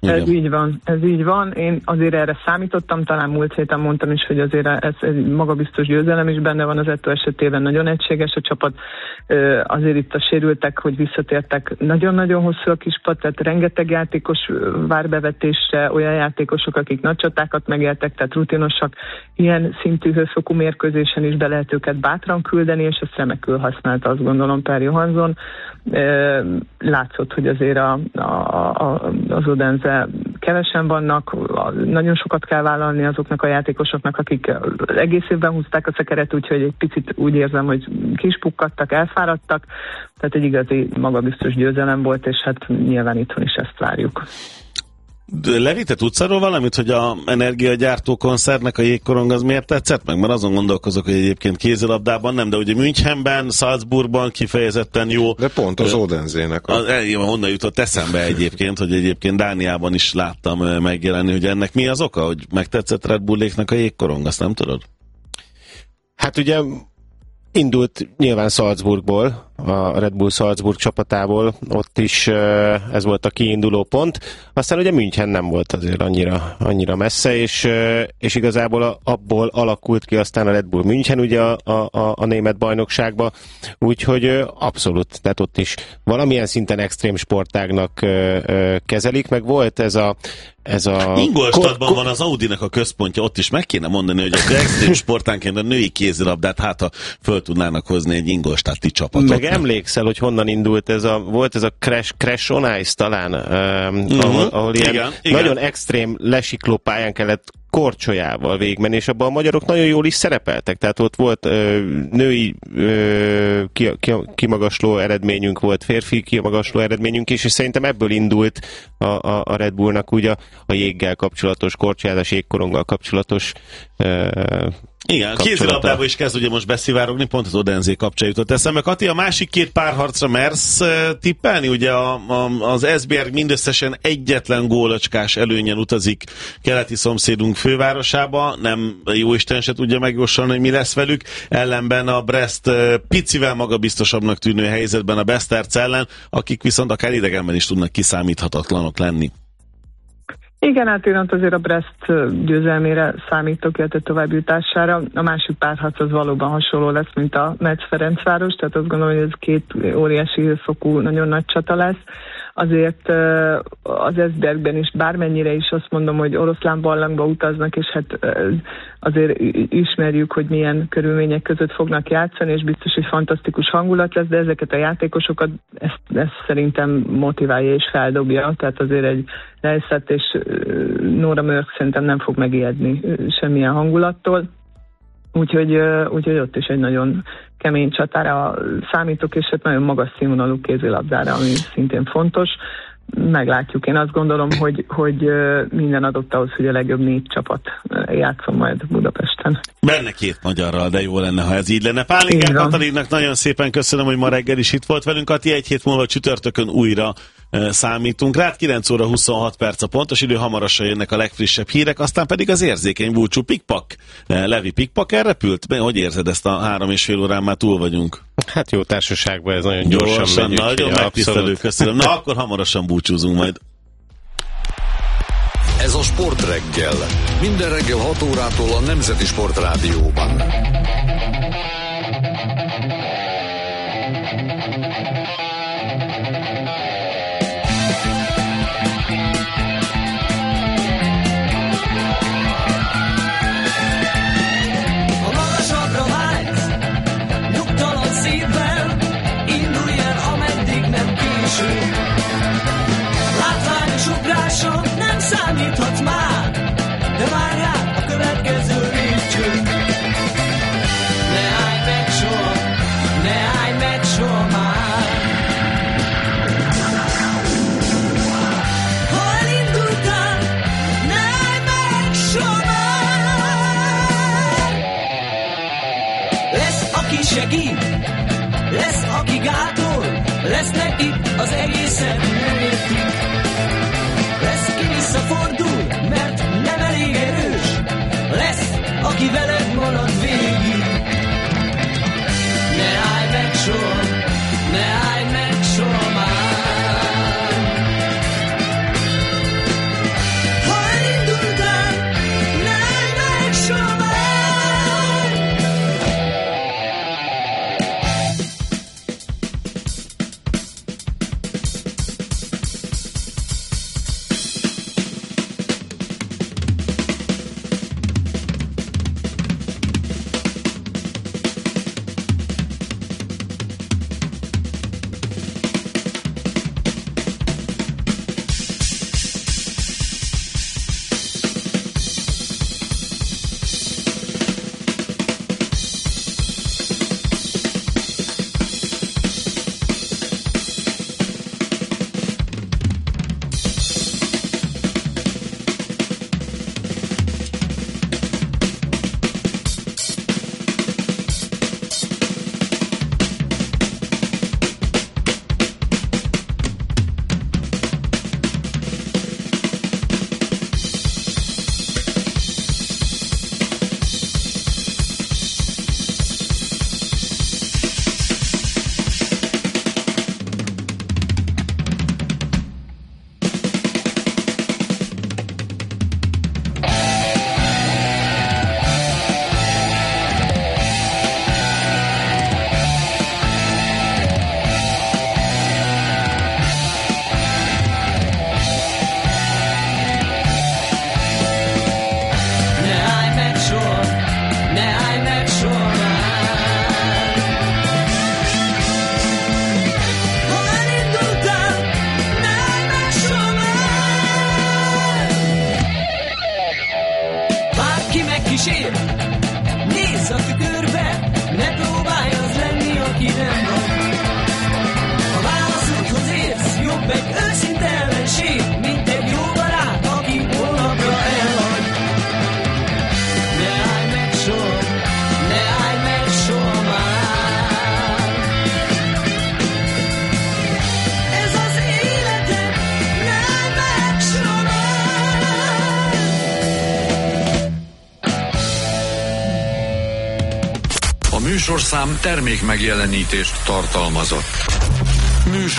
Ez így van. Én azért erre számítottam, talán múlt héten mondtam is, hogy azért ez egy magabiztos győzelem is benne van az Eto esetében, nagyon egységes a csapat, azért itt a sérültek, hogy visszatértek, nagyon-nagyon hosszú a kispad, tehát rengeteg játékos vár bevetésre, olyan játékosok, akik nagy csatákat megéltek, tehát rutinosak, ilyen szintű hőfokú mérkőzés egyenesen is be lehet őket bátran küldeni, és ezt remekül használta, azt gondolom, Per Johansson. Látszott, hogy azért az Odense kevesen vannak, nagyon sokat kell vállalni azoknak a játékosoknak, akik egész évben húzták a szekeret, úgyhogy egy picit úgy érzem, hogy kispukkadtak, elfáradtak, tehát egy igazi magabiztos győzelem volt, és hát nyilván itthon is ezt várjuk. Levi, te tudsz arról valamit, hogy a energiagyártó koncertnek a jégkorong az miért tetszett meg? Mert azon gondolkozok, hogy egyébként kézilabdában nem, de ugye Münchenben, Salzburgban kifejezetten jó. De pont az Odensének. Honnan jutott eszembe egyébként, hogy egyébként Dániában is láttam megjelenni, hogy ennek mi az oka, hogy megtetszett Red Bulléknak a jégkorong, azt nem tudod? Hát ugye indult nyilván Salzburgból, a Red Bull Salzburg csapatából, ott is ez volt a kiinduló pont. Aztán ugye München nem volt azért annyira messze, és igazából abból alakult ki aztán a Red Bull München ugye a német bajnokságba, úgyhogy abszolút, tehát ott is valamilyen szinten extrém sportágnak kezelik, meg volt ez a Ingolstadtban van az Audinak a központja, ott is meg kéne mondani, hogy a extrém sportánként a női kézilabdát ha föl tudnának hozni egy ingolstadti csapatot. Meg emlékszel, hogy honnan indult volt ez a Crash on Ice talán, ahol ilyen igen. Nagyon extrém lesikló pályán kellett korcsolyával végigmenni, és abban a magyarok nagyon jól is szerepeltek, tehát ott volt női kimagasló eredményünk, volt férfi kimagasló eredményünk is, és szerintem ebből indult a Red Bullnak ugye a jéggel kapcsolatos, korcsolyázás, jégkoronggal kapcsolatos igen, kézilabdában is kezd ugye most beszivárogni, pont az Odense kapcsán jutott eszembe. Kati, a másik két párharcra mersz tippelni? Ugye az Esbjerg mindösszesen egyetlen gólacskás előnyen utazik keleti szomszédunk fővárosába, nem jóisten se tudja megjósolni, hogy mi lesz velük, ellenben a Brest picivel magabiztosabbnak tűnő helyzetben a Beszterc ellen, akik viszont akár idegenben is tudnak kiszámíthatatlanok lenni. Igen, hát én azért a Brest győzelmére számítok, illetve továbbjutására. A másik párharc az valóban hasonló lesz, mint a Metz-Ferencváros, tehát azt gondolom, hogy ez két óriási fokú, nagyon nagy csata lesz. Azért az Esbjergben is, bármennyire is azt mondom, hogy oroszlán barlangba utaznak, és hát azért ismerjük, hogy milyen körülmények között fognak játszani, és biztos, hogy fantasztikus hangulat lesz, de ezeket a játékosokat ezt szerintem motiválja és feldobja, tehát azért egy Leicet és Nora Mörk szerintem nem fog megijedni semmilyen hangulattól. Úgyhogy ott is egy nagyon kemény csatára számítok, és hát nagyon magas színvonalú kézilabdára, ami szintén fontos. Meglátjuk. Én azt gondolom, hogy minden adott ahhoz, hogy a legjobb 4 csapat játszom majd Budapesten. Benne 2 magyarral, de jó lenne, ha ez így lenne. Pálinkán Katalinnak nagyon szépen köszönöm, hogy ma reggel is itt volt velünk. Kati, 1 hét múlva csütörtökön újra számítunk rád. 9 óra 26 perc a pontos idő, hamarosan jönnek a legfrissebb hírek, aztán pedig az érzékeny búcsú pikpak. Levi pikpak elrepült? Hogy érzed ezt a 3,5 órán, már túl vagyunk? Hát jó társaságban ez nagyon gyorsan megy. Nagyon megtisztelő, köszönöm. Na akkor hamarosan búcsúzunk majd. Ez a Sport reggel. Minden reggel 6 órától a Nemzeti Sport Rádióban. Látványos ugráson nem számíthatsz már, de várjál a következő lépcső. Ne állj meg soha, ne állj meg soha már. Ha elindultál, ne állj meg soha már. Lesz, aki segít, lesz, aki gátol, lesznek itt az egészen megértik. Lesz, ki visszafordul, mert nem elég erős. Lesz, aki veled marad végig. Ne állj meg soha, ne állj meg soha már. Ha elindultál, ne állj meg soha már. műsorszám termék megjelenítést tartalmazott. Műsor